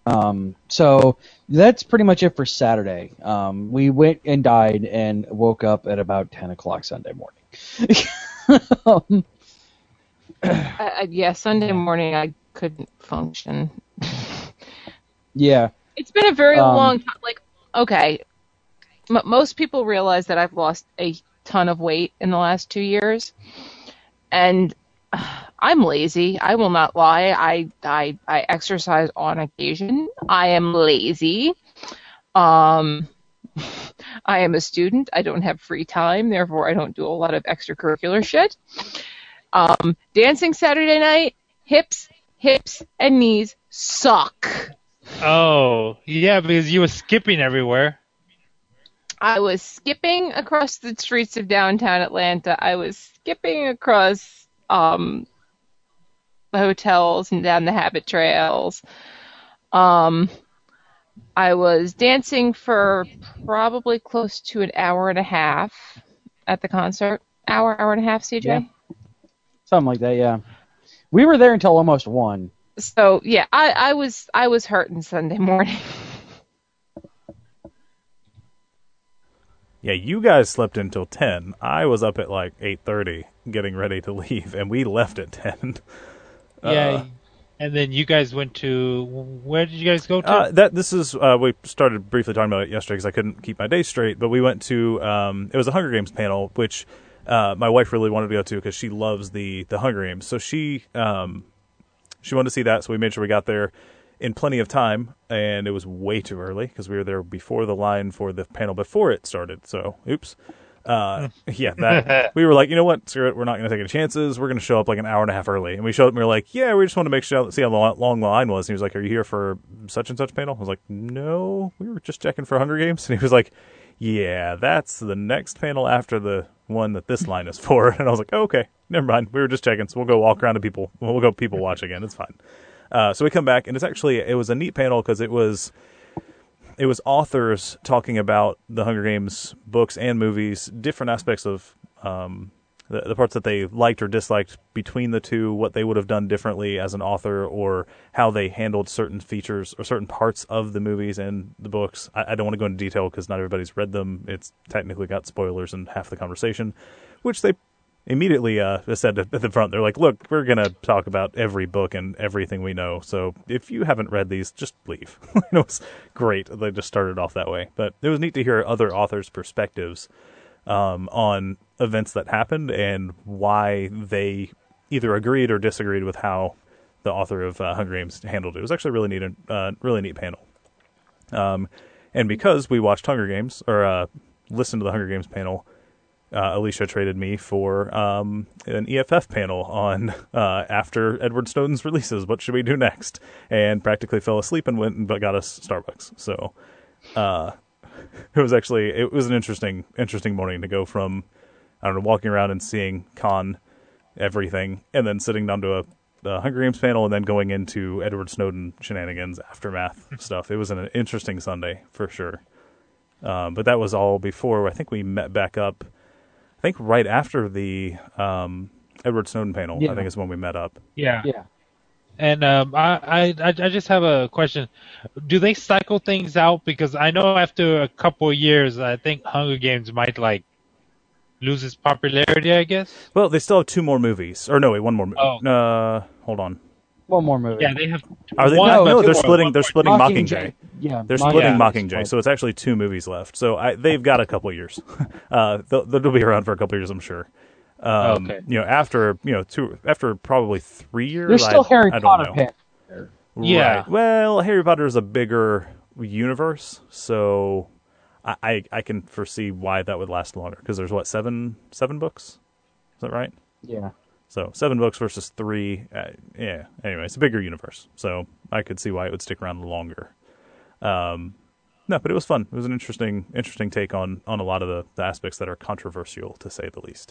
Um, so that's pretty much it for Saturday. Um, we went and died and woke up at about ten o'clock Sunday morning. um, uh, yeah, Sunday morning I couldn't function. yeah. It's been a very Um, long time. Like, okay, M- most people realize that I've lost a ton of weight in the last two years, and uh, I'm lazy. I will not lie. I, I I exercise on occasion. I am lazy. Um, I am a student. I don't have free time, therefore I don't do a lot of extracurricular shit. Um, dancing Saturday night, hips, hips, and knees suck. Oh, yeah, because you were skipping everywhere. I was skipping across the streets of downtown Atlanta. I was skipping across um, the hotels and down the habit trails. Um, I was dancing for probably close to an hour and a half at the concert. Hour, hour and a half, C J? Yeah. Something like that, yeah. We were there until almost one. So yeah, I, I was I was hurting Sunday morning. Yeah, you guys slept until ten. I was up at like eight thirty getting ready to leave, and we left at ten. Yeah, Uh, and then you guys went to, where did you guys go to? Uh, that this is uh, we started briefly talking about it yesterday because I couldn't keep my days straight. But we went to um, it was a Hunger Games panel, which uh, my wife really wanted to go to because she loves the the Hunger Games. So she um, she wanted to see that. So we made sure we got there in plenty of time, and it was way too early because we were there before the line for the panel before it started. So oops. Uh, yeah, that we were like, you know what, screw it, we're not going to take any chances. We're going to show up like an hour and a half early. And we showed up and we were like, yeah, we just want to make sure, see how long, long the line was. And he was like, are you here for such and such panel? I was like, no, we were just checking for Hunger Games. And he was like, yeah, that's the next panel after the one that this line is for. And I was like, oh, okay, never mind. We were just checking. So we'll go walk around to people. We'll go people watch again. It's fine. Uh, so we come back, and it's actually, it was a neat panel because it was, It was authors talking about the Hunger Games books and movies, different aspects of um, the, the parts that they liked or disliked between the two, what they would have done differently as an author, or how they handled certain features or certain parts of the movies and the books. I, I don't want to go into detail because not everybody's read them. It's technically got spoilers in half the conversation, which they immediately uh, said at the front. They're like, look, we're going to talk about every book and everything we know. So if you haven't read these, just leave. It was great. They just started off that way. But it was neat to hear other authors' perspectives um, on events that happened and why they either agreed or disagreed with how the author of uh, Hunger Games handled it. It was actually a really neat, uh, really neat panel. Um, and because we watched Hunger Games, or uh, listened to the Hunger Games panel, Uh, Alicia traded me for um, an E F F panel on uh, after Edward Snowden's releases. What should we do next? And practically fell asleep and went and got us Starbucks. So uh, it was actually it was an interesting interesting morning to go from I don't know walking around and seeing con everything, and then sitting down to a, a Hunger Games panel, and then going into Edward Snowden shenanigans aftermath stuff. It was an interesting Sunday for sure. Um, but that was all before I think we met back up. I think right after the um, Edward Snowden panel, Yeah. I think is when we met up. Yeah. Yeah. And um, I, I, I just have a question. Do they cycle things out? Because I know after a couple of years, I think Hunger Games might like lose its popularity, I guess. Well, they still have two more movies. Or no, wait, one more movie. Oh. Uh, hold on. One more movie. Yeah, they have. Are they? one, No, but no, two they're more. splitting. One They're more. splitting Mockingjay. Mockingjay. Yeah, They're Mock- splitting yeah. Mockingjay, so it's actually two movies left. So I, they've got a couple of years. Uh, they'll, they'll be around for a couple of years, I'm sure. Um, Okay. You know, after you know, two after probably three years. There's still I, Harry I don't Potter know. pan there. Yeah. Right. Well, Harry Potter is a bigger universe, so I, I I can foresee why that would last longer. Because there's what seven seven books, is that right? Yeah. So seven books versus three. Uh, yeah. Anyway, it's a bigger universe, so I could see why it would stick around longer. Um, no, but it was fun. It was an interesting interesting take on on a lot of the, the aspects that are controversial, to say the least.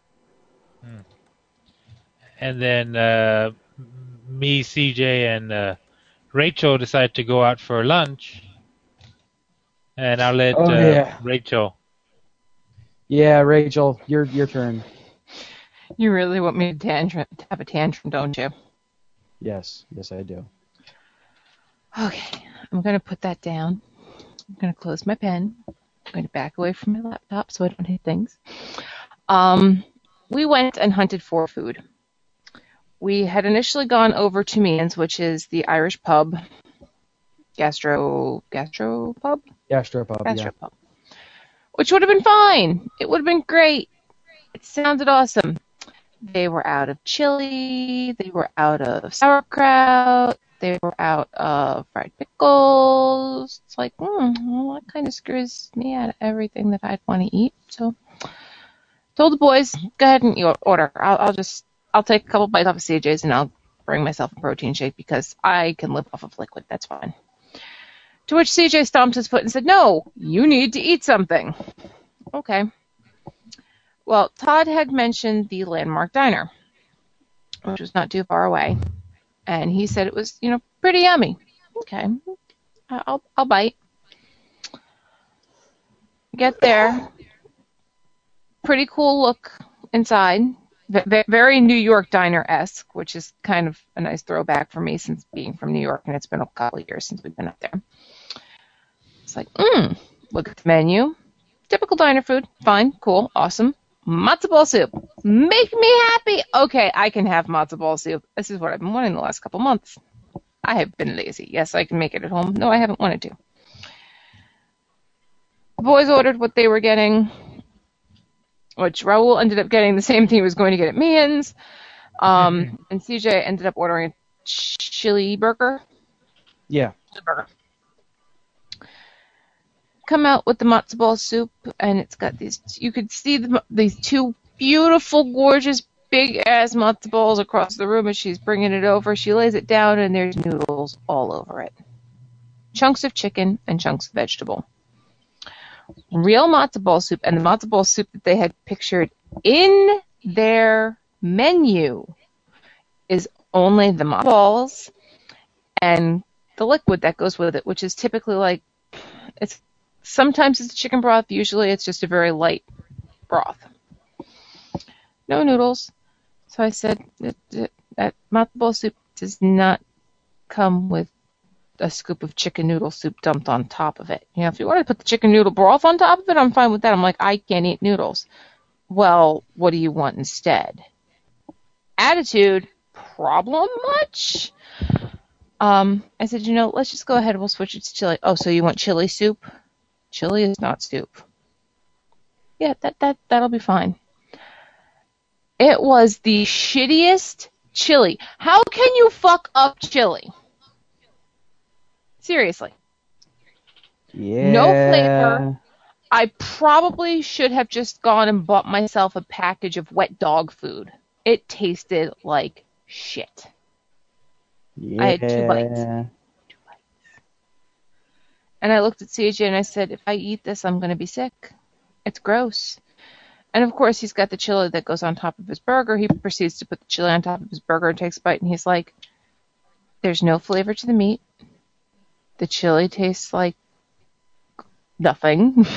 And then uh, me, C J, and uh, Rachel decided to go out for lunch. And I'll let Oh, uh, yeah. Rachel. Yeah, Rachel, your your turn. You really want me to, tantrum, to have a tantrum, don't you? Yes, yes, I do. Okay. I'm going to put that down. I'm going to close my pen. I'm going to back away from my laptop so I don't hit things. Um, we went and hunted for food. We had initially gone over to Meehan's, which is the Irish pub, gastro, gastro pub? Gastropub, yeah. Gastropub. Which would have been fine. It would have been great. It sounded awesome. They were out of chili. They were out of sauerkraut. They were out of fried pickles. It's like, hmm, well, that kind of screws me out of everything that I'd want to eat. So, told the boys, go ahead and you order. I'll, I'll just, I'll take a couple bites off of C J's and I'll bring myself a protein shake because I can live off of liquid. That's fine. To which C J stomped his foot and said, no, you need to eat something. Okay. Well, Todd had mentioned the Landmark Diner, which was not too far away. And he said it was, you know, pretty yummy. Okay. I'll, I'll bite. Get there. Pretty cool look inside. V- very New York Diner-esque, which is kind of a nice throwback for me since being from New York, and it's been a couple of years since we've been up there. It's like, mmm, look at the menu. Typical diner food. Fine, cool, awesome. Matzo ball soup. Make me happy. Okay, I can have matzo ball soup. This is what I've been wanting the last couple months. I have been lazy. Yes, I can make it at home. No, I haven't wanted to. The boys ordered what they were getting, which Raul ended up getting the same thing he was going to get at Meehan's. Um, and C J ended up ordering a chili burger. Yeah. Chili burger. Come out with the matzo ball soup, and it's got these, you could see the, these two beautiful, gorgeous, big-ass matzo balls across the room as she's bringing it over. She lays it down, and there's noodles all over it. Chunks of chicken and chunks of vegetable. Real matzo ball soup, and the matzo ball soup that they had pictured in their menu is only the matzo balls and the liquid that goes with it, which is typically like, it's sometimes it's chicken broth, usually it's just a very light broth. No noodles. So I said that, that, that matzo ball soup does not come with a scoop of chicken noodle soup dumped on top of it. You know, if you want to put the chicken noodle broth on top of it, I'm fine with that. I'm like, I can't eat noodles. Well, what do you want instead? Attitude, problem much? Um, I said, you know, let's just go ahead and we'll switch it to chili. Oh, so you want chili soup? Chili is not soup. Yeah, that, that, that'll be fine. It was the shittiest chili. How can you fuck up chili? Seriously. Yeah. No flavor. I probably should have just gone and bought myself a package of wet dog food. It tasted like shit. Yeah. I had two bites. Two bites. And I looked at C J and I said, if I eat this, I'm going to be sick. It's gross. And of course, he's got the chili that goes on top of his burger. He proceeds to put the chili on top of his burger and takes a bite. And he's like, there's no flavor to the meat. The chili tastes like nothing.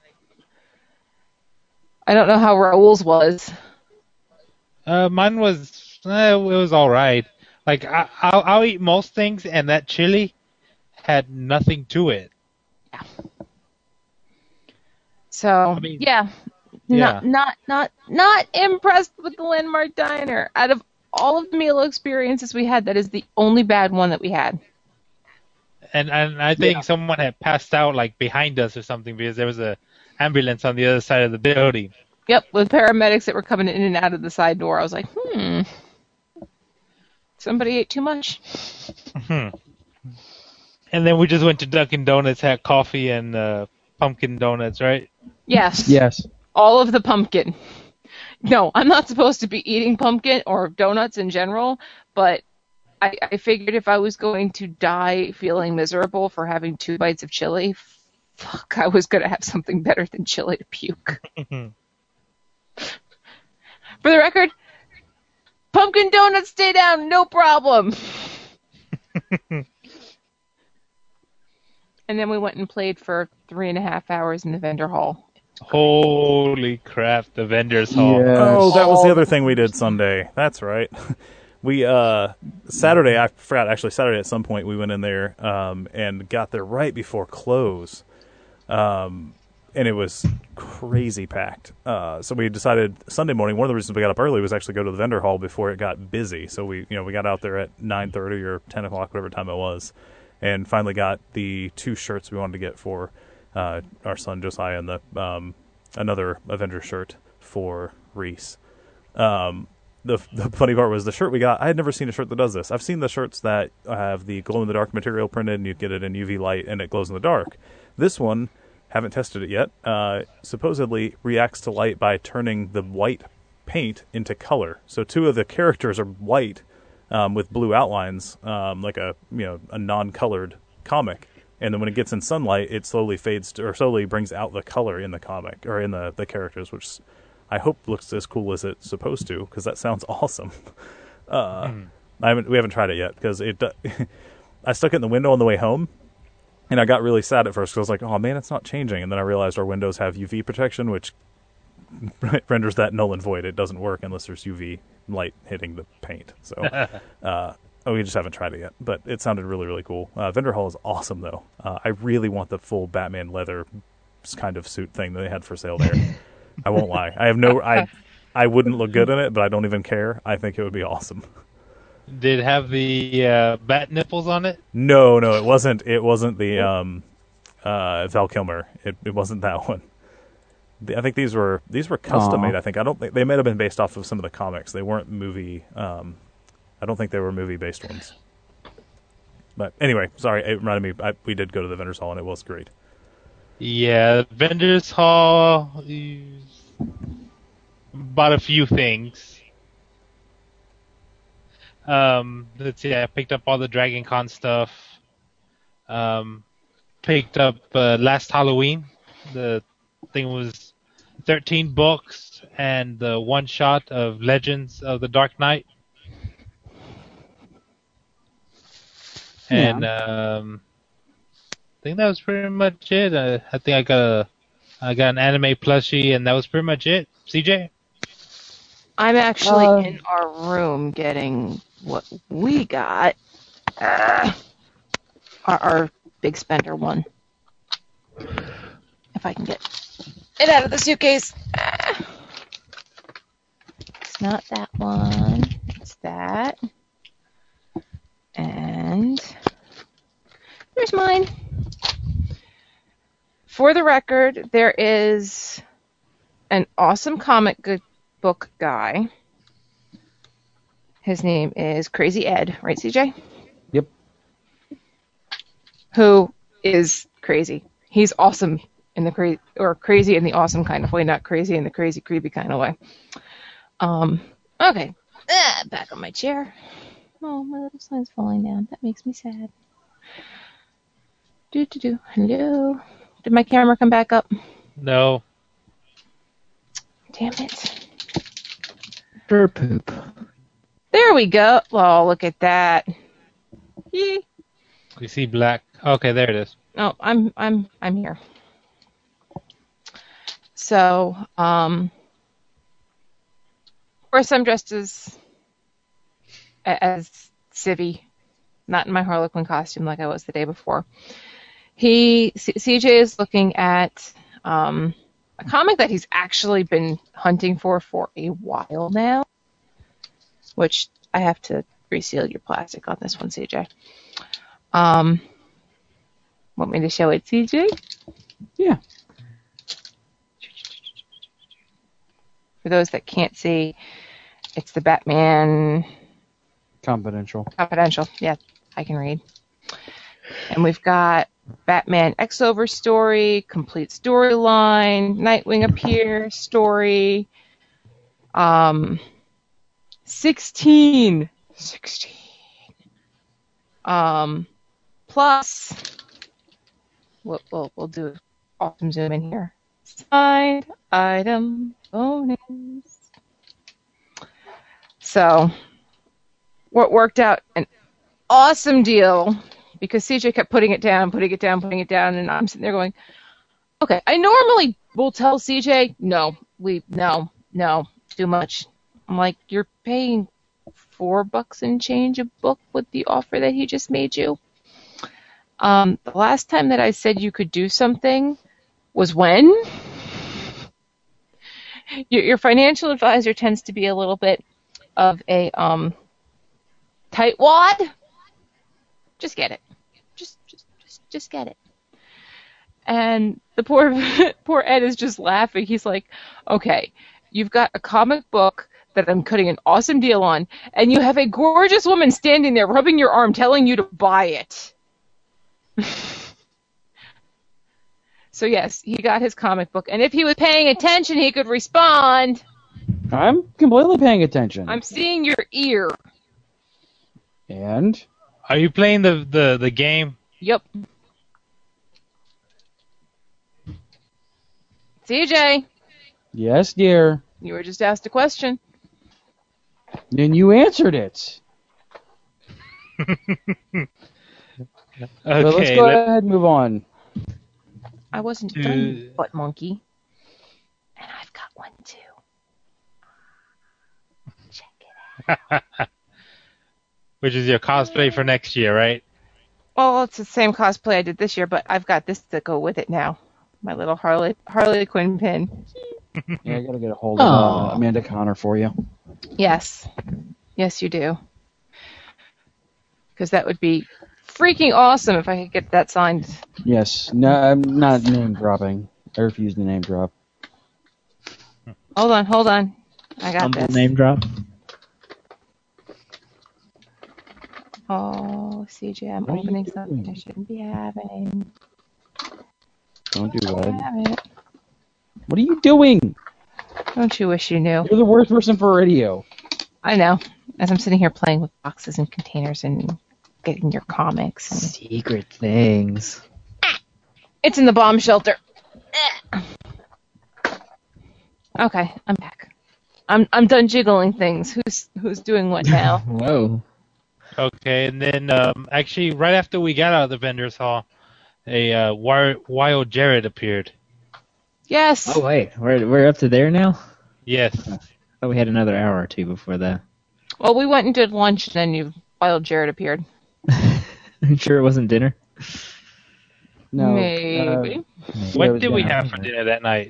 I don't know how Raul's was. Uh, mine was, eh, it was all right. Like, I, I'll, I'll eat most things, and that chili had nothing to it. Yeah. So, I mean, yeah. yeah. Not, not, not, not impressed with the Landmark Diner. Out of all of the meal experiences we had, that is the only bad one that we had. And and I think yeah. someone had passed out like behind us or something because there was a ambulance on the other side of the building. Yep, with paramedics that were coming in and out of the side door. I was like, hmm, somebody ate too much. Hmm. And then we just went to Dunkin' Donuts, had coffee and uh, pumpkin donuts, right? Yes. Yes. All of the pumpkin. No, I'm not supposed to be eating pumpkin or donuts in general, but I, I figured if I was going to die feeling miserable for having two bites of chili, fuck, I was going to have something better than chili to puke. For the record, pumpkin donuts stay down, no problem. And then we went and played for three and a half hours in the vendor hall. Holy crap, the vendors hall. Yes. Oh, that was the other thing we did Sunday. That's right. We uh, Saturday, I forgot actually Saturday at some point we went in there um, and got there right before close, um, and it was crazy packed. Uh, so we decided Sunday morning. One of the reasons we got up early was actually go to the vendor hall before it got busy. So we you know we got out there at nine thirty or ten o'clock, whatever time it was, and finally got the two shirts we wanted to get for uh, our son Josiah and the um, another Avenger shirt for Reese. Um, The, the funny part was the shirt we got. I had never seen a shirt that does this. I've seen the shirts that have the glow-in-the-dark material printed, and you get it in U V light, and it glows in the dark. This one, haven't tested it yet, uh, supposedly reacts to light by turning the white paint into color. So two of the characters are white um, with blue outlines, um, like a you know a non-colored comic. And then when it gets in sunlight, it slowly fades to, or slowly brings out the color in the comic or in the, the characters, which I hope looks as cool as it's supposed to, because that sounds awesome. Uh, mm. I haven't, we haven't tried it yet because it. I stuck it in the window on the way home, and I got really sad at first because I was like, "Oh man, it's not changing." And then I realized our windows have U V protection, which renders that null and void. It doesn't work unless there's U V light hitting the paint. So uh, oh, we just haven't tried it yet, but it sounded really really cool. Uh, Vendor Hall is awesome though. Uh, I really want the full Batman leather kind of suit thing that they had for sale there. I won't lie. I have no. I I wouldn't look good in it, but I don't even care. I think it would be awesome. Did it have the uh, bat nipples on it? No, no, it wasn't. It wasn't the um, uh, Val Kilmer. It it wasn't that one. The, I think these were these were custom made. I think I don't think they might have been based off of some of the comics. They weren't movie. Um, I don't think they were movie based ones. But anyway, sorry. It reminded me. I, we did go to the vendors hall and it was great. Yeah, vendors hall. Bought a few things. Um, let's see. I picked up all the Dragon Con stuff. Um, picked up uh, Last Halloween. The thing was thirteen books and the one shot of Legends of the Dark Knight. And Yeah. um, I think that was pretty much it. I, I think I got a, I got an anime plushie, and that was pretty much it. C J? I'm actually Uh, in our room getting what we got. Uh, our, our big spender one. If I can get it out of the suitcase. Ah. It's not that one. It's that. And here's mine. For the record, there is an awesome comic good book guy. His name is Crazy Ed, right, C J? Yep. Who is crazy. He's awesome in the crazy, or crazy in the awesome kind of way, not crazy in the crazy, creepy kind of way. Um. Okay. Ah, back on my chair. Oh, my little sign's falling down. That makes me sad. Do do do. Hello. Did my camera come back up? No. Damn it. Dirt poop. There we go. Oh, look at that. Yee. You see black. Okay, there it is. Oh, I'm I'm I'm here. So, um, of course, I'm dressed as as Civvy, not in my Harlequin costume like I was the day before. He C- CJ is looking at um, a comic that he's actually been hunting for for a while now, which I have to reseal your plastic on this one, C J. Um, want me to show it, C J? Yeah. For those that can't see, it's the Batman Confidential. Confidential. Yeah, I can read. And we've got Batman X-Over story, complete storyline, Nightwing appear story, um, sixteen, sixteen, um, plus, we'll, we'll, we'll do an awesome zoom in here. Signed item bonus. So, what worked out an awesome deal because C J kept putting it down, putting it down, putting it down, and I'm sitting there going, okay, I normally will tell C J, no, we, no, no, too much. I'm like, you're paying four bucks and change a book with the offer that he just made you. Um, the last time that I said you could do something was when? Your, your financial advisor tends to be a little bit of a um, tightwad. Just get it. Just, just, just, just get it. And the poor, poor Ed is just laughing. He's like, okay, you've got a comic book that I'm cutting an awesome deal on, and you have a gorgeous woman standing there rubbing your arm telling you to buy it. So yes, he got his comic book, and if he was paying attention, he could respond. I'm completely paying attention. I'm seeing your ear. And? Are you playing the, the, the game? Yep. C J. Yes, dear. You were just asked a question. And you answered it. Okay, so let's go let- ahead and move on. I wasn't To- done, you butt monkey. And I've got one too. Check it out. Which is your cosplay for next year, right? Well, it's the same cosplay I did this year, but I've got this to go with it now. My little Harley Harley Quinn pin. Yeah, I gotta get a hold of uh, Amanda Connor for you. Yes. Yes, you do. Because that would be freaking awesome if I could get that signed. Yes. No, I'm not name dropping. I refuse to name drop. Hold on, hold on. I got Humble this. name drop. Oh, C J, I'm What are you opening something doing? I shouldn't be having. Don't do I that. have it. What are you doing? Don't you wish you knew? You're the worst person for radio. I know. As I'm sitting here playing with boxes and containers and getting your comics. And Secret things. it's in the bomb shelter. Eh. Okay, I'm back. I'm I'm done jiggling things. Who's who's doing what now? Whoa. Okay, and then um, actually, right after we got out of the vendor's hall, a uh, wild, wild Jared appeared. Yes. Oh wait, we're we're up to there now. Yes. I thought we had another hour or two before that. Well, we went and did lunch, and then you, Wild Jared appeared. I'm sure it wasn't dinner. No. Maybe. Uh, What was did we gonna- have for dinner that night?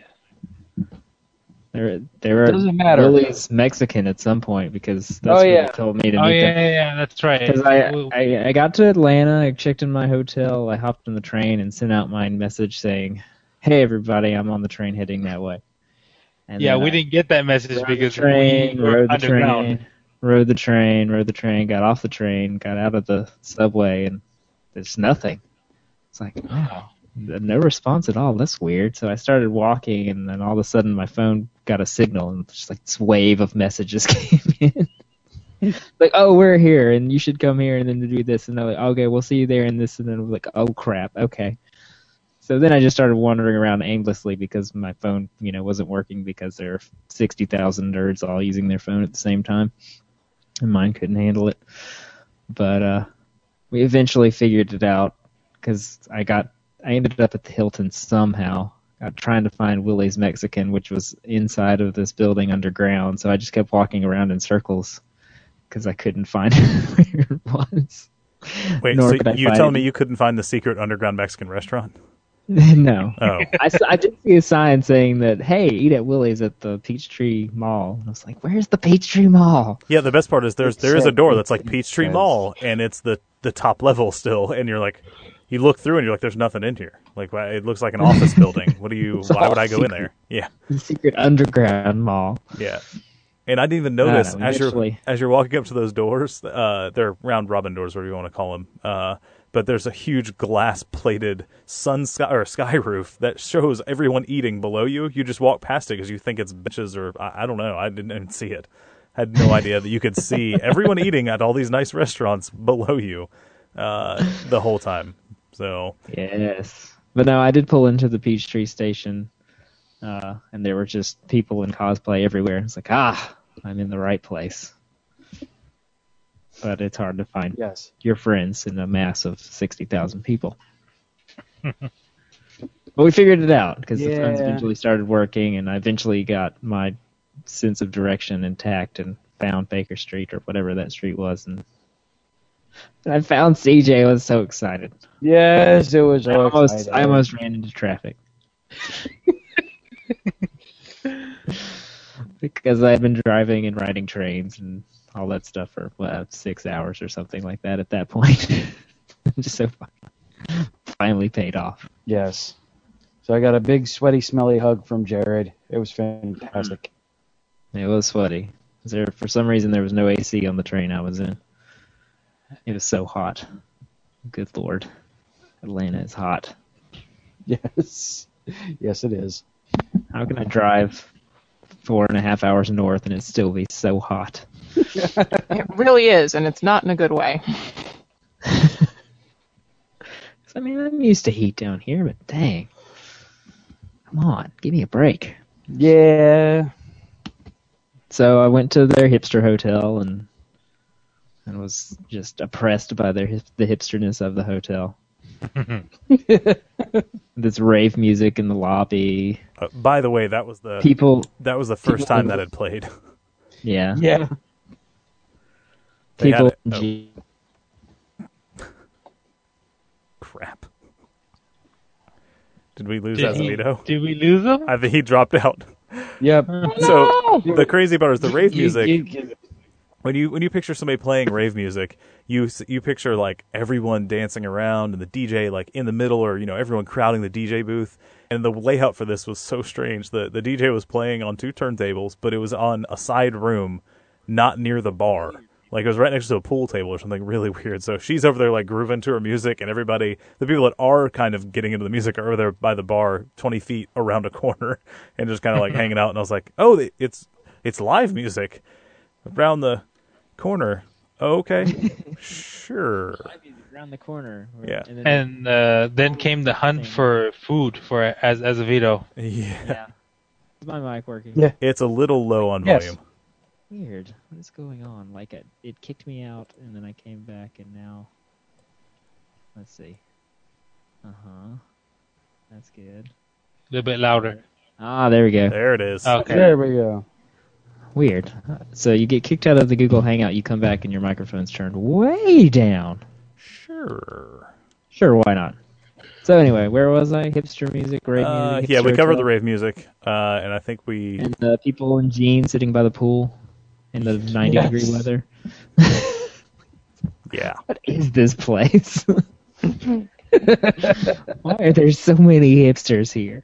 There, they were Doesn't matter. Willie's Mexican at some point because that's Oh, what yeah. they told me to Oh meet yeah, them. yeah, yeah, that's right. Because I, We- I, I got to Atlanta, I checked in my hotel, I hopped on the train and sent out my message saying, "Hey everybody, I'm on the train heading that way." And yeah, then we I didn't get that message rode because the train, we were rode the underground. train, rode the train, rode the train, got off the train, got out of the subway, and there's nothing. It's like, oh, no response at all. That's weird. So I started walking, and then all of a sudden my phone got a signal, and just like this wave of messages came in. Like, oh, we're here, and you should come here, and then do this, and they're like, okay, we'll see you there, and this, and then we're like, oh crap, okay. So then I just started wandering around aimlessly because my phone, you know, wasn't working because there are sixty thousand nerds all using their phone at the same time, and mine couldn't handle it. But uh, we eventually figured it out because I got, I ended up at the Hilton somehow. Got trying to find Willie's Mexican, which was inside of this building underground. So I just kept walking around in circles because I couldn't find where it was. Wait, Nor so could I you find telling it. me you couldn't find the secret underground Mexican restaurant? No. Oh. I, s- I did see a sign saying that, hey, eat at Willie's at the Peachtree Mall. And I was like, where's the Peachtree Mall? Yeah, the best part is there's It there is a said door it- that's like it Peachtree says- Mall, and it's the the top level still, and you're like, you look through and you're like, there's nothing in here. Like, why- it looks like an office building. What do you? It's Why all would I go in secret. there? Yeah, The secret underground mall. yeah. And I didn't even notice know, as you're eventually- as you're walking up to those doors. Uh, they're round robin doors, whatever you want to call them. Uh, but there's a huge glass plated sun sky or sky roof that shows everyone eating below you. You just walk past it because you think it's bitches or I, I don't know. I didn't even see it. I had no idea that you could see everyone eating at all these nice restaurants below you uh, the whole time. So Yes. But no, I did pull into the Peachtree station, uh, and there were just people in cosplay everywhere. It's like, ah, I'm in the right place. But it's hard to find Yes. your friends in a mass of sixty thousand people. But we figured it out because the phones Yeah. eventually started working, and I eventually got my sense of direction intact and found Baker Street or whatever that street was, and, and I found C J. I was so excited. Yes, it was. I so almost, exciting. I almost ran into traffic because I had been driving and riding trains and all that stuff for what, six hours or something like that. At that point, just so fun. Finally paid off. Yes. So I got a big, sweaty, smelly hug from Jared. It was fantastic. It was sweaty. There, for some reason, there was no A C on the train I was in. It was so hot. Good Lord. Atlanta is hot. Yes. Yes, it is. How can I drive four and a half hours north and it still be so hot? It really is, and it's not in a good way. I mean, I'm used to heat down here, but dang. Come on, give me a break. Yeah. So I went to their hipster hotel and and was just oppressed by their hip- the hipsterness of the hotel. This rave music in the lobby. Uh, by the way, that was the people. That was the first people, time that had played. Yeah. Yeah. They People. had it. Oh. Crap. Did we lose Did he- Azevedo? Did we lose him? I think he dropped out. Yep. So the crazy part is the rave You- music. you- you- When you when you picture somebody playing rave music, you s- you picture like everyone dancing around and the D J like in the middle, or you know everyone crowding the D J booth. And the layout for this was so strange. The the D J was playing on two turntables, but it was on a side room, not near the bar. Like it was right next to a pool table or something really weird. So she's over there like grooving to her music, and everybody, the people that are kind of getting into the music, are over there by the bar, twenty feet around a corner, and just kind of like hanging out. And I was like, oh, it's it's live music around the corner. Oh, okay, sure. Around the corner. Yeah. And, then, And uh, then came the hunt for food for as Azevedo. Yeah. yeah. Is my mic working? Yeah. It's a little low on Yes. volume. Weird. What is going on? Like it, it kicked me out, and then I came back, and now, let's see. Uh huh. That's good. A little bit louder. Ah, there we go. There it is. Okay. There we go. Weird. So you get kicked out of the Google Hangout, you come back, and your microphone's turned way down. Sure. Sure, why not? So anyway, where was I? Hipster music, rave Uh, music. yeah, we hipster covered club, the rave music, uh, and I think we. and the people in jeans sitting by the pool in the ninety Yes. degree weather. Yeah. What is this place? Why are there so many hipsters here?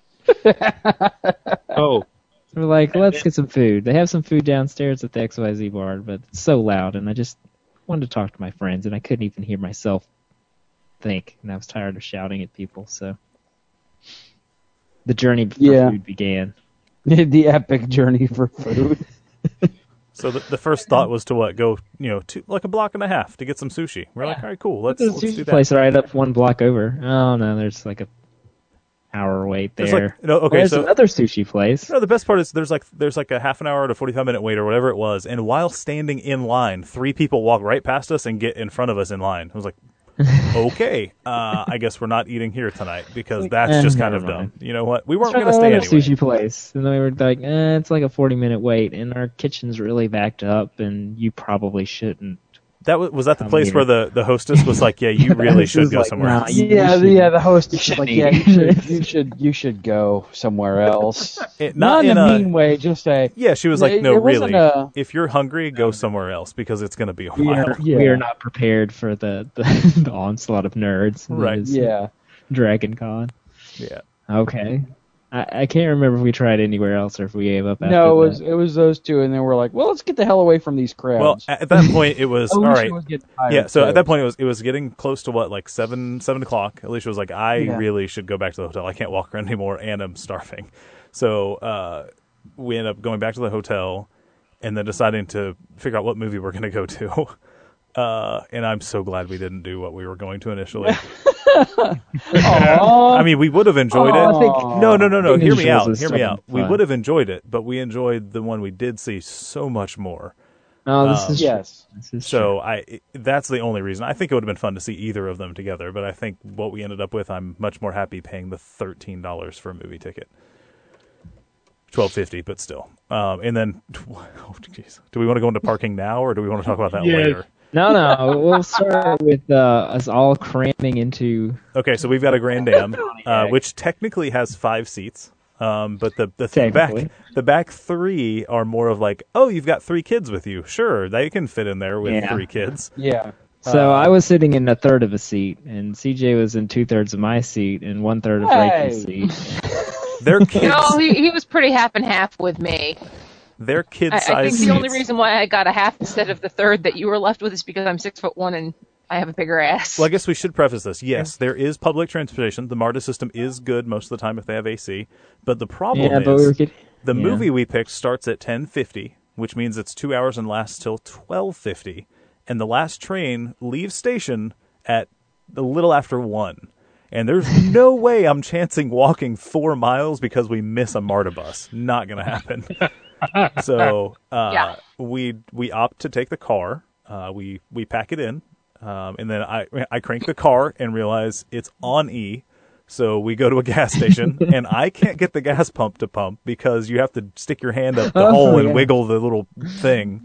Oh, We're like, let's get some food. They have some food downstairs at the X Y Z bar, but it's so loud, and I just wanted to talk to my friends, and I couldn't even hear myself think, and I was tired of shouting at people, so the journey for Yeah. food began. The epic journey for food. So the, the first thought was to what? Go, you know, to like a block and a half to get some sushi. We're like, all right, cool. Let's, There's a let's sushi do that. place right up one block over. Oh no, there's like a hour wait There's there. like- no, okay, There's so- another sushi place. No, the best part is there's like there's like a half an hour to forty-five minute wait or whatever it was, and while standing in line, three people walk right past us and get in front of us in line. I was like, okay, uh, I guess we're not eating here tonight because that's eh, just kind never of dumb. mind. You know what? We weren't Let's going to try stay another anyway. sushi place, and then we were like, eh, it's like a forty minute wait, and our kitchen's really backed up, and you probably shouldn't. That was, was that the Come place here. where the, the hostess was like, yeah, you really This should is go like, somewhere nah, else. you- Yeah, the, yeah. The host is shouldn't like, yeah, eat. you should, you should, you should go somewhere else. It- Not, not in in a a- mean way, just a. Yeah, she was like, It- no, it wasn't really. a- If you're hungry, go somewhere else because it's going to be a We while. are, Yeah. we are not prepared for the, the, the onslaught of nerds. that Right. is Yeah. Dragon Con. Yeah. Okay. I, I can't remember if we tried anywhere else or if we gave up after No, it was that. it was those two, and then we're like, well, let's get the hell away from these crowds. Well, at that point, it was all Alicia right. was getting tired, Yeah, so too. at that point, it was it was getting close to what, like seven seven o'clock. Alicia was like, "I Yeah. really should go back to the hotel. I can't walk around anymore, and I'm starving." So uh, we ended up going back to the hotel, and then deciding to figure out what movie we're going to go to. Uh, and I'm so glad we didn't do what we were going to initially. Aw. I mean, we would have enjoyed Aw. it. No, no, no, no. I think Hear me Visuals out. is Hear me so out. We fun. would have enjoyed it, but we enjoyed the one we did see so much more. Oh, this Um, is yes. This is So I it- that's the only reason. I think it would have been fun to see either of them together, but I think what we ended up with, I'm much more happy paying the thirteen dollars for a movie ticket. twelve fifty, but still. Um, and then, oh, geez. Do we want to go into parking now, or do we want to talk about that Yes. later? No, no. We'll start with uh, us all cramming into. Okay, so we've got a Grand Am, uh, which technically has five seats. Um, but the the th- back Technically. the back three are more of like, oh, you've got three kids with you. Sure, they can fit in there with Yeah. three kids. Yeah. So Uh, I was sitting in a third of a seat, and C J was in two thirds of my seat and one third of Hey. Rachel's seat. Their kids, No, he, he was pretty half and half with me. their kid I, size I think the seats. only reason why I got a half instead of the third that you were left with is because I'm six foot one and I have a bigger ass. Well, I guess we should preface this. Yes, there is public transportation. The MARTA system is good most of the time if they have A C. But the problem Yeah, is but we were get- the yeah. movie we picked starts at ten fifty, which means it's two hours and lasts till twelve fifty. And the last train leaves station at a little after one. And there's no way I'm chancing walking four miles because we miss a MARTA bus. Not going to happen. So uh, Yeah. we we opt to take the car. Uh, we we pack it in, um, and then I I crank the car and realize it's on E. So we go to a gas station, and I can't get the gas pump to pump because you have to stick your hand up the Oh, hole and yeah. wiggle the little thing.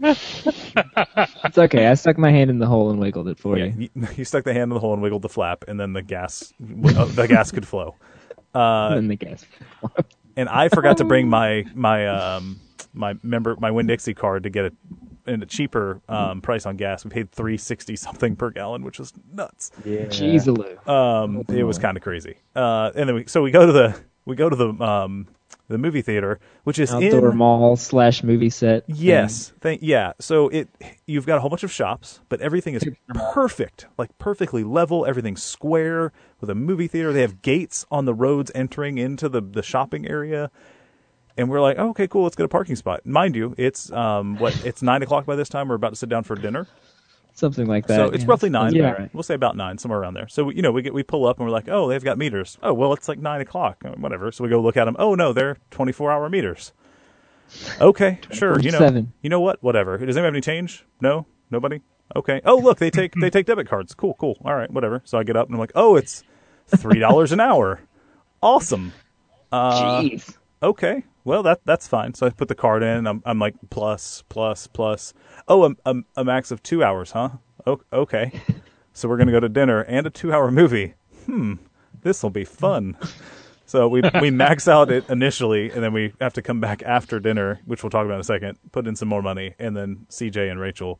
It's okay. I stuck my hand in the hole and wiggled it for Yeah, you. you, you stuck the hand in the hole and wiggled the flap, and then the gas uh, the gas could flow. Uh, and the gas. and I forgot to bring my my um my member my Winn-Dixie card to get a, in a cheaper um, price on gas. We paid three sixty something per gallon, which was nuts. Yeah. Jeez-a-loo. Um, it was kind of crazy. Uh, and then we so we go to the we go to the um the movie theater, which is Outdoor in mall slash movie set. Yes. Thank, yeah. So it you've got a whole bunch of shops, but everything is perfect, like perfectly level. Everything's square with a movie theater. They have gates on the roads entering into the, the shopping area. And we're like, oh, okay, cool. Let's get a parking spot. Mind you, it's um what it's nine o'clock by this time. We're about to sit down for dinner. Something like that. So it's yeah. roughly nine. Yeah, right. We'll say about nine, somewhere around there. So we, you know, we get we pull up and we're like, oh, they've got meters. Oh, well, it's like nine o'clock, uh, whatever. So we go look at them. Oh no, they're twenty-four hour meters. Okay, sure. You know, Seven. you know what? Whatever. Does anyone have any change? No, nobody. Okay. Oh, look, they take they take debit cards. Cool, cool. All right, whatever. So I get up and I'm like, oh, it's three dollars an hour. Awesome. Uh, Jeez. Okay. Well, that that's fine. So I put the card in. I'm I'm like plus plus plus. Oh, a a, a max of two hours, huh? O- okay. So we're gonna go to dinner and a two hour movie. Hmm. This will be fun. So we we max out it initially, and then we have to come back after dinner, which we'll talk about in a second. Put in some more money, and then C J and Rachel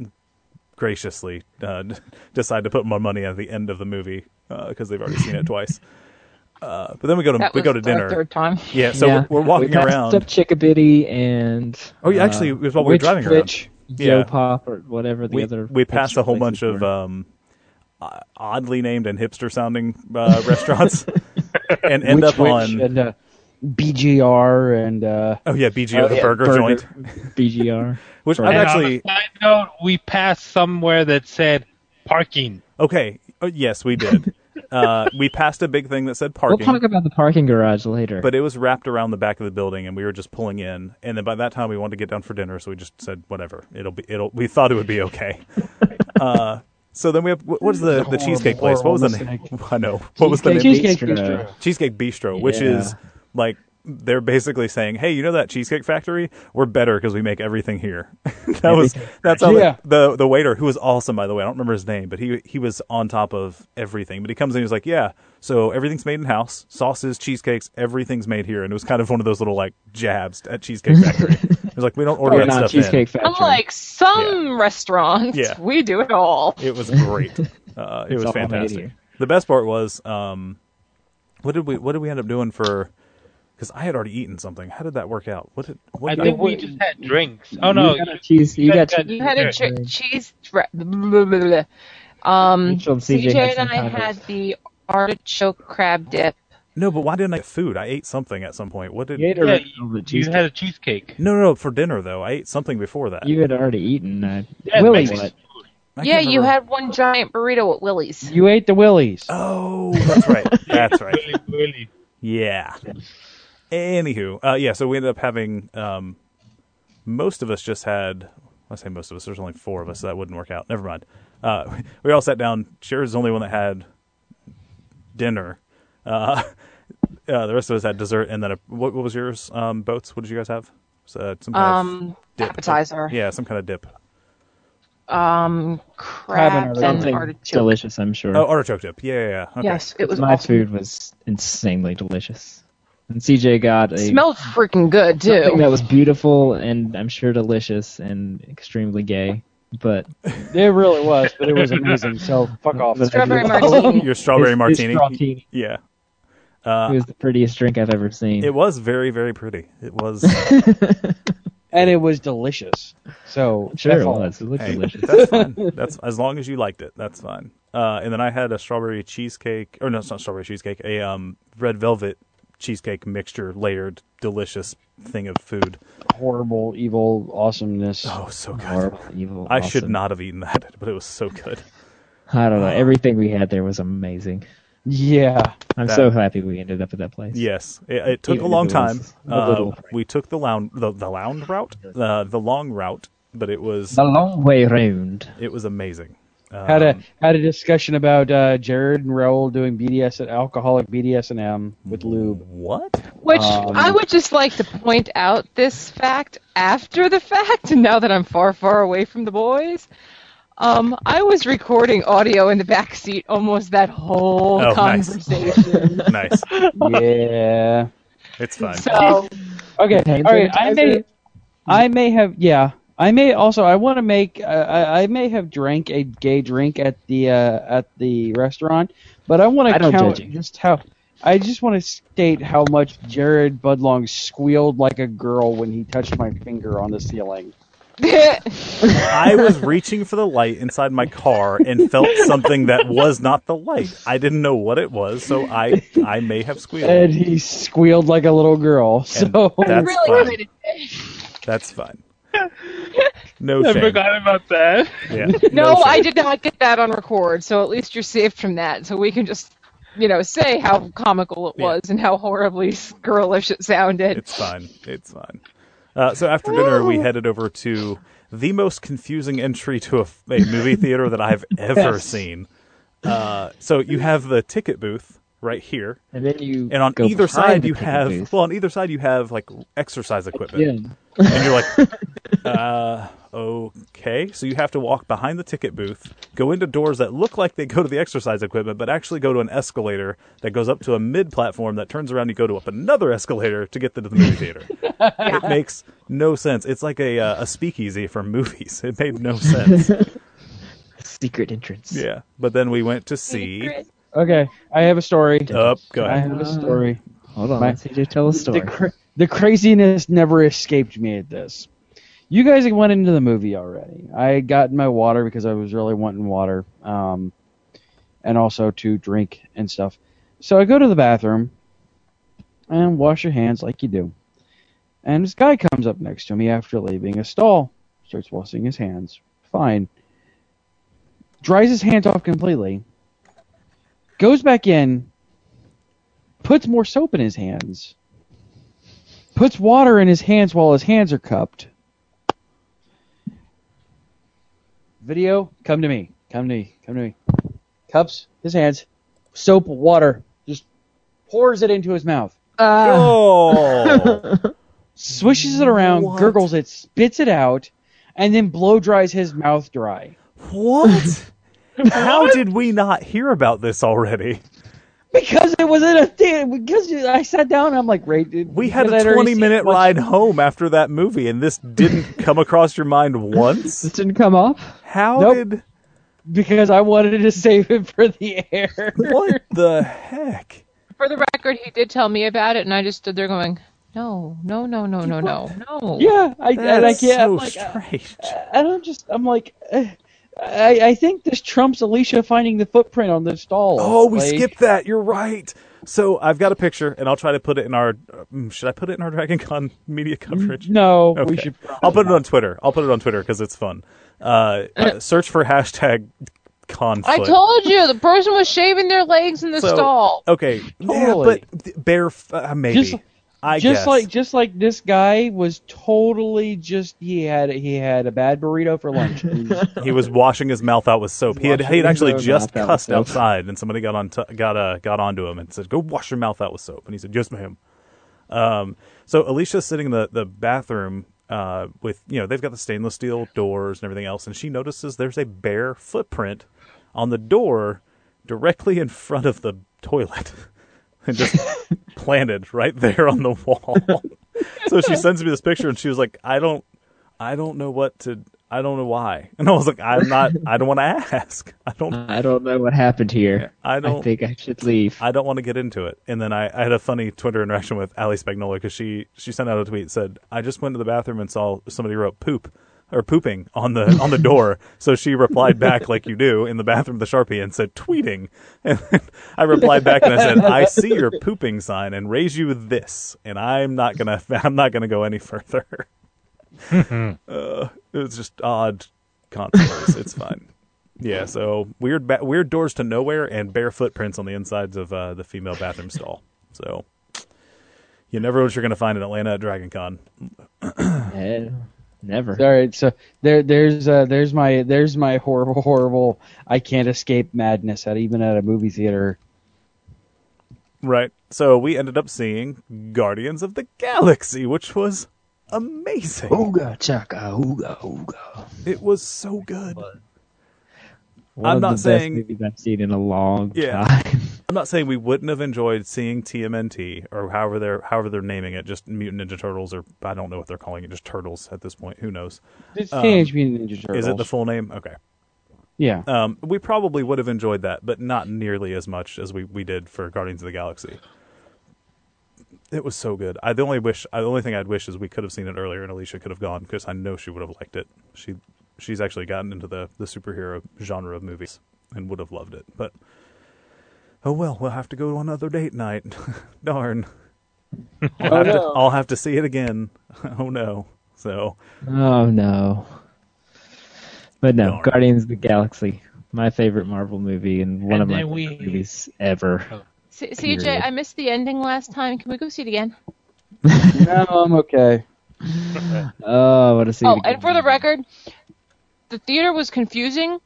graciously uh, d- decide to put more money at the end of the movie because they've already seen it twice. Uh, but then we go to That we was go to our dinner. third time. Yeah, so Yeah. we're, we're walking we passed around. up Chickabiddy and. Oh, yeah, actually, it was while we were Witch driving around. Witch, Yo Yeah. Pop, or whatever the we, other. we passed hipster a whole places bunch of were. um, uh, oddly named and hipster sounding uh, restaurants, and end Witch up Witch on and uh, B G R and uh, oh yeah B G O oh, the yeah, burger, burger. joint, B G R. which Right. I've And actually on a side note, we passed somewhere that said parking. okay oh, yes we did uh, we passed a big thing that said We'll parking. talk about the parking garage later. But it was wrapped around the back of the building, and we were just pulling in. And then by that time, we wanted to get down for dinner, so we just said, "Whatever, it'll be." It'll. We thought it would be okay. uh, so then we have what is the, the cheesecake place? What was the name? I know. What was the name? Cheesecake Cheesecake Bistro. Bistro. Cheesecake Bistro, which Yeah. is like they're basically saying, "Hey, you know that Cheesecake Factory? We're better because we make everything here." that was that's how Yeah. the, the the waiter, who was awesome by the way. I don't remember his name, but he he was on top of everything. But he comes in, he's like, "Yeah, so everything's made in house, sauces, cheesecakes, everything's made here." And it was kind of one of those little like jabs at Cheesecake Factory. It was like, we don't order Probably that not stuff Cheesecake in. Factory. Unlike some restaurants, Yeah. we do it all. It was great. Uh, it It's was all made fantastic. here. The best part was, um, what did we what did we end up doing for? Because I had already eaten something. How did that work out? What did? What I did think we just had drinks. Oh no, You got a cheese. You got got- You had a Yeah. ch- cheese. Blah, blah, blah, blah. Um, Rachel and C J C J had and some I kind of- had the artichoke crab dip. No, but why didn't I get food? I ate something at some point. What did? You ate a Yeah, red you, velvet you cheesecake. had a cheesecake. No, no, no, for dinner though. I ate something before that. You had already eaten. Uh, Yeah, Willie's. Mexican What? food. I Yeah, can't you remember. had one giant burrito at Willie's. you ate the Willies. Oh, that's right. That's right. Really, really. Yeah. Anywho, uh, yeah. So we ended up having. Um, most of us just had. I say most of us. There's only four of us, so that wouldn't work out. Never mind. Uh, we all sat down. Cher's the only one that had dinner. Uh, Uh, the rest of us had dessert, and then a, what, what was yours? Um, boats. What did you guys have? So, some kind Um, of dip. appetizer. Yeah, some kind of dip. Um, crab and artichoke. Delicious, I'm sure. Oh, artichoke dip. Yeah, yeah, yeah. Okay. Yes, it was My awesome. food was insanely delicious. And C J got a Smelled freaking good too. something that was beautiful and I'm sure delicious and extremely gay. But It really was, but it was amazing. So fuck off. Strawberry martini. Your strawberry His- his martini. strawtini. Yeah. Uh, it was the prettiest drink I've ever seen. It was very, very pretty. It was. And it was delicious. So Sure it F all. was. It looked Hey, delicious. that's fine. That's as long as you liked it. That's fine. Uh, and then I had a strawberry cheesecake, or no, it's not strawberry cheesecake. A um, red velvet cheesecake mixture, layered, delicious thing of food. Horrible, evil awesomeness. Oh, so good. Horrible, evil, I should awesome. not have eaten that, but it was so good. I don't know. Everything we had there was amazing. Yeah. I'm That- so happy we ended up at that place. Yes, it, it took Even a if long it time. was a Uh, little- we took the lounge, the, the lounge route, uh, the long route, but it was The long way round. it was amazing. Um, Had a had a discussion about uh, Jared and Raoul doing B D S alcoholic B D S and M with lube. What? Which Um, I would just like to point out this fact after the fact, now that I'm far, far away from the boys. Um, I was recording audio in the back seat almost that whole Oh, nice. conversation. Nice. Yeah. It's fine. So, Okay. Hand All right. I sanitizer? may. I may have. Yeah. I may also. I want to make. Uh, I, I may have drank a gay drink at the uh, at the restaurant, but I want I to don't count judge you. just how. I just want to state how much Jared Budlong squealed like a girl when he touched my finger on the ceiling. I was reaching for the light inside my car and felt something that was not the light. I didn't know what it was, so I I may have squealed. And he squealed like a little girl. So that's really fine. good. That's fine. No I shame. forgot about that. Yeah. No, shame. I did not get that on record, so at least you're saved from that. So we can just, you know, say how comical it Yeah. was and how horribly girlish it sounded. It's fine. It's fine. Uh, so after dinner, we headed over to the most confusing entry to a, a movie theater that I've ever Yes. seen. Uh, so you have the ticket booth right here, And then you and on go either behind side the you ticket have booth. well, on either side you have like exercise equipment, Yeah. and you're like, uh, okay. So you have to walk behind the ticket booth, go into doors that look like they go to the exercise equipment, but actually go to an escalator that goes up to a mid platform that turns around. You go to up another escalator to get to the movie theater. It makes no sense. It's like a uh, a speakeasy for movies. It made no sense. Secret entrance. Yeah, but then we went to see. okay, I have a story. Up, go I ahead. have a story. Hold on. My- Let's C J tell a story. The, cra- the craziness never escaped me at this. You guys went into the movie already. I had gotten my water because I was really wanting water, um, and also to drink and stuff. So I go to the bathroom and wash your hands like you do. And this guy comes up next to me after leaving a stall, starts washing his hands. Fine. Dries his hands off completely. Goes back in, puts more soap in his hands, puts water in his hands while his hands are cupped. Video, come to me. Come to me. Come to me. Cups his hands, soap, water, just pours it into his mouth. Uh, Oh, Swishes it around, What? gurgles it, spits it out, and then blow dries his mouth dry. what? How did we not hear about this already? Because it was in a theater. Because I sat down and I'm like, right. We had a twenty minute ride home after that movie, and this didn't come across your mind once? This didn't come off? How Nope. did. Because I wanted to save it for the air. What the heck? for the record, he did tell me about it, and I just stood there going, no, no, no, no, no, no, no. Yeah, I, and I That's can't. so I'm like, uh, strange. and I'm just, I'm like, uh, I, I think this trumps Alicia finding the footprint on the stall. Oh, we Like, skipped that. You're right. So I've got a picture, and I'll try to put it in our. Um, should I put it in our Dragon Con media coverage? No, Okay. we should. I'll put it on Twitter. I'll put it on Twitter because it's fun. Uh, uh, search for hashtag conflict. I told you, the person was shaving their legs in the So, stall. Okay, Totally. yeah, but bear uh, maybe. Just- I just guess. like just like this guy was totally just he had he had a bad burrito for lunch. He was washing his mouth out with soap. He had he had actually Washing his just mouth out with cussed soap. outside, and somebody got on t- got uh, got onto him and said, "Go wash your mouth out with soap." And he said, "Yes, ma'am." Um, so Alicia's sitting in the the bathroom uh, with you know they've got the stainless steel doors and everything else, and she notices there's a bare footprint on the door directly in front of the toilet. And just planted right there on the wall. So she sends me this picture, and she was like, "I don't, I don't know what to, I don't know why." And I was like, "I'm not, I don't want to ask. I don't, I don't know what happened here. I don't I think I should leave. I don't want to get into it." And then I, I had a funny Twitter interaction with Ali Spagnola because she, she sent out a tweet said, "I just went to the bathroom and saw somebody wrote poop." Or pooping on the on the door, so she replied back like you do in the bathroom with the Sharpie and said tweeting, and I replied back and I said, "I see your pooping sign and raise you this, and I'm not gonna I'm not gonna go any further." uh, it was just odd contours. It's fine. Yeah, so weird ba- weird doors to nowhere and bare footprints on the insides of uh, the female bathroom stall. So you never know what you're gonna find in Atlanta at Dragon Con. Eh, Never. All right, so there, there's, uh, there's my, there's my horrible, horrible. I can't escape madness at even at a movie theater. Right. So we ended up seeing Guardians of the Galaxy, which was amazing. Ooga chaka, ooga ooga. It was so good. One I'm of not the saying best movies I've seen in a long yeah. time. I'm not saying we wouldn't have enjoyed seeing T M N T or however they're however they're naming it, just Mutant Ninja Turtles, or I don't know what they're calling it, just Turtles at this point. Who knows? It's Um, Teenage Mutant Ninja Turtles. Is it the full name? Okay. Yeah. Um, we probably would have enjoyed that, but not nearly as much as we, we did for Guardians of the Galaxy. It was so good. I the only wish, I, the only thing I'd wish is we could have seen it earlier, and Alicia could have gone because I know she would have liked it. She she's actually gotten into the, the superhero genre of movies and would have loved it. But oh well, we'll have to go to another date night. Darn. I'll, Oh, have no. to, I'll have to see it again. Oh no. So. Oh no. But no, Darn. Guardians of the Galaxy, my favorite Marvel movie and one And of my then we- favorite movies ever. C- C J, I missed the ending last time. Can we go see it again? No, I'm okay. Oh, what a scene! Oh, and for the record, the theater was confusing.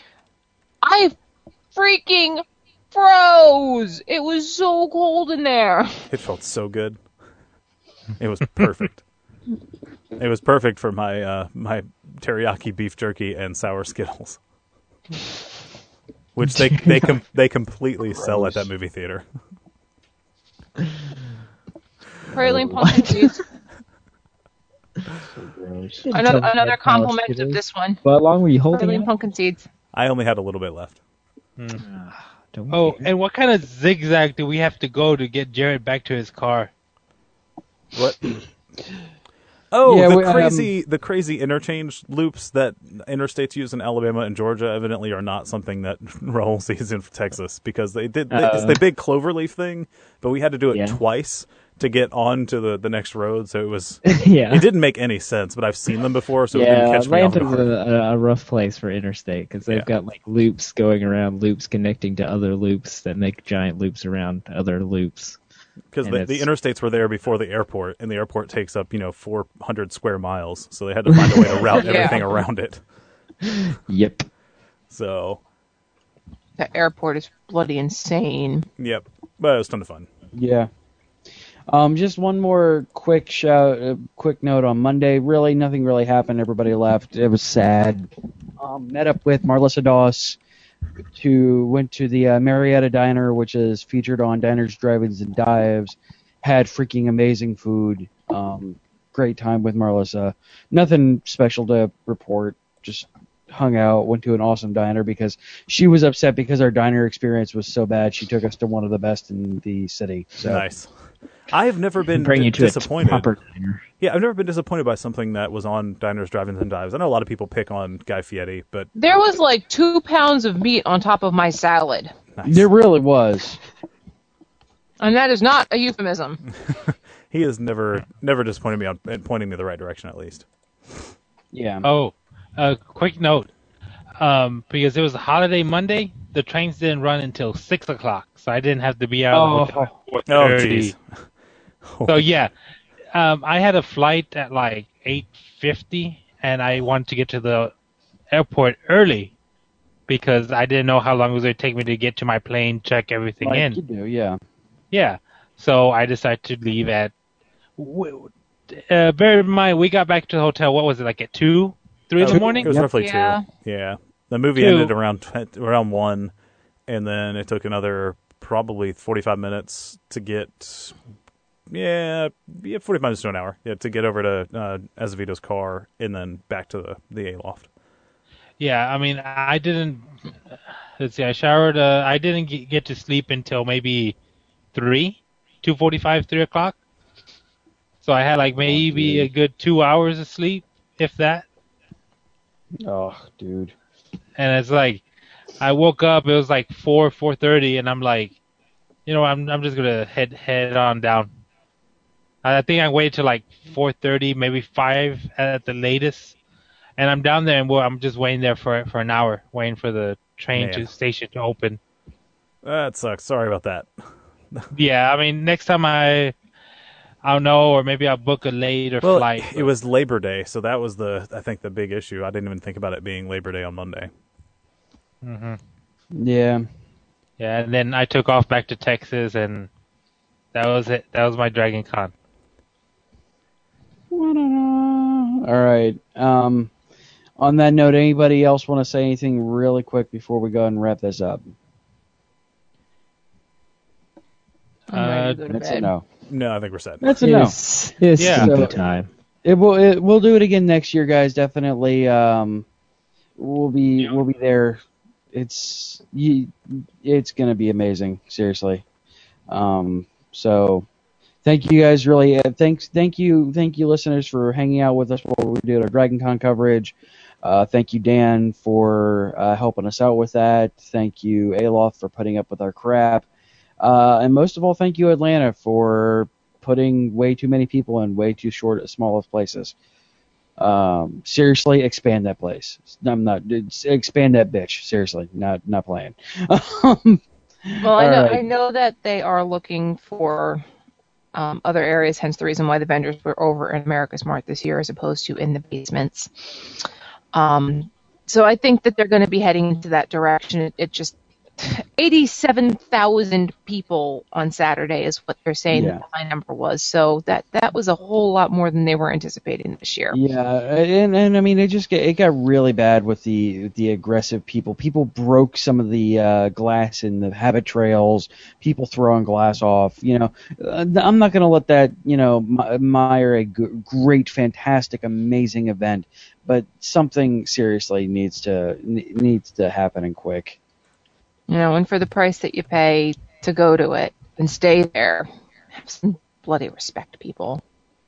I freaking froze. It was so cold in there. It felt so good. It was perfect. It was perfect for my uh, my teriyaki beef jerky and sour Skittles, which they they com- they completely sell at that movie theater. Praline pumpkin seeds. Didn't Another tell me another how much compliment it of is. this one. How long were you holding Praline it? pumpkin seeds. I only had a little bit left. Don't Oh, care. and what kind of zigzag do we have to go to get Jared back to his car? What? Oh, Yeah, the we- um, crazy the crazy interchange loops that interstates use in Alabama and Georgia evidently are not something that Raul sees in Texas, because they did they, it's the big cloverleaf thing, but we had to do it Yeah. twice to get on to the, the next road, so it was yeah. it didn't make any sense, but I've seen them before, so it didn't yeah, catch me off Atlanta's guard. a, a rough place for interstate because they've Yeah. got like loops going around, loops connecting to other loops that make giant loops around other loops. Because and the, the it's- interstates were there before the airport, and the airport takes up, you know, four hundred square miles, so they had to find a way to route Yeah. everything around it. Yep. So, The airport is bloody insane. yep. But it was a ton of fun. Yeah. Um, just one more quick shout, uh, quick note on Monday. Really, nothing really happened. Everybody left. It was sad. Um, met up with Marlissa Doss. To went to the uh, Marietta Diner, which is featured on Diners, Drive-Ins, and Dives. Had freaking amazing food. Um, great time with Marlissa. Nothing special to report. Just hung out. Went to an awesome diner because she was upset because our diner experience was so bad. She took us to one of the best in the city. So. Nice. I have never been Bring d- you to a disappointed. proper diner. Yeah, I've never been disappointed by something that was on Diners, Drive-Ins, and Dives. I know a lot of people pick on Guy Fieri, but There was like two pounds of meat on top of my salad. nice. There really was. And that is not a euphemism. He has never never disappointed me on and pointing me the right direction, at least. Yeah. Oh, a quick note. Um, because it was a holiday Monday, the trains didn't run until six o'clock, so I didn't have to be out Oh. until four Oh, thirty. jeez. So yeah, um, I had a flight at like eight fifty, and I wanted to get to the airport early because I didn't know how long it was going to take me to get to my plane, check everything Like in. you do, yeah. Yeah, so I decided to leave at. Uh, bear in mind, we got back to the hotel. What was it, like at two, three in the morning? It was roughly Yeah. two. Yeah. The movie Two. ended around around one, and then it took another probably forty-five minutes to get. Yeah, yeah, forty-five minutes to an hour. Yeah, to get over to uh, Azevedo's car and then back to the the A loft. Yeah, I mean, I didn't. Let's see, I showered. Uh, I didn't get, get to sleep until maybe three, two forty-five, three o'clock. So I had like maybe oh, a good two hours of sleep, if that. Oh, dude. And it's like, I woke up. It was like four, four thirty, and I'm like, you know, I'm I'm just gonna head head on down. I think I waited till like four thirty, maybe five at the latest, and I'm down there and well, I'm just waiting there for for an hour, waiting for the train Man. to station to open. That sucks. Sorry about that. Yeah, I mean, next time I, I don't know, or maybe I'll book a later Well, flight. it was Labor Day, so that was the I think the big issue. I didn't even think about it being Labor Day on Monday. hmm Yeah. Yeah, and then I took off back to Texas, and that was it. That was my Dragon Con. All right. Um, on that note, anybody else want to say anything really quick before we go and wrap this up? I'm ready to go to That's bed. a no. No, I think we're set. That's a no. It's, it's Yeah. sleepy So- time. It will. It, we'll do it again next year, guys. Definitely. Um, we'll be. We'll be there. It's. You, it's gonna be amazing. Seriously. Um. So, thank you guys. Really. Uh, thanks. Thank you. Thank you, listeners, for hanging out with us while we did our Dragon Con coverage. Uh, thank you, Dan, for uh, helping us out with that. Thank you, Aloth, for putting up with our crap. Uh, and most of all, thank you, Atlanta, for putting way too many people in way too short, small of places. Um, seriously, expand that place. I'm not it's- expand that bitch. Seriously, not not playing. Um, Well, I all know right. I know that they are looking for um, other areas, hence the reason why the vendors were over in America's Mart this year as opposed to in the basements. Um, so I think that they're going to be heading into that direction. It, it just eighty-seven thousand people on Saturday is what they're saying Yeah. the high number was. So that that was a whole lot more than they were anticipating this year. Yeah, and and I mean it just get, it got really bad with the the aggressive people. People broke some of the uh, glass in the habit trails. People throwing glass off. You know, Uh, I'm not going to let that you know mi- mire a g- great, fantastic, amazing event. But something seriously needs to ne- needs to happen and quick. You know, and for the price that you pay to go to it and stay there, have some bloody respect, people.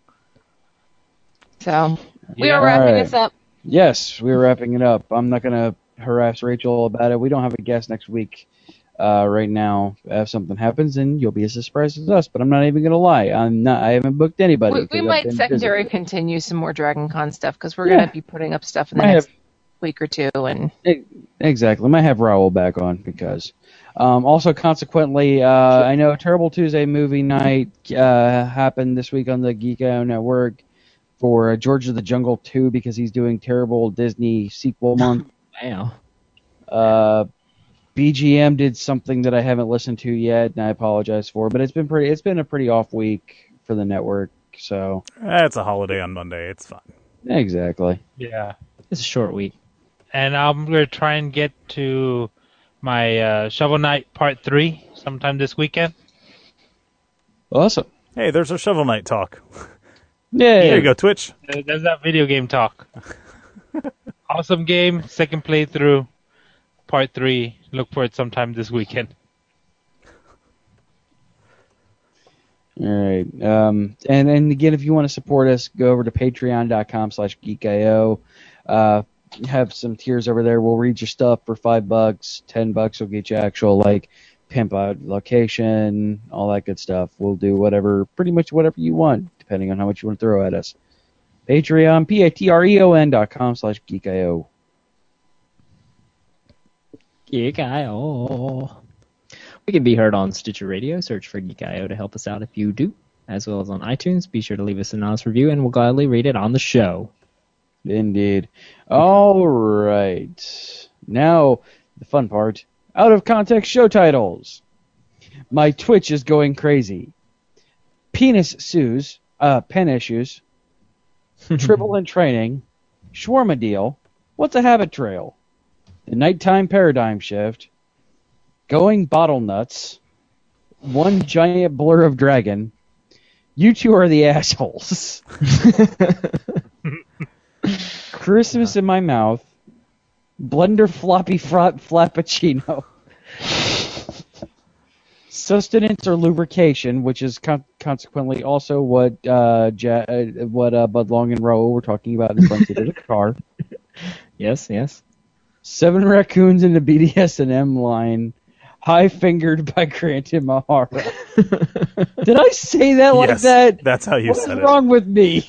So we Yeah. are wrapping All right. this up. Yes, we're wrapping it up. I'm not going to harass Rachel about it. We don't have a guest next week. Uh, right now, if something happens, then you'll be as surprised as us. But I'm not even going to lie. I'm not. I haven't booked anybody. We, we 'cause I've might been secondary busy. continue some more Dragon Con stuff because we're Yeah. going to be putting up stuff in the Might next have- week or two. And E- Exactly. Might have Raoul back on because. Um, also, consequently, uh, I know Terrible Tuesday movie night uh, happened this week on the Geek Out Network for George of the Jungle two because he's doing Terrible Disney sequel month. Wow. Uh, B G M did something that I haven't listened to yet, and I apologize for. But it's been pretty. It's been a pretty off week for the network. So Eh, it's a holiday on Monday. It's fine. exactly. Yeah. It's a short week. And I'm going to try and get to my uh, Shovel Knight Part three sometime this weekend. Awesome. Hey, there's our Shovel Knight talk. Yeah. There you go, Twitch. Uh, There's that video game talk. Awesome game. Second playthrough. Part three. Look for it sometime this weekend. All right. Um, and, and again, if you want to support us, go over to patreon.com slash geekio. Uh, have some tiers over there. We'll read your stuff for five bucks. Ten bucks will get you actual, like, pimp out location, all that good stuff. We'll do whatever, pretty much whatever you want, depending on how much you want to throw at us. Patreon, P-A-T-R-E-O-N dot com slash geekio. Geek I O. We can be heard on Stitcher Radio. Search for Geek I O to help us out if you do. as well as on iTunes. Be sure to leave us an honest review, and we'll gladly read it on the show. Indeed. All right. Now, the fun part. Out of context show titles. My Twitch is going crazy. Penis Sues. Uh, pen issues. Tribble in training. Shawarma deal. What's a habit trail? The nighttime paradigm shift. Going bottle nuts. One giant blur of dragon. You two are the assholes. Christmas in my mouth. Blender floppy frot flappuccino. Sustenance or lubrication, which is con- consequently also what uh, ja- uh, what uh, Bud Long and Rowe were talking about in the front seat of the car. Yes, yes. Seven raccoons in the B D S and M line. High fingered by Grant Imahara. Did I say that like Yes, that? that's how you What's said it. wrong with me?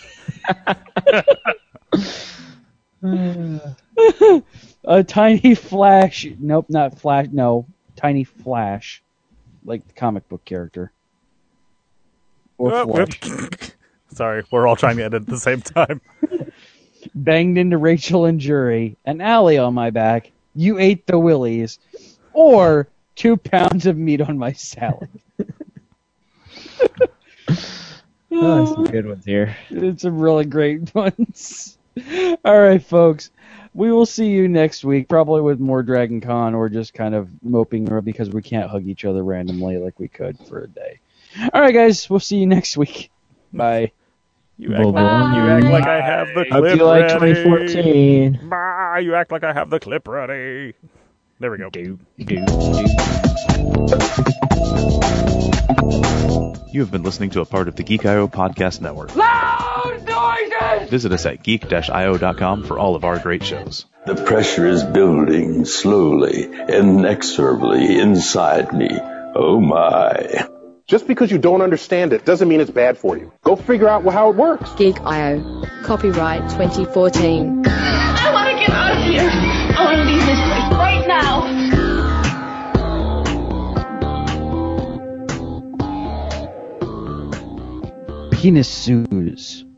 A tiny flash. Nope, not flash. No, tiny flash, like the comic book character. Or Oh, Flash. Sorry, we're all trying to edit at the same time. Banged into Rachel and Jury. An alley on my back. You ate the willies. Or two pounds of meat on my salad. Oh, some good ones here. It's some really great ones. All right, folks. We will see you next week, probably with more Dragon Con or just kind of moping because we can't hug each other randomly like we could for a day. All right, guys. We'll see you next week. Bye. You act, like, you act like I have the Hope clip you like ready. twenty fourteen. Bah, you act like I have the clip ready. There we go. Do, do, do. You have been listening to a part of the Geek I O Podcast Network. Loud noises! Visit us at geek dash I O dot com for all of our great shows. The pressure is building slowly, inexorably inside me. Oh my. Just because you don't understand it doesn't mean it's bad for you. Go figure out how it works. Geek I O. Copyright twenty fourteen. I want to get out of here. I want to leave this place right now. Penis Sues.